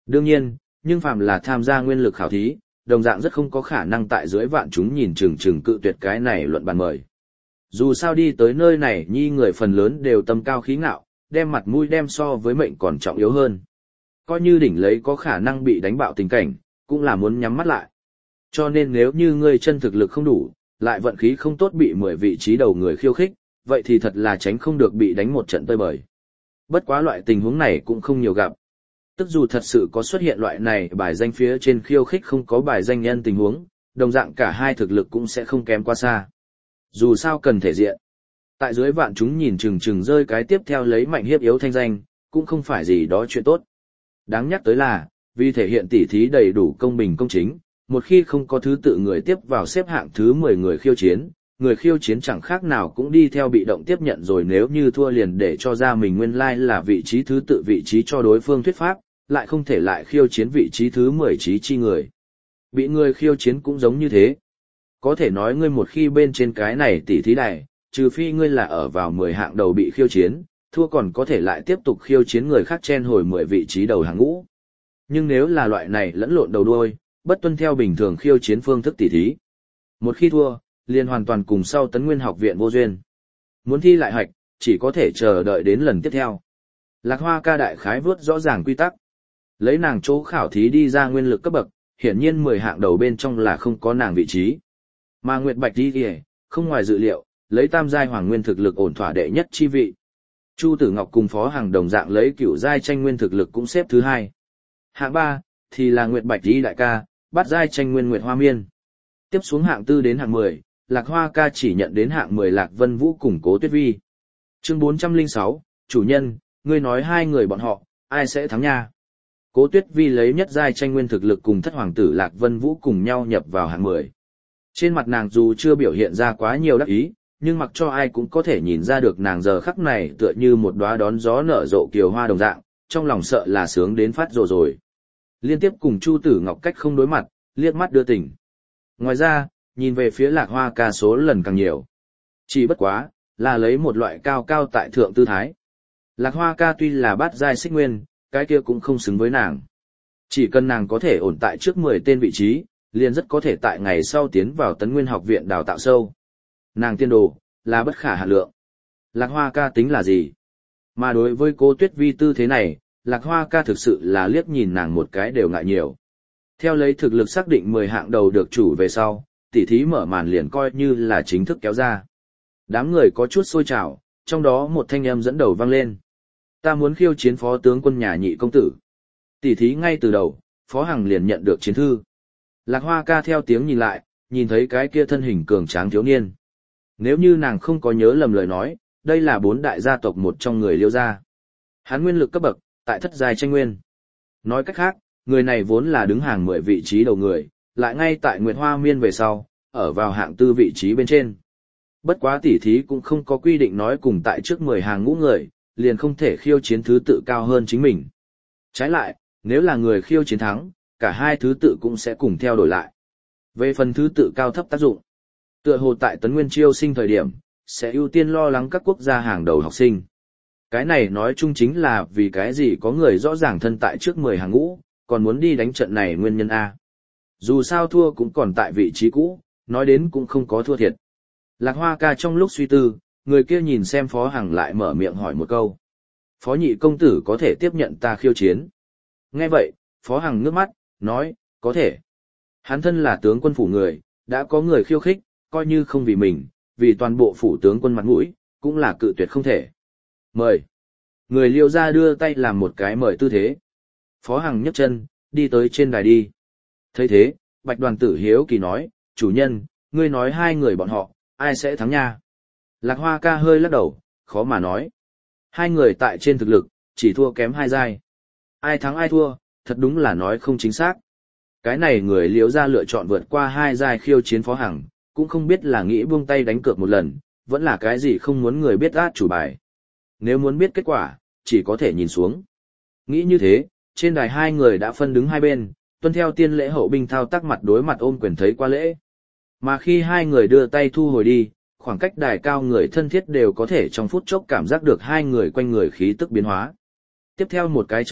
Speaker 1: Đương nhiên, nhưng phàm là tham gia nguyên lực khảo thí, đồng dạng rất không có khả năng tại dưới vạn chúng nhìn chừng chừng cự tuyệt cái này luận bàn mời. Dù sao đi tới nơi này nhi người phần lớn đều tâm cao khí ngạo, đem mặt mũi đem so với mệnh còn trọng yếu hơn. Coi như đỉnh lấy có khả năng bị đánh bạo tình cảnh, cũng là muốn nhắm mắt lại. Cho nên nếu như ngươi chân thực lực không đủ, lại vận khí không tốt bị 10 vị trí đầu người khiêu khích, vậy thì thật là tránh không được bị đánh một trận tơi bời. Bất quá loại tình huống này cũng không nhiều gặp. Tức dù thật sự có xuất hiện loại này bài danh phía trên khiêu khích không có bài danh nhân tình huống, đồng dạng cả hai thực lực cũng sẽ không kém quá xa. Dù sao cần thể diện. Tại dưới vạn chúng nhìn chừng chừng rơi cái tiếp theo lấy mạnh hiếp yếu thanh danh, cũng không phải gì đó chuyện tốt. Đáng nhắc tới là, vì thể hiện tỉ thí đầy đủ công bình công chính, một khi không có thứ tự người tiếp vào xếp hạng thứ 10 người khiêu chiến chẳng khác nào cũng đi theo bị động tiếp nhận rồi, nếu như thua liền để cho ra mình nguyên lai là vị trí thứ tự vị trí cho đối phương thuyết pháp, lại không thể lại khiêu chiến vị trí thứ 10 trí chi người. Bị người khiêu chiến cũng giống như thế. Có thể nói ngươi một khi bên trên cái này tỉ thí đài, trừ phi ngươi là ở vào 10 hạng đầu bị khiêu chiến, thua còn có thể lại tiếp tục khiêu chiến người khác chen hồi 10 vị trí đầu hàng ngũ. Nhưng nếu là loại này lẫn lộn đầu đuôi, bất tuân theo bình thường khiêu chiến phương thức tỉ thí, một khi thua, liền hoàn toàn cùng sau Tấn Nguyên học viện vô duyên. Muốn thi lại hạch, chỉ có thể chờ đợi đến lần tiếp theo. Lạc Hoa ca đại khái vớt rõ ràng quy tắc. Lấy nàng chỗ khảo thí đi ra nguyên lực cấp bậc, hiển nhiên 10 hạng đầu bên trong là không có nàng vị trí. Mà Nguyệt Bạch đi kìa, không ngoài dự liệu, lấy tam giai hoàng nguyên thực lực ổn thỏa đệ nhất chi vị. Chu Tử Ngọc cùng Phó Hằng đồng dạng lấy cửu giai tranh nguyên thực lực cũng xếp thứ 2. Hạng 3 thì là Nguyệt Bạch đi đại ca, bát giai tranh nguyên Nguyệt Hoa Miên. Tiếp xuống hạng 4 đến hạng 10, Lạc Hoa ca chỉ nhận đến hạng 10 Lạc Vân Vũ cùng Cố Tuyết Vi. Chương 406, chủ nhân, ngươi nói hai người bọn họ, ai sẽ thắng nha? Cố Tuyết Vi lấy nhất giai tranh nguyên thực lực cùng thất hoàng tử Lạc Vân Vũ cùng nhau nhập vào hạng 10. Trên mặt nàng dù chưa biểu hiện ra quá nhiều đắc ý, nhưng mặc cho ai cũng có thể nhìn ra được nàng giờ khắc này tựa như một đóa đón gió nở rộ kiều hoa đồng dạng, trong lòng sợ là sướng đến phát rồ rồi. Liên tiếp cùng Chu Tử Ngọc cách không đối mặt, liếc mắt đưa tình. Ngoài ra, nhìn về phía Lạc Hoa ca số lần càng nhiều. Chỉ bất quá, là lấy một loại cao cao tại thượng tư thái. Lạc Hoa ca tuy là bát giai xích nguyên, cái kia cũng không xứng với nàng. Chỉ cần nàng có thể ổn tại trước 10 tên vị trí, liền rất có thể tại ngày sau tiến vào Tấn Nguyên học viện đào tạo sâu. Nàng tiên đồ, là bất khả hạn lượng. Lạc Hoa ca tính là gì? Mà đối với Cố Tuyết Vi tư thế này, Lạc Hoa ca thực sự là liếc nhìn nàng một cái đều ngại nhiều. Theo lấy thực lực xác định 10 hạng đầu được chủ về sau, tỉ thí mở màn liền coi như là chính thức kéo ra. Đám người có chút sôi trào, trong đó một thanh âm dẫn đầu vang lên. Ta muốn khiêu chiến phó tướng quân nhà Nhị công tử. Tỉ thí ngay từ đầu, Phó Hằng liền nhận được chiến thư. Lạc Hoa ca theo tiếng nhìn lại, nhìn thấy cái kia thân hình cường tráng thiếu niên. Nếu như nàng không có nhớ lầm lời nói, đây là 4 đại gia tộc một trong người Liêu gia. Hắn nguyên lực cấp bậc, tại thất giai tranh nguyên. Nói cách khác, người này vốn là đứng hàng 10 vị trí đầu người, lại ngay tại Nguyệt Hoa Miên về sau, ở vào hạng 4 vị trí bên trên. Bất quá tỉ thí cũng không có quy định nói cùng tại trước 10 hàng ngũ người, liền không thể khiêu chiến thứ tự cao hơn chính mình. Trái lại, nếu là người khiêu chiến thắng, cả hai thứ tự cũng sẽ cùng theo đổi lại. Về phần thứ tự cao thấp tác dụng, tựa hồ tại Tấn Nguyên chiêu sinh thời điểm, sẽ ưu tiên lo lắng các quốc gia hàng đầu học sinh. Cái này nói chung chính là vì cái gì có người rõ ràng thân tại trước 10 hàng ngũ, còn muốn đi đánh trận này nguyên nhân A. Dù sao thua cũng còn tại vị trí cũ, nói đến cũng không có thua thiệt. Lạc Hoa ca trong lúc suy tư, người kia nhìn xem Phó Hằng lại mở miệng hỏi một câu. Phó Nhị công tử có thể tiếp nhận ta khiêu chiến. Nghe vậy, Phó Hằng ngước mắt, nói, có thể. Hắn thân là tướng quân phủ người, đã có người khiêu khích, coi như không vì mình, vì toàn bộ phủ tướng quân mặt mũi, cũng là cự tuyệt không thể. Mời. Người Liêu gia đưa tay làm một cái mời tư thế. Phó Hằng nhấc chân, đi tới trên đài đi. Thấy thế, Bạch Đoàn Tử hiếu kỳ nói, chủ nhân, ngươi nói hai người bọn họ, ai sẽ thắng nha? Lạc Hoa ca hơi lắc đầu, khó mà nói. Hai người tại trên thực lực, chỉ thua kém 2 giai. Ai thắng ai thua, thật đúng là nói không chính xác. Cái này người Liễu gia lựa chọn vượt qua 2 giai khiêu chiến Phó Hằng, cũng không biết là nghĩ buông tay đánh cược một lần, vẫn là cái gì không muốn người biết át chủ bài. Nếu muốn biết kết quả, chỉ có thể nhìn xuống. Nghĩ như thế, trên đài hai người đã phân đứng hai bên, tuân theo tiên lễ hậu binh thao tác mặt đối mặt ôm quyền thấy qua lễ. Mà khi hai người đưa tay thu hồi đi, khoảng cách đài cao người thân thiết đều có thể trong phút chốc cảm giác được hai người quanh người khí tức biến hóa. Tiếp theo một cái chớp mắt,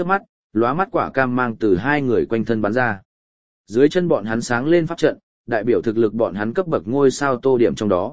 Speaker 1: lóa mắt quả cam mang từ hai người quanh thân bắn ra. Dưới chân bọn hắn sáng lên pháp trận, đại biểu thực lực bọn hắn cấp bậc ngôi sao tô điểm trong đó.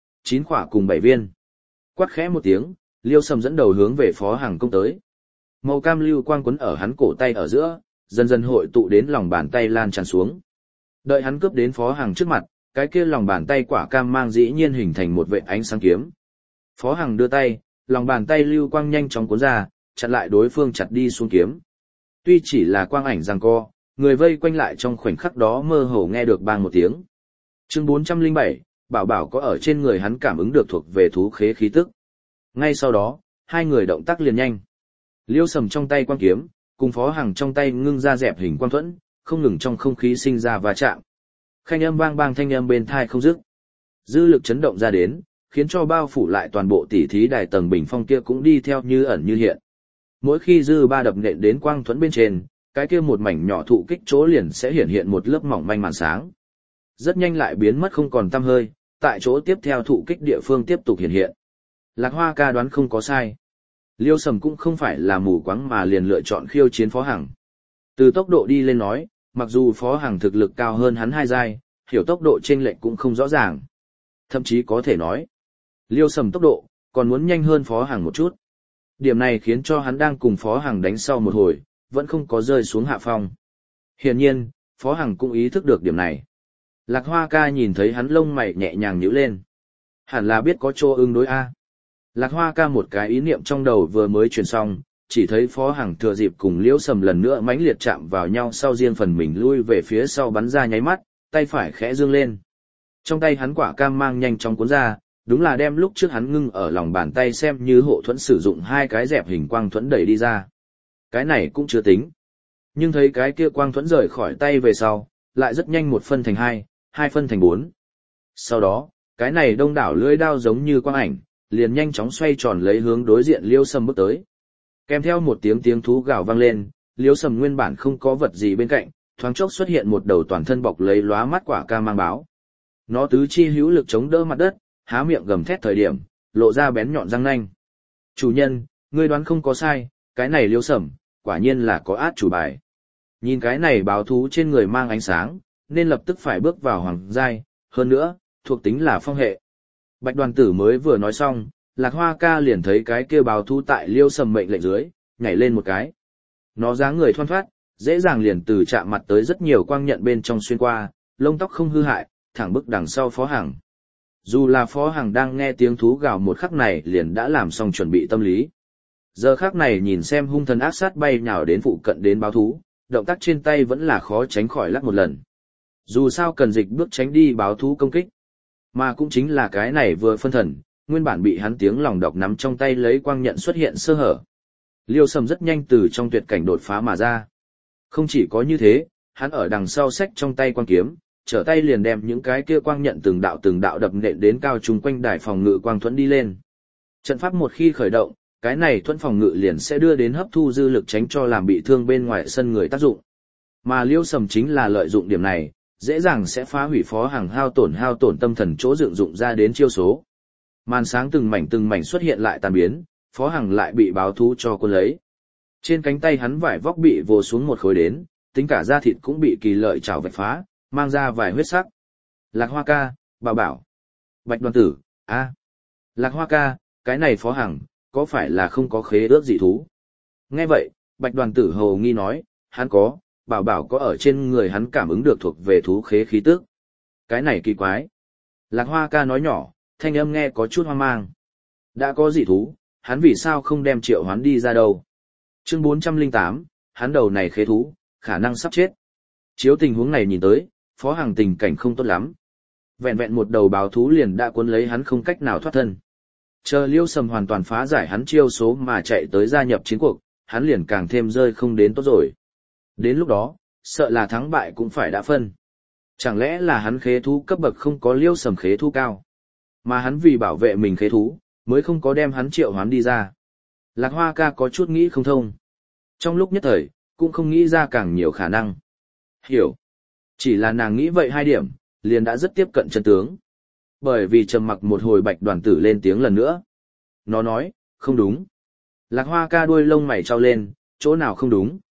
Speaker 1: 9 quả cùng 7 viên. Quát khẽ một tiếng, Liêu Sầm dẫn đầu hướng về Phó Hằng công tới. Màu cam lưu quang quấn ở hắn cổ tay ở giữa, dần dần hội tụ đến lòng bàn tay lan tràn xuống. Đợi hắn cướp đến Phó Hằng trước mặt, cái kia lòng bàn tay quả cam mang dĩ nhiên hình thành một vệt ánh sáng kiếm. Phó Hằng đưa tay, lòng bàn tay lưu quang nhanh chóng cuốn ra, chặn lại đối phương chặt đi xuống kiếm. Tuy chỉ là quang ảnh giằng co, người vây quanh lại trong khoảnh khắc đó mơ hồ nghe được bang một tiếng. Chương 407, Bảo Bảo có ở trên người hắn cảm ứng được thuộc về thú khế khí tức. Ngay sau đó, hai người động tác liền nhanh. Liêu Sầm trong tay quang kiếm, cùng Phó Hằng trong tay ngưng ra dẹp hình quang thuẫn, không ngừng trong không khí sinh ra va chạm. Khanh âm bang bang thanh âm bên thai không dứt. Dư lực chấn động ra đến, khiến cho bao phủ lại toàn bộ tỉ thí đài tầng bình phong kia cũng đi theo như ẩn như hiện. Mỗi khi dư ba đập nện đến quang thuẫn bên trên, cái kia một mảnh nhỏ thụ kích chỗ liền sẽ hiện hiện một lớp mỏng manh màn sáng. Rất nhanh lại biến mất không còn tăm hơi, tại chỗ tiếp theo thụ kích địa phương tiếp tục hiện hiện. Lạc Hoa ca đoán không có sai. Liêu Sầm cũng không phải là mù quáng mà liền lựa chọn khiêu chiến Phó Hằng. Từ tốc độ đi lên nói, mặc dù Phó Hằng thực lực cao hơn hắn 2 giai, hiểu tốc độ chênh lệch cũng không rõ ràng. Thậm chí có thể nói, Liêu Sầm tốc độ còn muốn nhanh hơn Phó Hằng một chút. Điểm này khiến cho hắn đang cùng Phó Hằng đánh sau một hồi, vẫn không có rơi xuống hạ phong. Hiển nhiên, Phó Hằng cũng ý thức được điểm này. Lạc Hoa ca nhìn thấy hắn lông mày nhẹ nhàng nhíu lên. Hẳn là biết có chỗ ứng đối A. Lạc Hoa ca một cái ý niệm trong đầu vừa mới truyền xong, chỉ thấy Phó Hằng thừa dịp cùng Liễu Sầm lần nữa mãnh liệt chạm vào nhau sau riêng phần mình lui về phía sau bắn ra nháy mắt, tay phải khẽ dương lên. Trong tay hắn quả cam mang nhanh chóng cuốn ra, đúng là đem lúc trước hắn ngưng ở lòng bàn tay xem như hộ thuẫn sử dụng 2 cái dẹp hình quang thuẫn đẩy đi ra. Cái này cũng chưa tính. Nhưng thấy cái kia quang thuẫn rời khỏi tay về sau, lại rất nhanh 1 phân thành 2, 2 phân thành 4. Sau đó, cái này đông đảo lưỡi đao giống như quang ảnh, liền nhanh chóng xoay tròn lấy hướng đối diện Liêu Sầm bước tới. Kèm theo một tiếng thú gào vang lên, Liêu Sầm nguyên bản không có vật gì bên cạnh, thoáng chốc xuất hiện một đầu toàn thân bọc lấy lóa mắt quả cam mang báo. Nó tứ chi hữu lực chống đỡ mặt đất, há miệng gầm thét thời điểm, lộ ra bén nhọn răng nanh. Chủ nhân, ngươi đoán không có sai, cái này Liêu Sầm, quả nhiên là có át chủ bài. Nhìn cái này báo thú trên người mang ánh sáng, nên lập tức phải bước vào hoàng giai, hơn nữa, thuộc tính là phong hệ. Bạch Đoàn Tử mới vừa nói xong, Lạc Hoa ca liền thấy cái kia báo thú tại Liêu Sầm mệnh lệnh dưới, nhảy lên một cái. Nó dáng người thoăn thoắt, dễ dàng liền từ chạm mặt tới rất nhiều quang nhận bên trong xuyên qua, lông tóc không hư hại, thẳng bức đằng sau Phó Hằng. Dù là Phó Hằng đang nghe tiếng thú gào một khắc này liền đã làm xong chuẩn bị tâm lý. Giờ khắc này nhìn xem hung thần ác sát bay nhào đến phụ cận đến báo thú, động tác trên tay vẫn là khó tránh khỏi lắc một lần. Dù sao cần dịch bước tránh đi báo thú công kích. Mà cũng chính là cái này vừa phân thần, nguyên bản bị hắn tiếng lòng độc nắm trong tay lấy quang nhận xuất hiện sơ hở. Liêu Sầm rất nhanh từ trong tuyệt cảnh đột phá mà ra. Không chỉ có như thế, hắn ở đằng sau xách trong tay quang kiếm, trở tay liền đem những cái kia quang nhận từng đạo đập nện đến cao trung quanh đài phòng ngự quang thuẫn đi lên. Trận pháp một khi khởi động, cái này thuẫn phòng ngự liền sẽ đưa đến hấp thu dư lực tránh cho làm bị thương bên ngoài sân người tác dụng. Mà Liêu Sầm chính là lợi dụng điểm này, dễ dàng sẽ phá hủy Phó Hằng hao tổn tâm thần chỗ dựng dụng ra đến chiêu số. Màn sáng từng mảnh xuất hiện lại tàn biến, Phó Hằng lại bị báo thú cho cuốn lấy. Trên cánh tay hắn vải vóc bị vồ xuống một khối đến, tính cả da thịt cũng bị kỳ lợi chảo vạch phá, mang ra vài huyết sắc. Lạc Hoa ca, Bảo Bảo, Bạch Đoàn Tử, a, Lạc Hoa ca, cái này Phó Hằng, có phải là không có khế ước dị thú? Nghe vậy, Bạch Đoàn Tử hồ nghi nói, hắn có, Bảo Bảo có ở trên người hắn cảm ứng được thuộc về thú khế khí tức. Cái này kỳ quái. Lạc Hoa ca nói nhỏ, thanh âm nghe có chút hoang mang. Đã có dị thú, hắn vì sao không đem triệu hoán đi ra đâu? Chương 408, hắn đầu này khế thú, khả năng sắp chết. Chiếu tình huống này nhìn tới, Phó Hằng tình cảnh không tốt lắm. Vẹn vẹn một đầu báo thú liền đã cuốn lấy hắn không cách nào thoát thân. Chờ Liêu Sầm hoàn toàn phá giải hắn chiêu số mà chạy tới gia nhập chiến cuộc, hắn liền càng thêm rơi không đến tốt rồi. Đến lúc đó, sợ là thắng bại cũng phải đã phân. Chẳng lẽ là hắn khế thú cấp bậc không có Liêu Sầm khế thú cao, mà hắn vì bảo vệ mình khế thú, mới không có đem hắn triệu hoán đi ra. Lạc Hoa ca có chút nghĩ không thông. Trong lúc nhất thời, cũng không nghĩ ra càng nhiều khả năng. Hiểu. Chỉ là nàng nghĩ vậy 2 điểm, liền đã rất tiếp cận chân tướng. Bởi vì trầm mặc một hồi Bạch Đoàn Tử lên tiếng lần nữa. Nó nói, không đúng. Lạc Hoa ca đuôi lông mày trao lên, chỗ nào không đúng.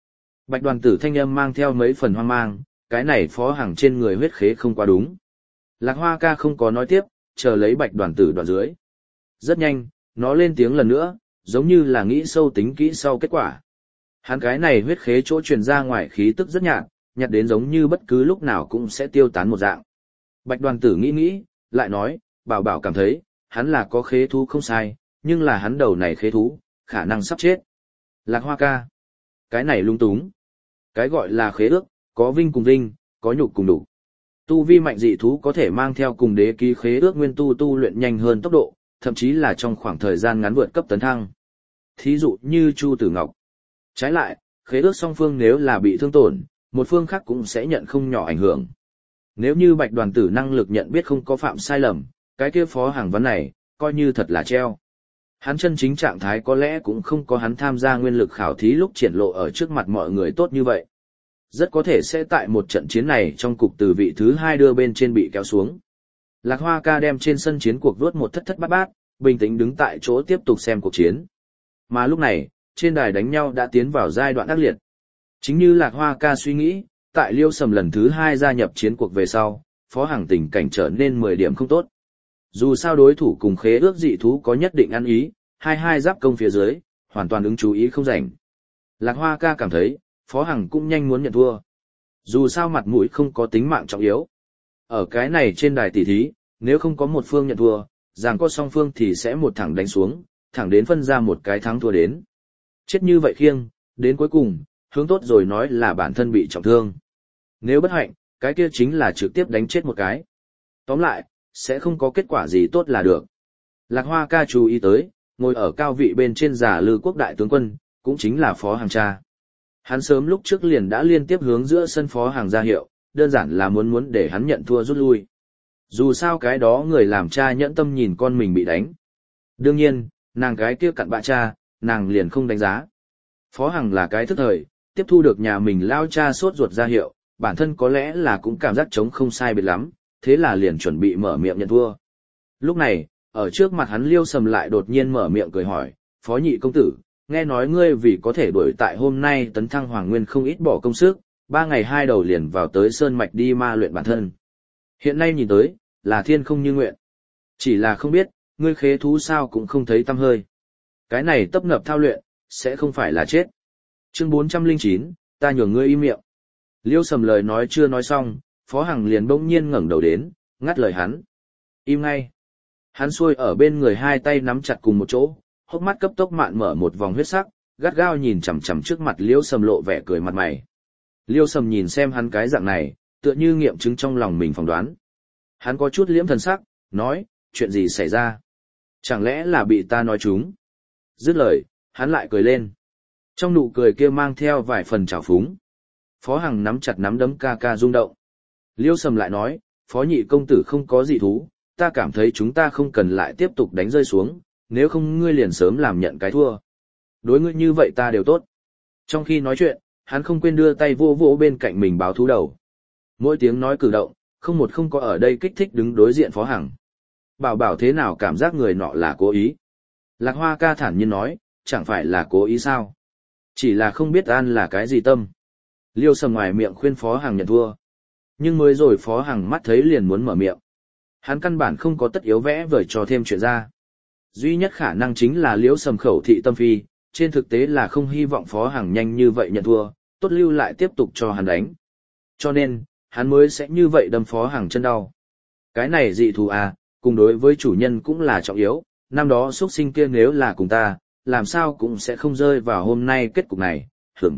Speaker 1: Bạch đoàn tử thanh âm mang theo mấy phần hoang mang, cái này Phó Hằng trên người huyết khế không quá đúng. Lạc Hoa ca không có nói tiếp, chờ lấy bạch đoàn tử đoạn dưới. Rất nhanh, nó lên tiếng lần nữa, giống như là nghĩ sâu tính kỹ sau kết quả. Hắn cái này huyết khế chỗ truyền ra ngoài khí tức rất nhạt, nhạt đến giống như bất cứ lúc nào cũng sẽ tiêu tán một dạng. Bạch đoàn tử nghĩ, lại nói, bảo bảo cảm thấy, hắn là có khế thú không sai, nhưng là hắn đầu này khế thú, khả năng sắp chết. Lạc Hoa ca. Cái này lung túng. Cái gọi là khế ước, có vinh cùng vinh, có nhục cùng đủ. Tu vi mạnh dị thú có thể mang theo cùng đế ký khế ước nguyên tu luyện nhanh hơn tốc độ, thậm chí là trong khoảng thời gian ngắn vượt cấp tấn thăng. Thí dụ như Chu Tử Ngọc. Trái lại, khế ước song phương nếu là bị thương tổn, một phương khác cũng sẽ nhận không nhỏ ảnh hưởng. Nếu như bạch đoàn tử năng lực nhận biết không có phạm sai lầm, cái kia Phó Hằng vấn này, coi như thật là treo. Hắn chân chính trạng thái có lẽ cũng không có hắn tham gia nguyên lực khảo thí lúc triển lộ ở trước mặt mọi người tốt như vậy. Rất có thể sẽ tại một trận chiến này trong cục từ vị thứ 2 đưa bên trên bị kéo xuống. Lạc Hoa ca đem trên sân chiến cuộc vuốt một thất bát bát, bình tĩnh đứng tại chỗ tiếp tục xem cuộc chiến. Mà lúc này, trên đài đánh nhau đã tiến vào giai đoạn ác liệt. Chính như Lạc Hoa ca suy nghĩ, tại Liêu Sầm lần thứ 2 gia nhập chiến cuộc về sau, Phó Hằng tình cảnh trở nên 10 điểm không tốt. Dù sao đối thủ cùng khế ước dị thú có nhất định ăn ý, hai giáp công phía dưới, hoàn toàn ứng chú ý không rảnh. Lạc Hoa ca cảm thấy, Phó Hằng cũng nhanh muốn nhận thua. Dù sao mặt mũi không có tính mạng trọng yếu. Ở cái này trên đài tỷ thí, nếu không có một phương nhận thua, giằng co song phương thì sẽ một thẳng đánh xuống, thẳng đến phân ra một cái thắng thua đến. Chết như vậy khiêng, đến cuối cùng, hướng tốt rồi nói là bản thân bị trọng thương. Nếu bất hạnh, cái kia chính là trực tiếp đánh chết một cái. Tóm lại, sẽ không có kết quả gì tốt là được. Lạc Hoa ca chú ý tới, ngồi ở cao vị bên trên giả Lư Quốc đại tướng quân, cũng chính là Phó Hằng cha. Hắn sớm lúc trước liền đã liên tiếp hướng giữa sân Phó Hằng ra hiệu, đơn giản là muốn để hắn nhận thua rút lui. Dù sao cái đó người làm cha nhẫn tâm nhìn con mình bị đánh. Đương nhiên, nàng cái kia cặn bạ cha, nàng liền không đánh giá. Phó Hằng là cái thức thời, tiếp thu được nhà mình lao cha sốt ruột ra hiệu, bản thân có lẽ là cũng cảm giác chống không sai biệt lắm, thế là liền chuẩn bị mở miệng nhận thua. Lúc này, ở trước mặt hắn Liêu Sầm lại đột nhiên mở miệng cười hỏi, Phó nhị công tử, nghe nói ngươi vì có thể đuổi tại hôm nay tấn thăng Hoàng Nguyên không ít bỏ công sức, 3 ngày 2 đầu liền vào tới Sơn Mạch đi ma luyện bản thân. Hiện nay nhìn tới, là thiên không như nguyện. Chỉ là không biết, ngươi khế thú sao cũng không thấy tăm hơi. Cái này tấp nập thao luyện, sẽ không phải là chết. Chương 409, ta nhường ngươi im miệng. Liêu Sầm lời nói chưa nói xong, Phó Hằng liền bỗng nhiên ngẩng đầu đến, ngắt lời hắn. Im ngay. Hắn xuôi ở bên người hai tay nắm chặt cùng một chỗ, hốc mắt cấp tốc mạn mở một vòng huyết sắc, gắt gao nhìn chằm chằm trước mặt Liêu Sầm lộ vẻ cười mặt mày. Liêu Sầm nhìn xem hắn cái dạng này, tựa như nghiệm chứng trong lòng mình phỏng đoán. Hắn có chút liễm thần sắc, nói, chuyện gì xảy ra? Chẳng lẽ là bị ta nói trúng? Dứt lời, hắn lại cười lên. Trong nụ cười kia mang theo vài phần trào phúng. Phó Hằng nắm chặt nắm đấm ca ca rung động. Liêu Sầm lại nói, Phó nhị công tử không có gì thú, ta cảm thấy chúng ta không cần lại tiếp tục đánh rơi xuống, nếu không ngươi liền sớm làm nhận cái thua. Đối ngươi như vậy ta đều tốt. Trong khi nói chuyện, hắn không quên đưa tay vô vỗ bên cạnh mình báo thú đầu. Mỗi tiếng nói cử động, không có ở đây kích thích đứng đối diện Phó Hằng. Bảo thế nào cảm giác người nọ là cố ý. Lạc Hoa ca thản nhiên nói, chẳng phải là cố ý sao. Chỉ là không biết an là cái gì tâm. Liêu Sầm ngoài miệng khuyên Phó Hằng nhận thua. Nhưng mới rồi Phó Hằng mắt thấy liền muốn mở miệng. Hắn căn bản không có tất yếu vẽ vời cho thêm chuyện ra. Duy nhất khả năng chính là Liêu Sầm khẩu thị tâm phi, trên thực tế là không hy vọng Phó Hằng nhanh như vậy nhận thua, tốt lưu lại tiếp tục cho hắn đánh. Cho nên, hắn mới sẽ như vậy đâm Phó Hằng chân đau. Cái này dị thú à, cùng đối với chủ nhân cũng là trọng yếu, năm đó xuất sinh kia nếu là cùng ta, làm sao cũng sẽ không rơi vào hôm nay kết cục này,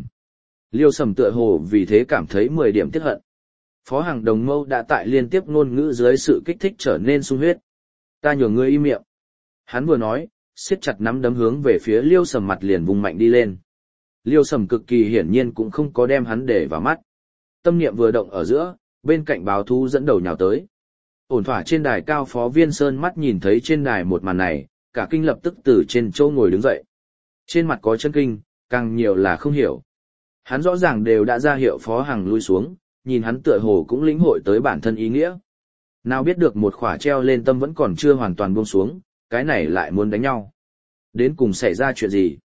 Speaker 1: Liêu Sầm tựa hồ vì thế cảm thấy 10 điểm tiếc hận. Phó Hằng đồng mâu đã tại liên tiếp ngôn ngữ dưới sự kích thích trở nên sung huyết. Ta nhường ngươi im miệng. Hắn vừa nói, siết chặt nắm đấm hướng về phía Liêu Sầm mặt liền vùng mạnh đi lên. Liêu Sầm cực kỳ hiển nhiên cũng không có đem hắn để vào mắt. Tâm niệm vừa động ở giữa, bên cạnh báo thú dẫn đầu nhào tới. Ổn thỏa trên đài cao Phó Viên Sơn mắt nhìn thấy trên đài một màn này, cả kinh lập tức từ trên chỗ ngồi đứng dậy. Trên mặt có chân kinh, càng nhiều là không hiểu. Hắn rõ ràng đều đã ra hiệu Phó Hằng lui xuống, nhìn hắn tựa hồ cũng lĩnh hội tới bản thân ý nghĩa. Nào biết được một khỏa treo lên tâm vẫn còn chưa hoàn toàn buông xuống, cái này lại muốn đánh nhau. Đến cùng xảy ra chuyện gì?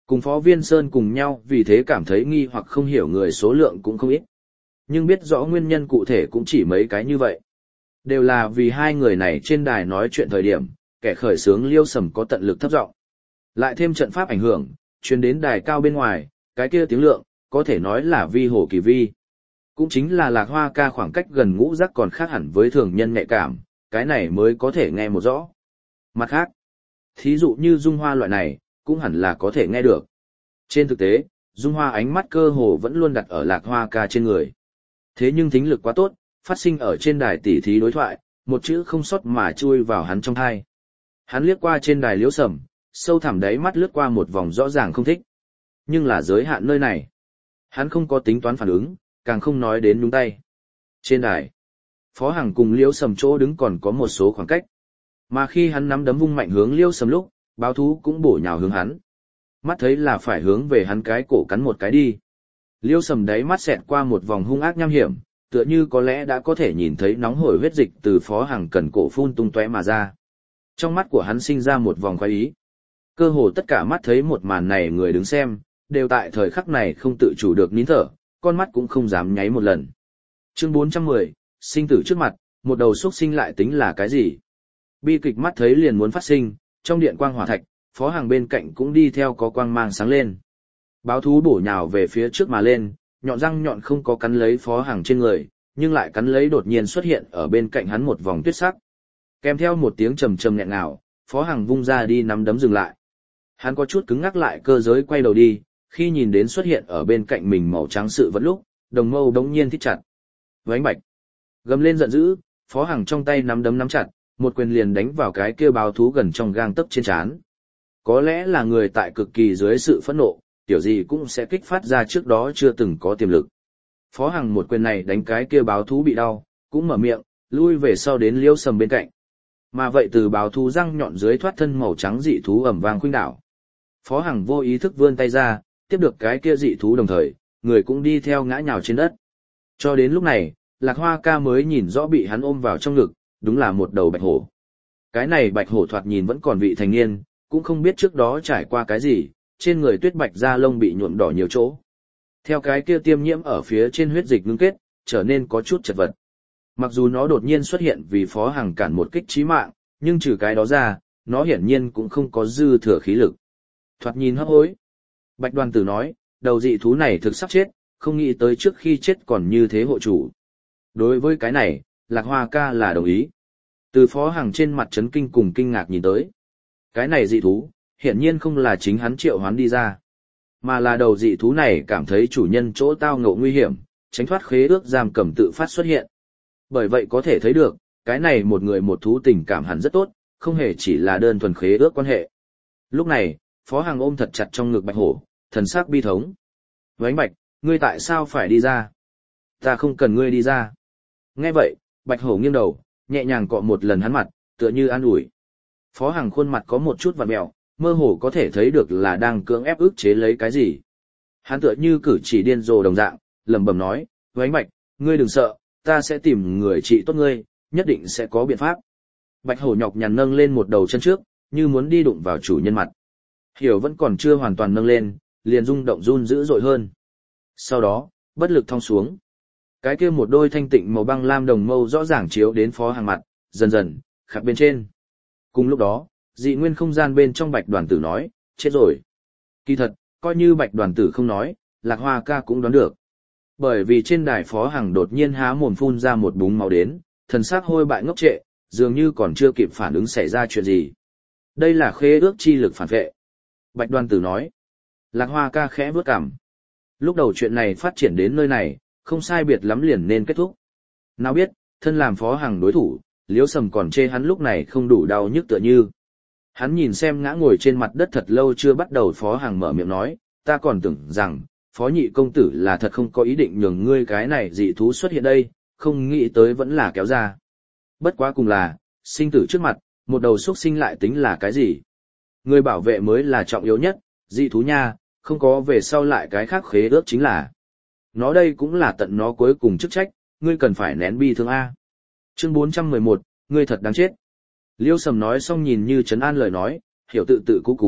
Speaker 1: Cùng Phó Viên Sơn cùng nhau vì thế cảm thấy nghi hoặc không hiểu người số lượng cũng không ít. Nhưng biết rõ nguyên nhân cụ thể cũng chỉ mấy cái như vậy. Đều là vì hai người này trên đài nói chuyện thời điểm, kẻ khởi xướng Liêu Sầm có tận lực thấp giọng. Lại thêm trận pháp ảnh hưởng, truyền đến đài cao bên ngoài, cái kia tiếng lượng, có thể nói là vi hồ kỳ vi. Cũng chính là Lạc Hoa ca khoảng cách gần ngũ giác còn khác hẳn với thường nhân nhạy cảm, cái này mới có thể nghe một rõ. Mặt khác, thí dụ như Dung Hoa loại này, cũng hẳn là có thể nghe được. Trên thực tế, Dung Hoa ánh mắt cơ hồ vẫn luôn đặt ở Lạc Hoa ca trên người. Thế nhưng thính lực quá tốt, phát sinh ở trên đài tỉ thí đối thoại, một chữ không sót mà chui vào hắn trong tai. Hắn liếc qua trên đài Liễu Sầm, sâu thẳm đáy mắt lướt qua một vòng rõ ràng không thích. Nhưng là giới hạn nơi này. Hắn không có tính toán phản ứng, càng không nói đến nhúng tay. Trên đài, Phó Hằng cùng Liễu Sầm chỗ đứng còn có một số khoảng cách. Mà khi hắn nắm đấm vung mạnh hướng Liễu Sầm lúc, báo thú cũng bổ nhào hướng hắn. Mắt thấy là phải hướng về hắn cái cổ cắn một cái đi. Liễu Sầm đáy mắt xẹt qua một vòng hung ác nham hiểm, tựa như có lẽ đã có thể nhìn thấy nóng hổi huyết dịch từ Phó Hằng cần cổ phun tung tóe mà ra. Trong mắt của hắn sinh ra một vòng khoái ý. Cơ hồ tất cả mắt thấy một màn này người đứng xem, đều tại thời khắc này không tự chủ được nín thở, con mắt cũng không dám nháy một lần. Chương 410, sinh tử trước mặt, một đầu xuất sinh lại tính là cái gì? Bi kịch mắt thấy liền muốn phát sinh, trong điện quang hỏa thạch, Phó Hằng bên cạnh cũng đi theo có quang mang sáng lên. Báo thú bổ nhào về phía trước mà lên, nhọn răng nhọn không có cắn lấy Phó Hằng trên người, nhưng lại cắn lấy đột nhiên xuất hiện ở bên cạnh hắn một vòng tuyết sắc. Kèm theo một tiếng trầm trầm nghẹn ngào, Phó Hằng vung ra đi nắm đấm dừng lại. Hắn có chút cứng ngắc lại cơ giới quay đầu đi, khi nhìn đến xuất hiện ở bên cạnh mình màu trắng sự vật lúc, đồng mâu đống nhiên thít chặt. Vánh bạch. Gầm lên giận dữ, Phó Hằng trong tay nắm đấm nắm chặt, một quyền liền đánh vào cái kia báo thú gần trong gang tấc trên trán. Có lẽ là người tại cực kỳ dưới sự phẫn nộ, tiểu gì cũng sẽ kích phát ra trước đó chưa từng có tiềm lực. Phó Hằng một quyền này đánh cái kia báo thú bị đau, cũng mở miệng, lui về sau đến Liễu Sầm bên cạnh. Mà vậy từ báo thú răng nhọn dưới thoát thân màu trắng dị thú ầm vang khuynh đảo. Phó Hằng vô ý thức vươn tay ra, tiếp được cái kia dị thú đồng thời, người cũng đi theo ngã nhào trên đất. Cho đến lúc này, Lạc Hoa ca mới nhìn rõ bị hắn ôm vào trong ngực, đúng là một đầu bạch hổ. Cái này bạch hổ thoạt nhìn vẫn còn vị thành niên, cũng không biết trước đó trải qua cái gì, trên người tuyết bạch da lông bị nhuộm đỏ nhiều chỗ. Theo cái kia tiêm nhiễm ở phía trên huyết dịch ngưng kết, trở nên có chút chật vật. Mặc dù nó đột nhiên xuất hiện vì Phó Hằng cản một kích chí mạng, nhưng trừ cái đó ra, nó hiển nhiên cũng không có dư thừa khí lực. Thoạt nhìn hấp hối. Bạch Đoàn Tử nói, đầu dị thú này thực sắp chết, không nghĩ tới trước khi chết còn như thế hộ chủ. Đối với cái này, Lạc Hoa ca là đồng ý. Từ Phó Hằng trên mặt chấn kinh cùng kinh ngạc nhìn tới. Cái này dị thú, hiển nhiên không là chính hắn triệu hoán đi ra. Mà là đầu dị thú này cảm thấy chủ nhân chỗ tao ngộ nguy hiểm, tránh thoát khế ước giam cầm tự phát xuất hiện. Bởi vậy có thể thấy được, cái này một người một thú tình cảm hẳn rất tốt, không hề chỉ là đơn thuần khế ước quan hệ. Lúc này, Phó Hằng ôm thật chặt trong ngực bạch hổ, thần sắc bi thống. Vánh bạch, ngươi tại sao phải đi ra? Ta không cần ngươi đi ra. Nghe vậy, bạch hổ nghiêng đầu, nhẹ nhàng cọ một lần hắn mặt, tựa như an ủi. Phó Hằng khuôn mặt có một chút vặn mẹo, mơ hồ có thể thấy được là đang cưỡng ép ức chế lấy cái gì. Hắn tựa như cử chỉ điên rồ đồng dạng, lẩm bẩm nói, Vánh bạch, ngươi đừng sợ, ta sẽ tìm người trị tốt ngươi, nhất định sẽ có biện pháp. Bạch hổ nhọc nhằn nâng lên một đầu chân trước, như muốn đi đụng vào chủ nhân mặt. Hiểu vẫn còn chưa hoàn toàn nâng lên, liền rung động run dữ dội hơn. Sau đó, bất lực thong xuống. Cái kia một đôi thanh tịnh màu băng lam đồng mâu rõ ràng chiếu đến Phó Hằng mặt, dần dần, khắc bên trên. Cùng lúc đó, dị nguyên không gian bên trong Bạch Đoàn Tử nói, chết rồi. Kỳ thật, coi như Bạch Đoàn Tử không nói, Lạc Hoa ca cũng đoán được. Bởi vì trên đài Phó Hằng đột nhiên há mồm phun ra một búng máu đến, thần sắc hôi bại ngốc trệ, dường như còn chưa kịp phản ứng xảy ra chuyện gì. Đây là khế ước chi lực phản vệ. Bạch Đoàn Tử nói. Lạc Hoa ca khẽ bước cằm. Lúc đầu chuyện này phát triển đến nơi này, không sai biệt lắm liền nên kết thúc. Nào biết, thân làm Phó Hằng đối thủ, Liễu Sầm còn chê hắn lúc này không đủ đau nhức tựa như. Hắn nhìn xem ngã ngồi trên mặt đất thật lâu chưa bắt đầu Phó Hằng mở miệng nói, ta còn tưởng rằng, Phó nhị công tử là thật không có ý định nhường ngươi cái này dị thú xuất hiện đây, không nghĩ tới vẫn là kéo ra. Bất quá cùng là, sinh tử trước mặt, một đầu xuất sinh lại tính là cái gì? Người bảo vệ mới là trọng yếu nhất, dị thú nha, không có về sau lại cái khác khế ước chính là. Nó đây cũng là tận nó cuối cùng chức trách, ngươi cần phải nén bi thương A. Chương 411, ngươi thật đáng chết. Liêu Sầm nói xong nhìn như trấn an lời nói, hiểu tự tự cú cú,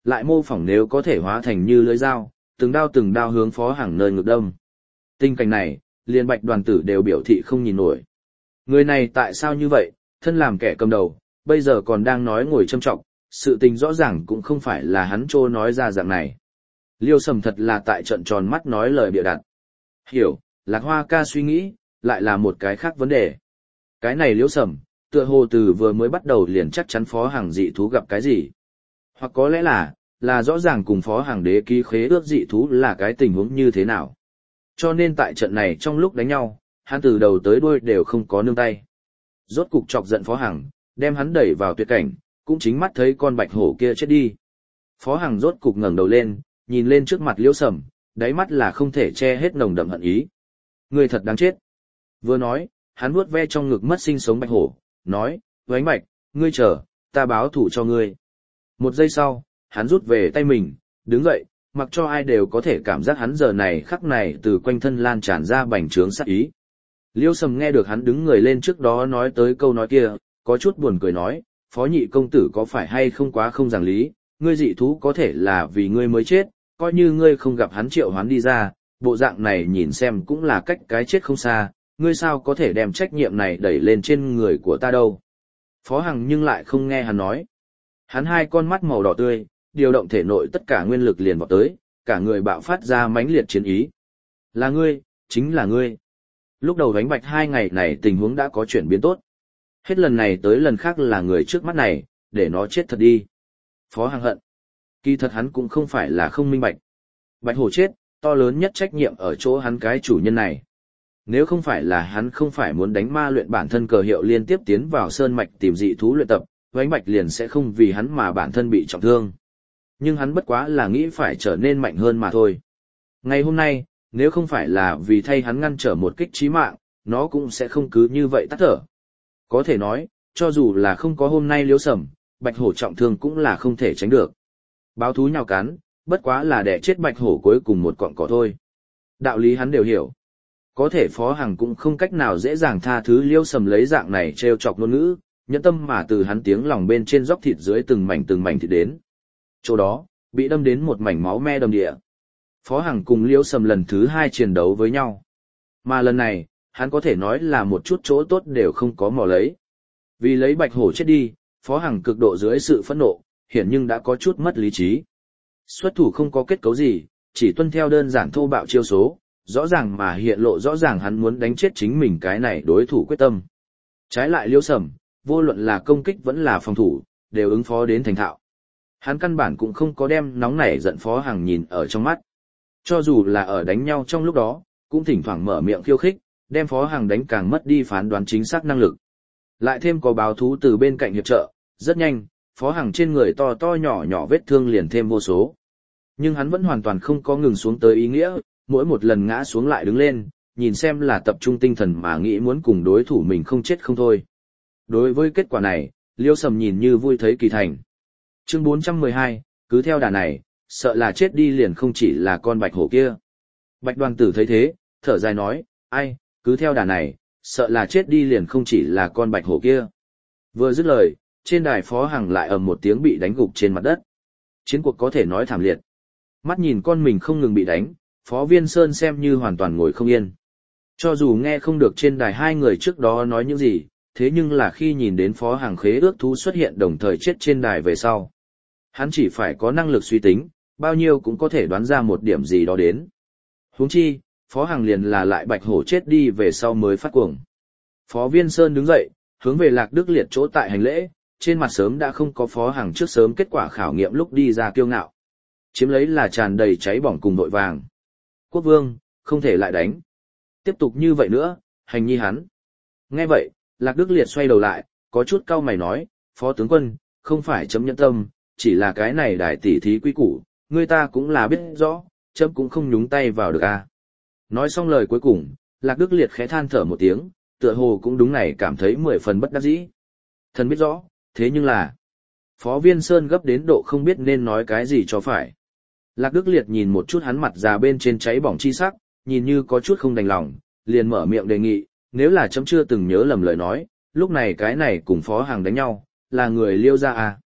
Speaker 1: lại mô phỏng nếu có thể hóa thành như lưỡi dao, từng đao hướng Phó Hằng nơi ngực đâm. Tình cảnh này, liền Bạch Đoàn Tử đều biểu thị không nhìn nổi. Người này tại sao như vậy, thân làm kẻ cầm đầu, bây giờ còn đang nói ngồi châm trọng, sự tình rõ ràng cũng không phải là hắn trô nói ra dạng này. Liêu Sầm thật là tại trận tròn mắt nói lời bịa đặt. Hiểu, Lạc Hoa ca suy nghĩ, lại là một cái khác vấn đề. Cái này Liêu Sầm, tựa hồ từ vừa mới bắt đầu liền chắc chắn Phó Hằng dị thú gặp cái gì. Hoặc có lẽ là rõ ràng cùng Phó Hằng đế ký khế ước dị thú là cái tình huống như thế nào. Cho nên tại trận này trong lúc đánh nhau, hắn từ đầu tới đuôi đều không có nương tay. Rốt cục chọc giận Phó Hằng, đem hắn đẩy vào tuyệt cảnh, cũng chính mắt thấy con bạch hổ kia chết đi. Phó Hằng rốt cục ngẩng đầu lên, nhìn lên trước mặt Liễu Sầm, đáy mắt là không thể che hết nồng đậm hận ý. Người thật đáng chết. Vừa nói, hắn vuốt ve trong ngực mất sinh sống bạch hổ, nói, Vánh Bạch, ngươi chờ, ta báo thủ cho ngươi. Một giây sau, hắn rút về tay mình, đứng dậy, mặc cho ai đều có thể cảm giác hắn giờ này khắc này từ quanh thân lan tràn ra bành trướng sát ý. Liêu Sầm nghe được hắn đứng người lên trước đó nói tới câu nói kia, có chút buồn cười nói, Phó nhị công tử có phải hay không quá không giảng lý, ngươi dị thú có thể là vì ngươi mới chết, coi như ngươi không gặp hắn triệu hoán đi ra, bộ dạng này nhìn xem cũng là cách cái chết không xa, ngươi sao có thể đem trách nhiệm này đẩy lên trên người của ta đâu. Phó Hằng nhưng lại không nghe hắn nói. Hắn hai con mắt màu đỏ tươi, điều động thể nội tất cả nguyên lực liền vọt tới, cả người bạo phát ra mãnh liệt chiến ý. Là ngươi, chính là ngươi. Lúc đầu Vánh Bạch 2 ngày này tình huống đã có chuyển biến tốt. Hết lần này tới lần khác là người trước mắt này, để nó chết thật đi. Phó Hằng hận. Kỳ thật hắn cũng không phải là không minh bạch. Bạch hổ chết, to lớn nhất trách nhiệm ở chỗ hắn cái chủ nhân này. Nếu không phải là hắn không phải muốn đánh ma luyện bản thân cờ hiệu liên tiếp tiến vào sơn mạch tìm dị thú luyện tập, Vánh Bạch liền sẽ không vì hắn mà bản thân bị trọng thương. Nhưng hắn bất quá là nghĩ phải trở nên mạnh hơn mà thôi. Ngày hôm nay, nếu không phải là vì thay hắn ngăn trở một kích chí mạng, nó cũng sẽ không cứ như vậy tắt thở. Có thể nói, cho dù là không có hôm nay Liễu Sầm, bạch hổ trọng thương cũng là không thể tránh được. Báo thú nhào cắn, bất quá là đẻ chết bạch hổ cuối cùng một cọng cỏ thôi. Đạo lý hắn đều hiểu. Có thể Phó Hằng cũng không cách nào dễ dàng tha thứ Liễu Sầm lấy dạng này trêu chọc ngôn ngữ, nhẫn tâm mà từ hắn tiếng lòng bên trên dốc thịt dưới từng mảnh thịt đến. Chỗ đó, bị đâm đến một mảnh máu me đầm địa. Phó Hằng cùng Liễu Sầm lần thứ 2 chiến đấu với nhau. Mà lần này, hắn có thể nói là một chút chỗ tốt đều không có mò lấy. Vì lấy bạch hổ chết đi, Phó Hằng cực độ dưới sự phẫn nộ, hiển nhưng đã có chút mất lý trí. Xuất thủ không có kết cấu gì, chỉ tuân theo đơn giản thô bạo chiêu số, rõ ràng mà hiện lộ rõ ràng hắn muốn đánh chết chính mình cái này đối thủ quyết tâm. Trái lại Liễu Sầm, vô luận là công kích vẫn là phòng thủ, đều ứng phó đến thành thạo. Hắn căn bản cũng không có đem nóng nảy giận Phó Hằng nhìn ở trong mắt. Cho dù là ở đánh nhau trong lúc đó, cũng thỉnh thoảng mở miệng khiêu khích, đem Phó Hằng đánh càng mất đi phán đoán chính xác năng lực. Lại thêm có báo thú từ bên cạnh hiệp trợ, rất nhanh, Phó Hằng trên người to to nhỏ nhỏ vết thương liền thêm vô số. Nhưng hắn vẫn hoàn toàn không có ngừng xuống tới ý nghĩa, mỗi một lần ngã xuống lại đứng lên, nhìn xem là tập trung tinh thần mà nghĩ muốn cùng đối thủ mình không chết không thôi. Đối với kết quả này, Liêu Sầm nhìn như vui thấy kỳ thành. Chương 412, cứ theo đà này, sợ là chết đi liền không chỉ là con bạch hổ kia. Bạch Đoàn Tử thấy thế, thở dài nói, ai, cứ theo đà này, sợ là chết đi liền không chỉ là con bạch hổ kia. Vừa dứt lời, trên đài Phó Hằng lại ầm một tiếng bị đánh gục trên mặt đất. Chiến cuộc có thể nói thảm liệt. Mắt nhìn con mình không ngừng bị đánh, Phó Viên Sơn xem như hoàn toàn ngồi không yên. Cho dù nghe không được trên đài hai người trước đó nói những gì, thế nhưng là khi nhìn đến Phó Hằng khế ước thú xuất hiện đồng thời chết trên đài về sau. Hắn chỉ phải có năng lực suy tính, bao nhiêu cũng có thể đoán ra một điểm gì đó đến. Huống chi, Phó Hằng liền là lại bạch hổ chết đi về sau mới phát cuồng. Phó Viên Sơn đứng dậy, hướng về Lạc Đức Liệt chỗ tại hành lễ, trên mặt sớm đã không có Phó Hằng trước sớm kết quả khảo nghiệm lúc đi ra kiêu ngạo. Chiếm lấy là tràn đầy cháy bỏng cùng vội vàng. Quốc vương, không thể lại đánh. Tiếp tục như vậy nữa, hành nhi hắn. Nghe vậy, Lạc Đức Liệt xoay đầu lại, có chút cau mày nói, Phó tướng quân, không phải chấm nhẫn tâm, chỉ là cái này đại tỷ thí quy củ, người ta cũng là biết rõ, chấm cũng không nhúng tay vào được a. Nói xong lời cuối cùng, Lạc Đức Liệt khẽ than thở một tiếng, tựa hồ cũng đúng này cảm thấy 10 phần bất đắc dĩ. Thần biết rõ, thế nhưng là... Phó Viên Sơn gấp đến độ không biết nên nói cái gì cho phải. Lạc Đức Liệt nhìn một chút hắn mặt già bên trên cháy bỏng chi sắc, nhìn như có chút không đành lòng, liền mở miệng đề nghị, nếu là chấm chưa từng nhớ lầm lời nói, lúc này cái này cùng Phó Hằng đánh nhau, là người Liêu gia à.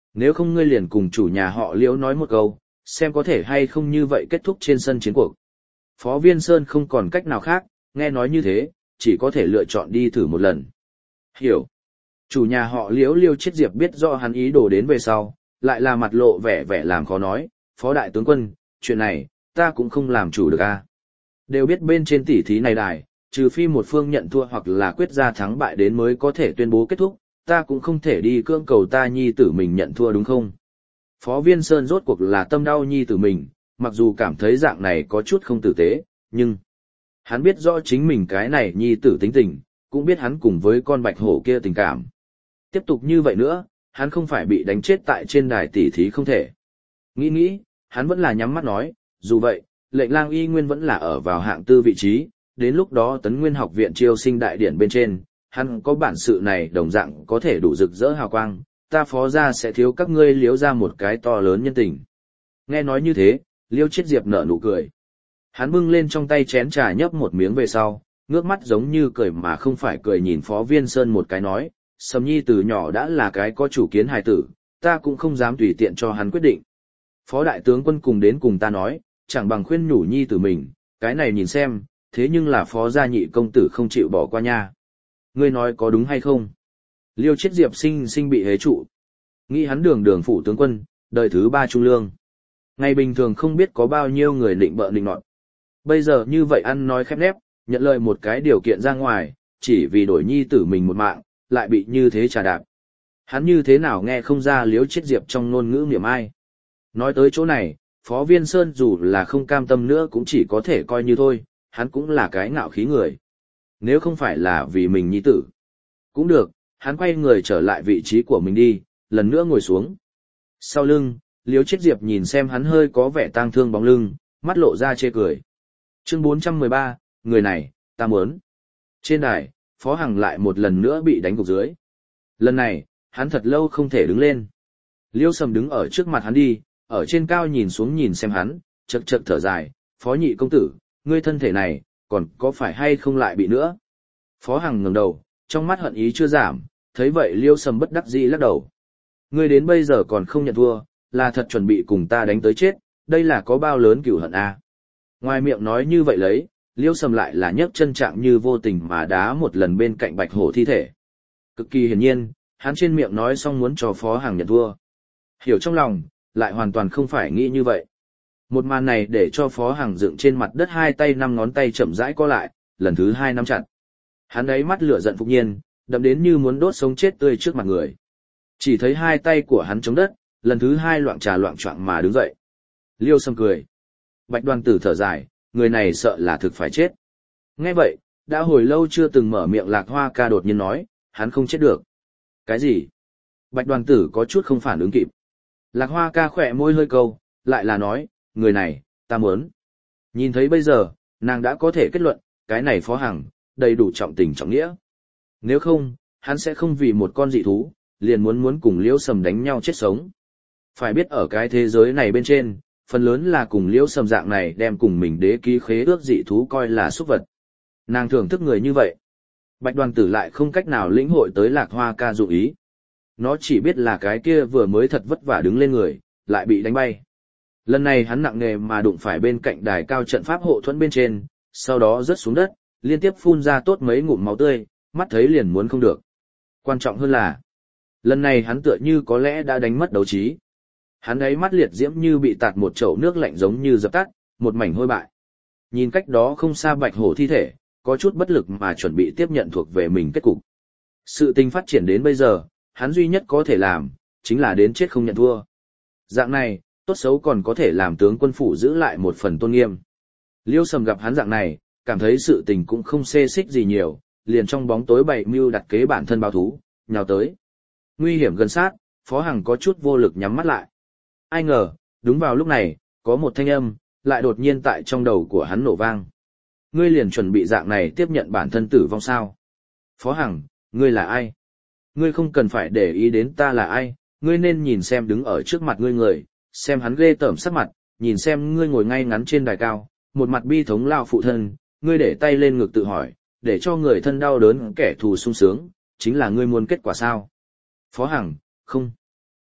Speaker 1: Nếu không ngươi liền cùng chủ nhà họ Liễu nói một câu, xem có thể hay không như vậy kết thúc trên sân chiến cuộc. Phó Viên Sơn không còn cách nào khác, nghe nói như thế, chỉ có thể lựa chọn đi thử một lần. Hiểu. Chủ nhà họ Liễu Liêu Chiết Diệp biết rõ hắn ý đồ đến về sau, lại là mặt lộ vẻ vẻ làm khó nói, Phó Đại Tướng Quân, chuyện này, ta cũng không làm chủ được a. Đều biết bên trên tỉ thí này đài, trừ phi một phương nhận thua hoặc là quyết ra thắng bại đến mới có thể tuyên bố kết thúc, ta cũng không thể đi cưỡng cầu ta nhi tử mình nhận thua đúng không? Phó Viên Sơn rốt cuộc là tâm đau nhi tử mình, mặc dù cảm thấy dạng này có chút không tử tế, nhưng hắn biết rõ chính mình cái này nhi tử tính tình, cũng biết hắn cùng với con bạch hổ kia tình cảm. Tiếp tục như vậy nữa, hắn không phải bị đánh chết tại trên đài tỉ thí không thể. Nghĩ, hắn vẫn là nhắm mắt nói, dù vậy, lệnh lang y nguyên vẫn là ở vào hạng tư vị trí, đến lúc đó Tấn Nguyên học viện chiêu sinh đại điển bên trên, hắn có bản sự này đồng dạng có thể đủ rực rỡ hào quang, ta Phó gia sẽ thiếu các ngươi Liễu ra một cái to lớn nhân tình. Nghe nói như thế, Liêu Chiết Diệp nở nụ cười. Hắn bưng lên trong tay chén trà nhấp một miếng về sau, ngước mắt giống như cười mà không phải cười nhìn Phó Viên Sơn một cái nói, Sầm Nhi từ nhỏ đã là cái có chủ kiến hài tử, ta cũng không dám tùy tiện cho hắn quyết định. Phó Đại Tướng Quân cùng đến cùng ta nói, chẳng bằng khuyên nhủ Nhi tử mình, cái này nhìn xem, thế nhưng là Phó gia nhị công tử không chịu bỏ qua nha. Ngươi nói có đúng hay không? Liêu Chiết Diệp sinh bị hế trụ. Nghĩ hắn đường phủ tướng quân, đời thứ 3 trung lương. Ngày bình thường không biết có bao nhiêu người định bợ định nọt. Bây giờ như vậy ăn nói khép nép, nhận lời một cái điều kiện ra ngoài, chỉ vì đổi nhi tử mình một mạng, lại bị như thế trà đạp. Hắn như thế nào nghe không ra Liêu Chiết Diệp trong ngôn ngữ niệm ai. Nói tới chỗ này, Phó Viên Sơn dù là không cam tâm nữa cũng chỉ có thể coi như thôi, hắn cũng là cái ngạo khí người. Nếu không phải là vì mình nhi tử. Cũng được, hắn quay người trở lại vị trí của mình đi, lần nữa ngồi xuống. Sau lưng, Liêu Chiết Diệp nhìn xem hắn hơi có vẻ tang thương bóng lưng, mắt lộ ra chê cười. Chương 413, người này, ta muốn. Trên đài, Phó Hằng lại một lần nữa bị đánh gục dưới. Lần này, hắn thật lâu không thể đứng lên. Liêu Sầm đứng ở trước mặt hắn đi, ở trên cao nhìn xuống nhìn xem hắn, chậc chậc thở dài, Phó nhị công tử, ngươi thân thể này, còn có phải hay không lại bị nữa? Phó Hằng ngẩng đầu, trong mắt hận ý chưa giảm, thấy vậy Liêu Sầm bất đắc dĩ lắc đầu. Ngươi đến bây giờ còn không nhận thua, là thật chuẩn bị cùng ta đánh tới chết, đây là có bao lớn cửu hận a. Ngoài miệng nói như vậy lấy, Liêu Sầm lại là nhấc chân trạng như vô tình mà đá một lần bên cạnh bạch hổ thi thể. Cực kỳ hiển nhiên, hắn trên miệng nói xong muốn cho Phó Hằng nhận thua. Hiểu trong lòng, lại hoàn toàn không phải nghĩ như vậy. Một màn này để cho Phó Hằng dựng trên mặt đất hai tay năm ngón tay chậm rãi co lại, lần thứ 2 nắm chặt. Hắn ấy mắt lửa giận phục nhiên, đậm đến như muốn đốt sống chết tươi trước mặt người. Chỉ thấy hai tay của hắn chống đất, lần thứ 2 loạng trà loạng choạng mà đứng dậy. Liêu Sầm cười. Bạch Đoàn Tử thở dài, người này sợ là thực phải chết. Nghe vậy, đã hồi lâu chưa từng mở miệng Lạc Hoa Ca đột nhiên nói, hắn không chết được. Cái gì? Bạch Đoàn Tử có chút không phản ứng kịp. Lạc Hoa Ca khỏe môi hơi câu, lại là nói, người này, ta muốn. Nhìn thấy bây giờ, nàng đã có thể kết luận, cái này Phó Hằng, đầy đủ trọng tình trọng nghĩa. Nếu không, hắn sẽ không vì một con dị thú, liền muốn cùng Liễu Sầm đánh nhau chết sống. Phải biết ở cái thế giới này bên trên, phần lớn là cùng Liễu Sầm dạng này đem cùng mình đế ký khế ước dị thú coi là súc vật. Nàng thưởng thức người như vậy. Bạch Đoàn Tử lại không cách nào lĩnh hội tới Lạc Hoa Ca dụng ý. Nó chỉ biết là cái kia vừa mới thật vất vả đứng lên người, lại bị đánh bay. Lần này hắn nặng nề mà đụng phải bên cạnh đài cao trận pháp hộ thuẫn bên trên, sau đó rớt xuống đất, liên tiếp phun ra tốt mấy ngụm máu tươi, mắt thấy liền muốn không được. Quan trọng hơn là, lần này hắn tựa như có lẽ đã đánh mất đấu trí. Hắn ấy mắt liệt diễm như bị tạt một chậu nước lạnh giống như dập tắt, một mảnh hôi bại. Nhìn cách đó không xa bạch hổ thi thể, có chút bất lực mà chuẩn bị tiếp nhận thuộc về mình kết cục. Sự tình phát triển đến bây giờ, hắn duy nhất có thể làm, chính là đến chết không nhận thua. Dạng này, tốt xấu còn có thể làm tướng quân phủ giữ lại một phần tôn nghiêm. Liêu Sầm gặp hắn dạng này, cảm thấy sự tình cũng không xê xích gì nhiều, liền trong bóng tối bày mưu đặt kế bản thân báo thú, nhào tới. Nguy hiểm gần sát, Phó Hằng có chút vô lực nhắm mắt lại. Ai ngờ, đúng vào lúc này, có một thanh âm, lại đột nhiên tại trong đầu của hắn nổ vang. Ngươi liền chuẩn bị dạng này tiếp nhận bản thân tử vong sao? Phó Hằng, ngươi là ai? Ngươi không cần phải để ý đến ta là ai, ngươi nên nhìn xem đứng ở trước mặt ngươi người, xem hắn ghê tởm sắc mặt, nhìn xem ngươi ngồi ngay ngắn trên đài cao, một mặt bi thống lao phụ thân, ngươi để tay lên ngực tự hỏi, để cho người thân đau đớn kẻ thù sung sướng, chính là ngươi muốn kết quả sao? Phó Hằng, không.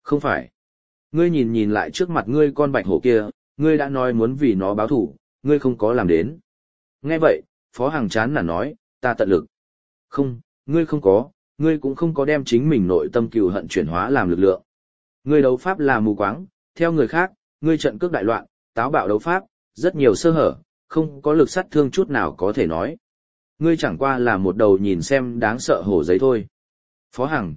Speaker 1: Không phải. Ngươi nhìn nhìn lại trước mặt ngươi con bạch hổ kia, ngươi đã nói muốn vì nó báo thù, ngươi không có làm đến. Nghe vậy, Phó Hằng chán nản nói, ta tận lực. Không, ngươi không có, ngươi cũng không có đem chính mình nội tâm cừu hận chuyển hóa làm lực lượng. Ngươi đấu pháp là mù quáng, theo người khác, ngươi trận cước đại loạn, táo bạo đấu pháp, rất nhiều sơ hở, không có lực sát thương chút nào có thể nói. Ngươi chẳng qua là một đầu nhìn xem đáng sợ hổ giấy thôi. Phó Hằng,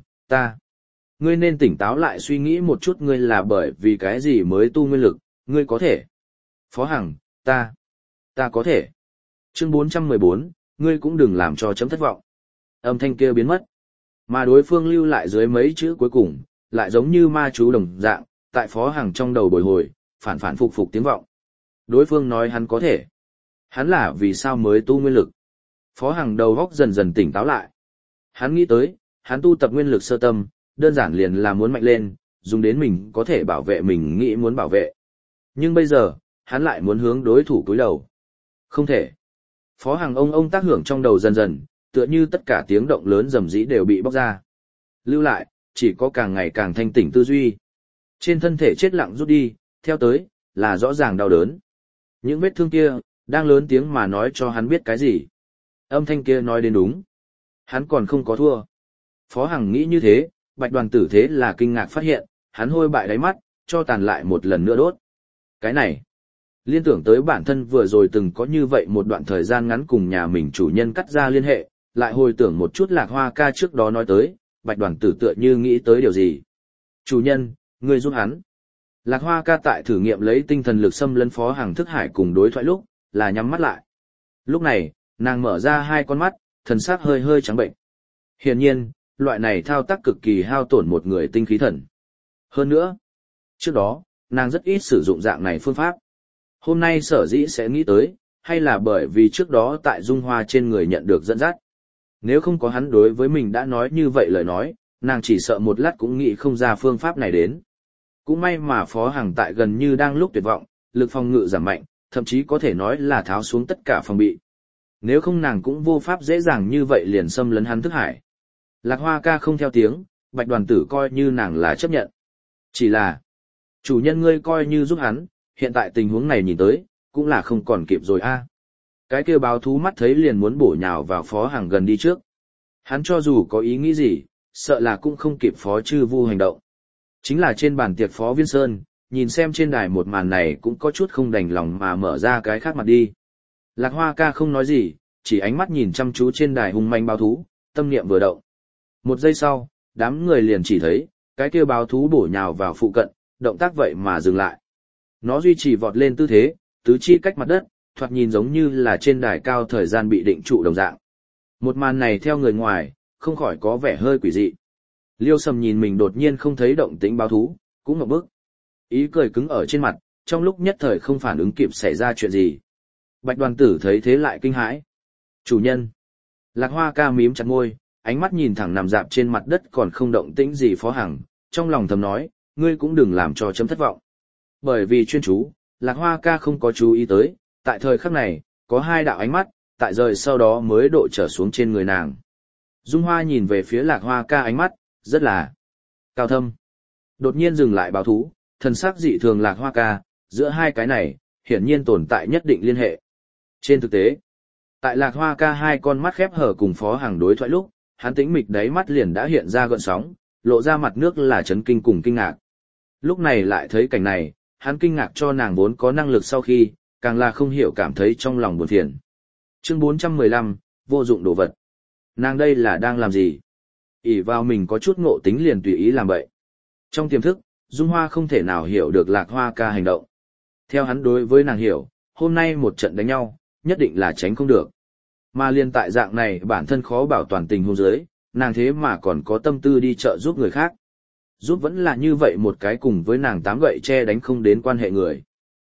Speaker 1: ngươi nên tỉnh táo lại suy nghĩ một chút ngươi là bởi vì cái gì mới tu nguyên lực, ngươi có thể. Phó Hằng, ta có thể. Chương 414, ngươi cũng đừng làm cho chấm thất vọng. Âm thanh kia biến mất. Mà đối phương lưu lại dưới mấy chữ cuối cùng, lại giống như ma chú đồng dạng, tại Phó Hằng trong đầu bồi hồi, phản phản phục phục tiếng vọng. Đối phương nói hắn có thể. Hắn là vì sao mới tu nguyên lực. Phó Hằng đầu góc dần dần tỉnh táo lại. Hắn nghĩ tới, hắn tu tập nguyên lực sơ tâm, đơn giản liền là muốn mạnh lên, dùng đến mình có thể bảo vệ mình nghĩ muốn bảo vệ. Nhưng bây giờ, hắn lại muốn hướng đối thủ cúi đầu. Không thể. Phó Hằng ông tác hưởng trong đầu dần dần, tựa như tất cả tiếng động lớn rầm rĩ đều bị bóc ra. Lưu lại, chỉ có càng ngày càng thanh tỉnh tư duy. Trên thân thể chết lặng rút đi, theo tới, là rõ ràng đau đớn. Những vết thương kia, đang lớn tiếng mà nói cho hắn biết cái gì. Âm thanh kia nói đến đúng. Hắn còn không có thua. Phó Hằng nghĩ như thế, Bạch Đoàn Tử thế là kinh ngạc phát hiện, hắn hôi bại đáy mắt, cho tàn lại một lần nữa đốt. Cái này, liên tưởng tới bản thân vừa rồi từng có như vậy một đoạn thời gian ngắn cùng nhà mình chủ nhân cắt ra liên hệ, lại hồi tưởng một chút Lạc Hoa ca trước đó nói tới, Bạch Đoàn Tử tựa như nghĩ tới điều gì. Chủ nhân, ngươi giúp hắn. Lạc Hoa ca tại thử nghiệm lấy tinh thần lực xâm lấn Phó Hằng thức hải cùng đối thoại lúc, là nhắm mắt lại. Lúc này, nàng mở ra hai con mắt, thần sắc hơi hơi trắng bệnh. Hiển nhiên, loại này thao tác cực kỳ hao tổn một người tinh khí thần. Hơn nữa, trước đó, nàng rất ít sử dụng dạng này phương pháp. Hôm nay sở dĩ sẽ nghĩ tới, hay là bởi vì trước đó tại Dung Hoa trên người nhận được dẫn dắt. Nếu không có hắn đối với mình đã nói như vậy lời nói, nàng chỉ sợ một lát cũng nghĩ không ra phương pháp này đến. Cũng may mà Phó Hằng tại gần như đang lúc tuyệt vọng, lực phòng ngự giảm mạnh, thậm chí có thể nói là tháo xuống tất cả phòng bị. Nếu không nàng cũng vô pháp dễ dàng như vậy liền xâm lấn hắn thức hải. Lạc Hoa ca không theo tiếng, Bạch Đoàn Tử coi như nàng là chấp nhận. Chỉ là, chủ nhân ngươi coi như giúp hắn, hiện tại tình huống này nhìn tới, cũng là không còn kịp rồi a. Cái kia báo thú mắt thấy liền muốn bổ nhào vào Phó Hằng gần đi trước. Hắn cho dù có ý nghĩ gì, sợ là cũng không kịp Phó Chư Vu hành động. Chính là trên bàn tiệc Phó Viên Sơn, nhìn xem trên đài một màn này cũng có chút không đành lòng mà mở ra cái khác mặt đi. Lạc Hoa ca không nói gì, chỉ ánh mắt nhìn chăm chú trên đài hung manh báo thú, tâm niệm vừa động. Một giây sau, đám người liền chỉ thấy, cái kia báo thú bổ nhào vào phụ cận, động tác vậy mà dừng lại. Nó duy trì vọt lên tư thế, tứ chi cách mặt đất, thoạt nhìn giống như là trên đài cao thời gian bị định trụ đồng dạng. Một màn này theo người ngoài, không khỏi có vẻ hơi quỷ dị. Liêu Sầm nhìn mình đột nhiên không thấy động tĩnh báo thú, cũng ngập bức. Ý cười cứng ở trên mặt, trong lúc nhất thời không phản ứng kịp xảy ra chuyện gì. Bạch Đoàn Tử thấy thế lại kinh hãi. Chủ nhân. Lạc Hoa ca mím chặt môi, ánh mắt nhìn thẳng nằm dạp trên mặt đất còn không động tĩnh gì Phó Hằng, trong lòng thầm nói, ngươi cũng đừng làm cho chấm thất vọng. Bởi vì chuyên chú, Lạc Hoa ca không có chú ý tới, tại thời khắc này, có hai đạo ánh mắt, tại rời sau đó mới độ trở xuống trên người nàng. Dung Hoa nhìn về phía Lạc Hoa ca ánh mắt, rất là cao thâm. Đột nhiên dừng lại báo thú, thần sắc dị thường Lạc Hoa ca, giữa hai cái này, hiển nhiên tồn tại nhất định liên hệ. Trên thực tế, tại Lạc Hoa ca hai con mắt khép hở cùng Phó Hằng đối thoại lúc, hắn tĩnh mịch đáy mắt liền đã hiện ra gợn sóng, lộ ra mặt nước là chấn kinh cùng kinh ngạc. Lúc này lại thấy cảnh này, hắn kinh ngạc cho nàng vốn có năng lực sau khi, càng là không hiểu cảm thấy trong lòng buồn phiền. Chương 415, vô dụng đồ vật. Nàng đây là đang làm gì? ỷ vào mình có chút ngộ tính liền tùy ý làm vậy. Trong tiềm thức, Dung Hoa không thể nào hiểu được Lạc Hoa ca hành động. Theo hắn đối với nàng hiểu, hôm nay một trận đánh nhau, nhất định là tránh không được. Mà liên tại dạng này bản thân khó bảo toàn tình huống dưới, nàng thế mà còn có tâm tư đi trợ giúp người khác. Giúp vẫn là như vậy một cái cùng với nàng tám gậy che đánh không đến quan hệ người.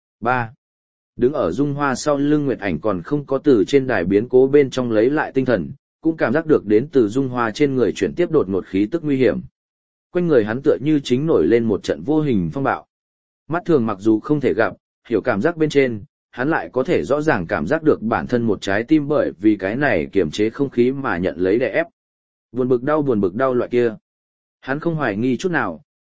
Speaker 1: 3. Đứng ở Dung Hoa sau lưng Nguyệt Ảnh còn không có từ trên đài biến cố bên trong lấy lại tinh thần, cũng cảm giác được đến từ Dung Hoa trên người chuyển tiếp đột ngột khí tức nguy hiểm. Quanh người hắn tựa như chính nổi lên một trận vô hình phong bạo. Mắt thường mặc dù không thể gặp, hiểu cảm giác bên trên, hắn lại có thể rõ ràng cảm giác được bản thân một trái tim bởi vì cái này kiềm chế không khí mà nhận lấy đè ép. Buồn bực đau loại kia. Hắn không hoài nghi chút nào,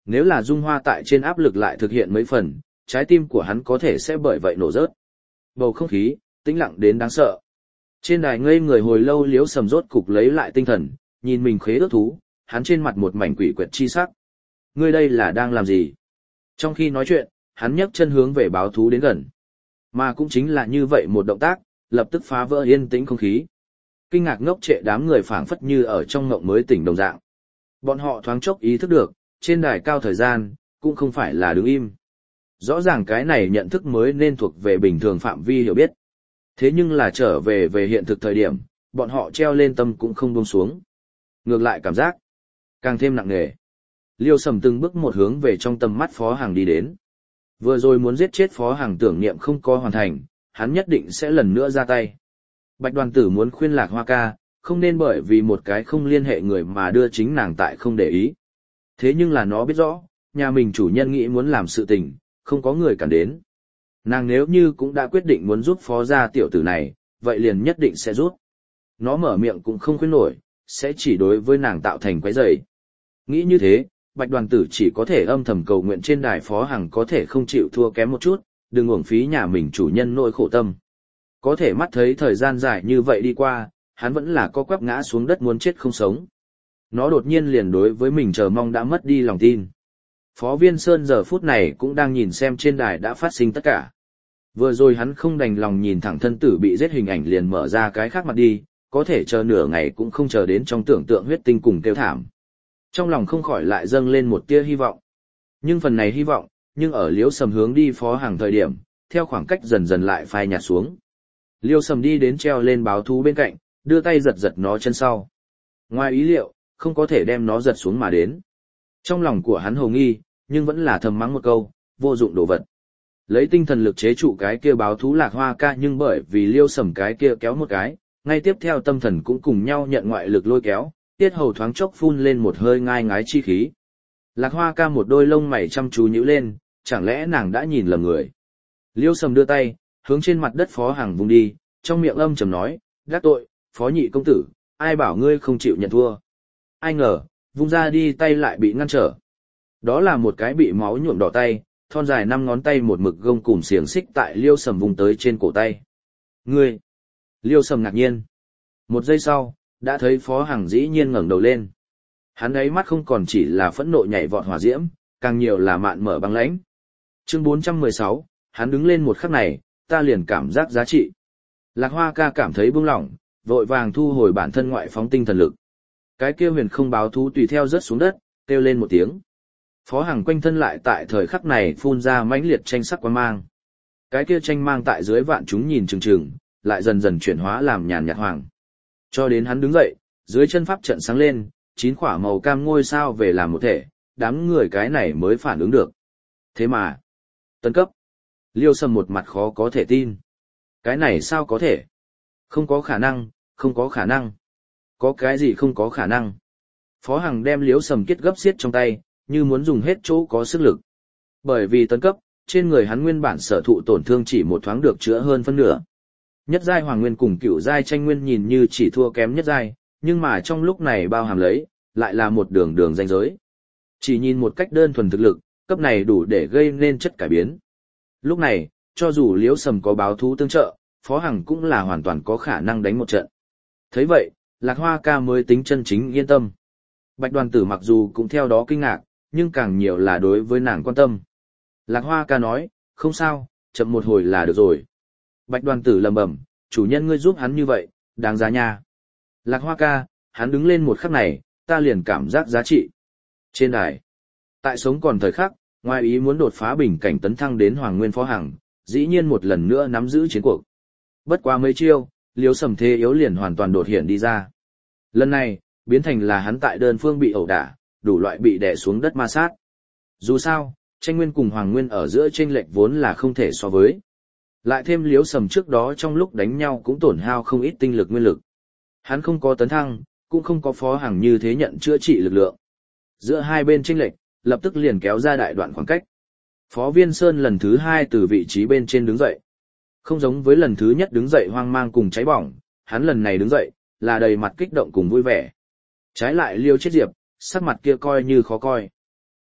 Speaker 1: Nếu là Dung Hoa tại trên áp lực lại thực hiện mấy phần, trái tim của hắn có thể sẽ bởi vậy nổ rớt. Bầu không khí, tĩnh lặng đến đáng sợ. Trên đài ngây người hồi lâu Liễu Sầm rốt cục lấy lại tinh thần, nhìn mình khế ước thú, hắn trên mặt một mảnh quỷ quyệt chi sắc. Ngươi đây là đang làm gì? Trong khi nói chuyện, hắn nhấc chân hướng về báo thú đến gần. Mà cũng chính là như vậy một động tác, lập tức phá vỡ yên tĩnh không khí. Kinh ngạc ngốc trệ đám người phảng phất như ở trong ngộng mới tỉnh đồng dạng. Bọn họ thoáng chốc ý thức được, trên đài cao thời gian, cũng không phải là đứng im. Rõ ràng cái này nhận thức mới nên thuộc về bình thường phạm vi hiểu biết. Thế nhưng là trở về hiện thực thời điểm, bọn họ treo lên tâm cũng không buông xuống. Ngược lại cảm giác, càng thêm nặng nề. Liêu Sầm từng bước một hướng về trong tầm mắt Phó Hằng đi đến. Vừa rồi muốn giết chết Phó Hằng tưởng niệm không có hoàn thành, hắn nhất định sẽ lần nữa ra tay. Bạch Đoàn Tử muốn khuyên Lạc Hoa ca, không nên bởi vì một cái không liên hệ người mà đưa chính nàng tại không để ý. Thế nhưng là nó biết rõ, nhà mình chủ nhân nghĩ muốn làm sự tình, không có người cản đến. Nàng nếu như cũng đã quyết định muốn giúp Phó gia tiểu tử này, vậy liền nhất định sẽ giúp. Nó mở miệng cũng không khuyên nổi, sẽ chỉ đối với nàng tạo thành quấy rầy. Nghĩ như thế, Bạch Đoàn Tử chỉ có thể âm thầm cầu nguyện trên đài Phó Hằng có thể không chịu thua kém một chút, đừng uổng phí nhà mình chủ nhân nỗi khổ tâm. Có thể mắt thấy thời gian dài như vậy đi qua, hắn vẫn là co quắp ngã xuống đất muốn chết không sống. Nó đột nhiên liền đối với mình chờ mong đã mất đi lòng tin. Phó Viên Sơn giờ phút này cũng đang nhìn xem trên đài đã phát sinh tất cả. Vừa rồi hắn không đành lòng nhìn thẳng thân tử bị giết hình ảnh liền mở ra cái khác mặt đi, có thể chờ nửa ngày cũng không chờ đến trong tưởng tượng huyết tinh cùng kêu thảm. Trong lòng không khỏi lại dâng lên một tia hy vọng. Nhưng phần này hy vọng, nhưng ở Liễu Sầm hướng đi Phó Hằng thời điểm, theo khoảng cách dần dần lại phai nhạt xuống. Liêu Sầm đi đến treo lên báo thú bên cạnh, đưa tay giật giật nó chân sau. Ngoài ý liệu, không có thể đem nó giật xuống mà đến. Trong lòng của hắn hồ nghi, nhưng vẫn là thầm mắng một câu, vô dụng đồ vật. Lấy tinh thần lực chế trụ cái kia báo thú Lạc Hoa ca nhưng bởi vì Liêu Sầm cái kia kéo một cái, ngay tiếp theo tâm thần cũng cùng nhau nhận ngoại lực lôi kéo, tiết hầu thoáng chốc phun lên một hơi ngai ngái chi khí. Lạc Hoa ca một đôi lông mày chăm chú nhíu lên, chẳng lẽ nàng đã nhìn lầm người. Liêu Sầm đưa tay, hướng trên mặt đất Phó Hằng vùng đi, trong miệng âm trầm nói, gác tội, Phó nhị công tử, ai bảo ngươi không chịu nhận thua. Ai ngờ, vung ra đi tay lại bị ngăn trở. Đó là một cái bị máu nhuộm đỏ tay, thon dài 5 ngón tay một mực gông cùm xiềng xích tại Liêu Sầm vùng tới trên cổ tay. Ngươi! Liêu Sầm ngạc nhiên. Một giây sau, đã thấy Phó Hằng dĩ nhiên ngẩng đầu lên. Hắn ấy mắt không còn chỉ là phẫn nộ nhảy vọt hỏa diễm, càng nhiều là mạn mở băng lãnh. Chương 416, hắn đứng lên một khắc này, ta liền cảm giác giá trị. Lạc Hoa ca cảm thấy buông lỏng, vội vàng thu hồi bản thân ngoại phóng tinh thần lực. Cái kia huyền không báo thú tùy theo rớt xuống đất, kêu lên một tiếng. Phó Hằng quanh thân lại tại thời khắc này phun ra mãnh liệt tranh sắc quang mang. Cái kia tranh mang tại dưới vạn chúng nhìn chừng chừng, lại dần dần chuyển hóa làm nhàn nhạt hoàng. Cho đến hắn đứng dậy, dưới chân pháp trận sáng lên, 9 quả màu cam ngôi sao về làm một thể, đám người cái này mới phản ứng được. Thế mà, tấn cấp. Liêu Sầm một mặt khó có thể tin. Cái này sao có thể? Không có khả năng, không có khả năng. Có cái gì không có khả năng? Phó Hằng đem Liêu Sầm kết gấp xiết trong tay, như muốn dùng hết chỗ có sức lực. Bởi vì tấn cấp, trên người hắn nguyên bản sở thụ tổn thương chỉ một thoáng được chữa hơn phân nửa. Nhất giai hoàng nguyên cùng cửu giai tranh nguyên nhìn như chỉ thua kém nhất giai, nhưng mà trong lúc này bao hàm lấy, lại là một đường ranh giới. Chỉ nhìn một cách đơn thuần thực lực, cấp này đủ để gây nên chất cải biến. Lúc này, cho dù Liễu Sầm có báo thú tương trợ, Phó Hằng cũng là hoàn toàn có khả năng đánh một trận. Thấy vậy, Lạc Hoa ca mới tính chân chính yên tâm. Bạch Đoàn Tử mặc dù cũng theo đó kinh ngạc, nhưng càng nhiều là đối với nàng quan tâm. Lạc Hoa ca nói, không sao, chậm một hồi là được rồi. Bạch Đoàn Tử lầm bầm, chủ nhân ngươi giúp hắn như vậy, đáng giá nha. Lạc Hoa ca, hắn đứng lên một khắc này, ta liền cảm giác giá trị. Trên đài, tại sống còn thời khắc, ngoài ý muốn đột phá bình cảnh tấn thăng đến Hoàng Nguyên Phó Hằng, dĩ nhiên một lần nữa nắm giữ chiến cuộc. Bất quá mấy chiêu, Liễu Sầm thế yếu liền hoàn toàn đột hiện đi ra. Lần này, biến thành là hắn tại đơn phương bị ẩu đả, đủ loại bị đè xuống đất ma sát. Dù sao, tranh nguyên cùng Hoàng Nguyên ở giữa chênh lệch vốn là không thể so với. Lại thêm Liễu Sầm trước đó trong lúc đánh nhau cũng tổn hao không ít tinh lực nguyên lực. Hắn không có tấn thăng, cũng không có Phó Hằng như thế nhận chữa trị lực lượng. Giữa hai bên chênh lệch, lập tức liền kéo ra đại đoạn khoảng cách. Phó Viên Sơn lần thứ 2 từ vị trí bên trên đứng dậy. Không giống với lần thứ nhất đứng dậy hoang mang cùng cháy bỏng, hắn lần này đứng dậy, là đầy mặt kích động cùng vui vẻ. Trái lại Liêu Chết Diệp, sắc mặt kia coi như khó coi.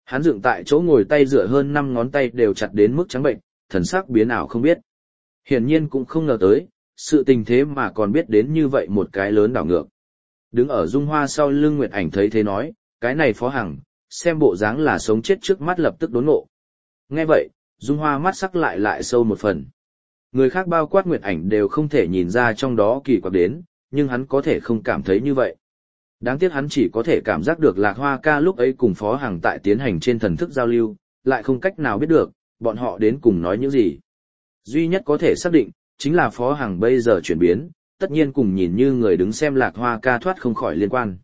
Speaker 1: Hắn dựng tại chỗ ngồi tay dựa hơn 5 ngón tay đều chặt đến mức trắng bệnh, thần sắc biến ảo không biết. Hiển nhiên cũng không ngờ tới, sự tình thế mà còn biết đến như vậy một cái lớn đảo ngược. Đứng ở Dung Hoa sau lưng Nguyệt Ảnh thấy thế nói, cái này Phó Hằng, xem bộ dáng là sống chết trước mắt lập tức đốn ngộ. Nghe vậy, Dung Hoa mắt sắc lại sâu một phần. Người khác bao quát Nguyệt Ảnh đều không thể nhìn ra trong đó kỳ quặc đến, nhưng hắn có thể không cảm thấy như vậy. Đáng tiếc hắn chỉ có thể cảm giác được Lạc Hoa ca lúc ấy cùng Phó Hằng tại tiến hành trên thần thức giao lưu, lại không cách nào biết được, bọn họ đến cùng nói những gì. Duy nhất có thể xác định, chính là Phó Hằng bây giờ chuyển biến, tất nhiên cùng nhìn như người đứng xem Lạc Hoa ca thoát không khỏi liên quan.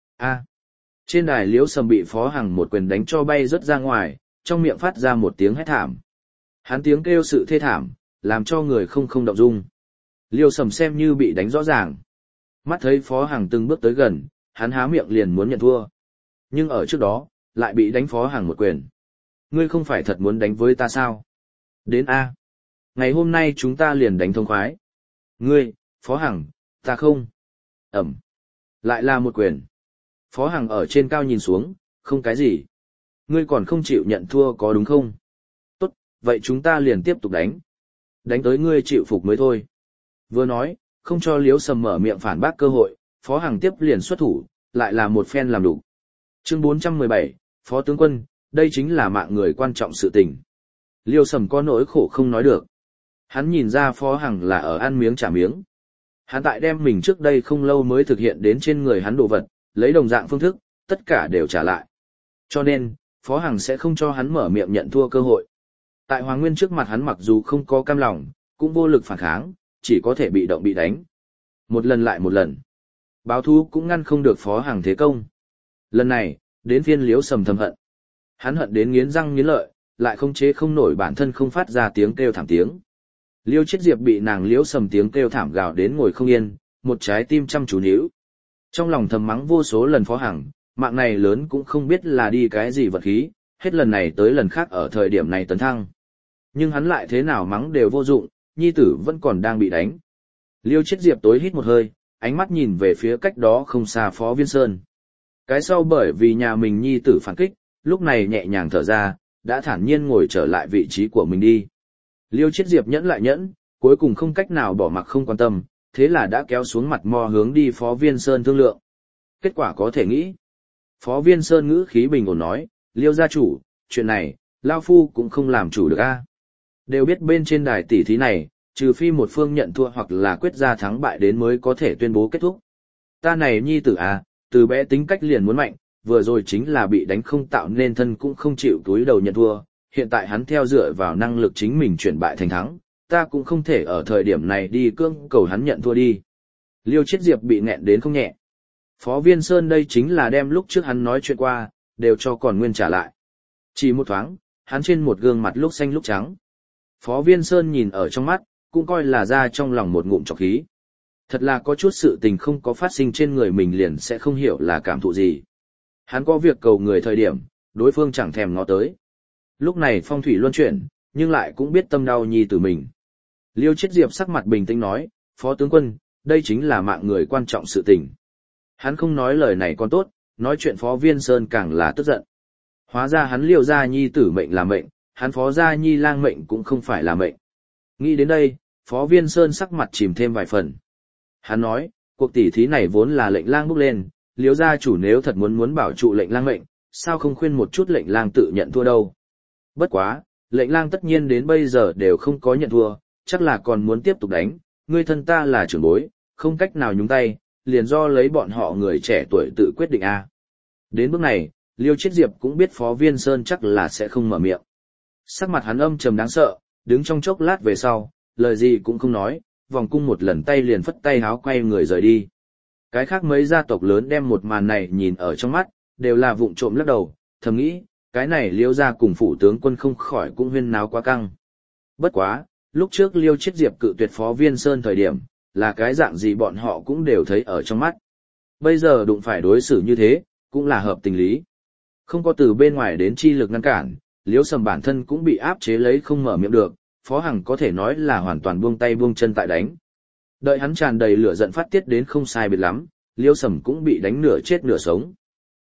Speaker 1: Trên đài Liễu Sầm bị Phó Hằng một quyền đánh cho bay rớt ra ngoài, trong miệng phát ra một tiếng hét thảm. Hắn tiếng kêu sự thê thảm, làm cho người không động dung. Liễu Sầm xem như bị đánh rõ ràng. Mắt thấy Phó Hằng từng bước tới gần, hắn há miệng liền muốn nhận thua. Nhưng ở trước đó, lại bị đánh Phó Hằng một quyền. Ngươi không phải thật muốn đánh với ta sao? Đến A. Ngày hôm nay chúng ta liền đánh thông khoái. Ngươi, Phó Hằng, ta không. Ẩm. Lại là một quyền. Phó Hằng ở trên cao nhìn xuống, không cái gì. Ngươi còn không chịu nhận thua có đúng không? Tốt, vậy chúng ta liền tiếp tục đánh. Đánh tới ngươi chịu phục mới thôi. Vừa nói, không cho Liễu Sầm mở miệng phản bác cơ hội, Phó Hằng tiếp liền xuất thủ, lại là một phen làm đủ. Chương 417, Phó tướng quân, đây chính là mạng người quan trọng sự tình. Liễu Sầm có nỗi khổ không nói được. Hắn nhìn ra Phó Hằng là ở ăn miếng trả miếng. Hắn tại đem mình trước đây không lâu mới thực hiện đến trên người hắn đồ vật, lấy đồng dạng phương thức, tất cả đều trả lại. Cho nên, Phó Hằng sẽ không cho hắn mở miệng nhận thua cơ hội. Tại Hoàng Nguyên trước mặt hắn mặc dù không có cam lòng, cũng vô lực phản kháng, chỉ có thể bị động bị đánh. Một lần lại một lần. Báo thú cũng ngăn không được Phó Hằng thế công. Lần này, đến phiên Liễu Sầm thầm hận. Hắn hận đến nghiến răng nghiến lợi, lại không chế không nổi bản thân không phát ra tiếng kêu thảm tiếng. Liêu Chiết Diệp bị nàng Liễu Sầm tiếng kêu thảm gào đến ngồi không yên, một trái tim chăm chú níu. Trong lòng thầm mắng vô số lần Phó Hằng, mạng này lớn cũng không biết là đi cái gì vật khí, hết lần này tới lần khác ở thời điểm này tấn thăng. Nhưng hắn lại thế nào mắng đều vô dụng, nhi tử vẫn còn đang bị đánh. Liêu Chiết Diệp tối hít một hơi, ánh mắt nhìn về phía cách đó không xa Phó Viên Sơn. Cái sau bởi vì nhà mình nhi tử phản kích, lúc này nhẹ nhàng thở ra, đã thản nhiên ngồi trở lại vị trí của mình đi. Liêu Chiết Diệp nhẫn lại nhẫn, cuối cùng không cách nào bỏ mặc không quan tâm, thế là đã kéo xuống mặt mò hướng đi Phó Viên Sơn thương lượng. Kết quả có thể nghĩ. Phó Viên Sơn ngữ khí bình ổn nói, Liêu gia chủ, chuyện này, Lao Phu cũng không làm chủ được a. Đều biết bên trên đài tỷ thí này, trừ phi một phương nhận thua hoặc là quyết ra thắng bại đến mới có thể tuyên bố kết thúc. Ta này nhi tử à, từ bé tính cách liền muốn mạnh, vừa rồi chính là bị đánh không tạo nên thân cũng không chịu túi đầu nhận thua, hiện tại hắn theo dựa vào năng lực chính mình chuyển bại thành thắng, ta cũng không thể ở thời điểm này đi cưỡng cầu hắn nhận thua đi. Liêu Chiết Diệp bị nghẹn đến không nhẹ. Phó Viên Sơn đây chính là đem lúc trước hắn nói chuyện qua, đều cho còn nguyên trả lại. Chỉ một thoáng, hắn trên một gương mặt lúc xanh lúc trắng. Phó Viên Sơn nhìn ở trong mắt, cũng coi là ra trong lòng một ngụm trọc khí. Thật là có chút sự tình không có phát sinh trên người mình liền sẽ không hiểu là cảm thụ gì. Hắn có việc cầu người thời điểm, đối phương chẳng thèm ngó tới. Lúc này phong thủy luân chuyển, nhưng lại cũng biết tâm đau nhi tử mình. Liêu Chiết Diệp sắc mặt bình tĩnh nói, Phó tướng quân, đây chính là mạng người quan trọng sự tình. Hắn không nói lời này còn tốt, nói chuyện Phó Viên Sơn càng là tức giận. Hóa ra hắn Liêu gia nhi tử mệnh là mệnh, hắn Phó gia nhi lang mệnh cũng không phải là mệnh. Nghĩ đến đây, Phó Viên Sơn sắc mặt chìm thêm vài phần. Hắn nói, cuộc tỷ thí này vốn là lệnh lang bốc lên, Liêu gia chủ nếu thật muốn bảo trụ lệnh lang mệnh, sao không khuyên một chút lệnh lang tự nhận thua đâu. Bất quá, lệnh lang tất nhiên đến bây giờ đều không có nhận thua, chắc là còn muốn tiếp tục đánh, ngươi thân ta là trưởng bối, không cách nào nhúng tay, liền do lấy bọn họ người trẻ tuổi tự quyết định a. Đến bước này, Liêu Chiết Diệp cũng biết Phó Viên Sơn chắc là sẽ không mở miệng. Sắc mặt hắn âm trầm đáng sợ, đứng trong chốc lát về sau, lời gì cũng không nói, vòng cung một lần tay liền phất tay háo quay người rời đi. Cái khác mấy gia tộc lớn đem một màn này nhìn ở trong mắt, đều là vụng trộm lắc đầu, thầm nghĩ, cái này Liêu gia cùng phủ tướng quân không khỏi cũng huyên náo quá căng. Bất quá, lúc trước Liêu Chiết Diệp cự tuyệt Phó Viên Sơn thời điểm, là cái dạng gì bọn họ cũng đều thấy ở trong mắt. Bây giờ đụng phải đối xử như thế, cũng là hợp tình lý. Không có từ bên ngoài đến chi lực ngăn cản, Liêu Sầm bản thân cũng bị áp chế lấy không mở miệng được, Phó Hằng có thể nói là hoàn toàn buông tay buông chân tại đánh. Đợi hắn tràn đầy lửa giận phát tiết đến không sai biệt lắm, Liêu Sầm cũng bị đánh nửa chết nửa sống.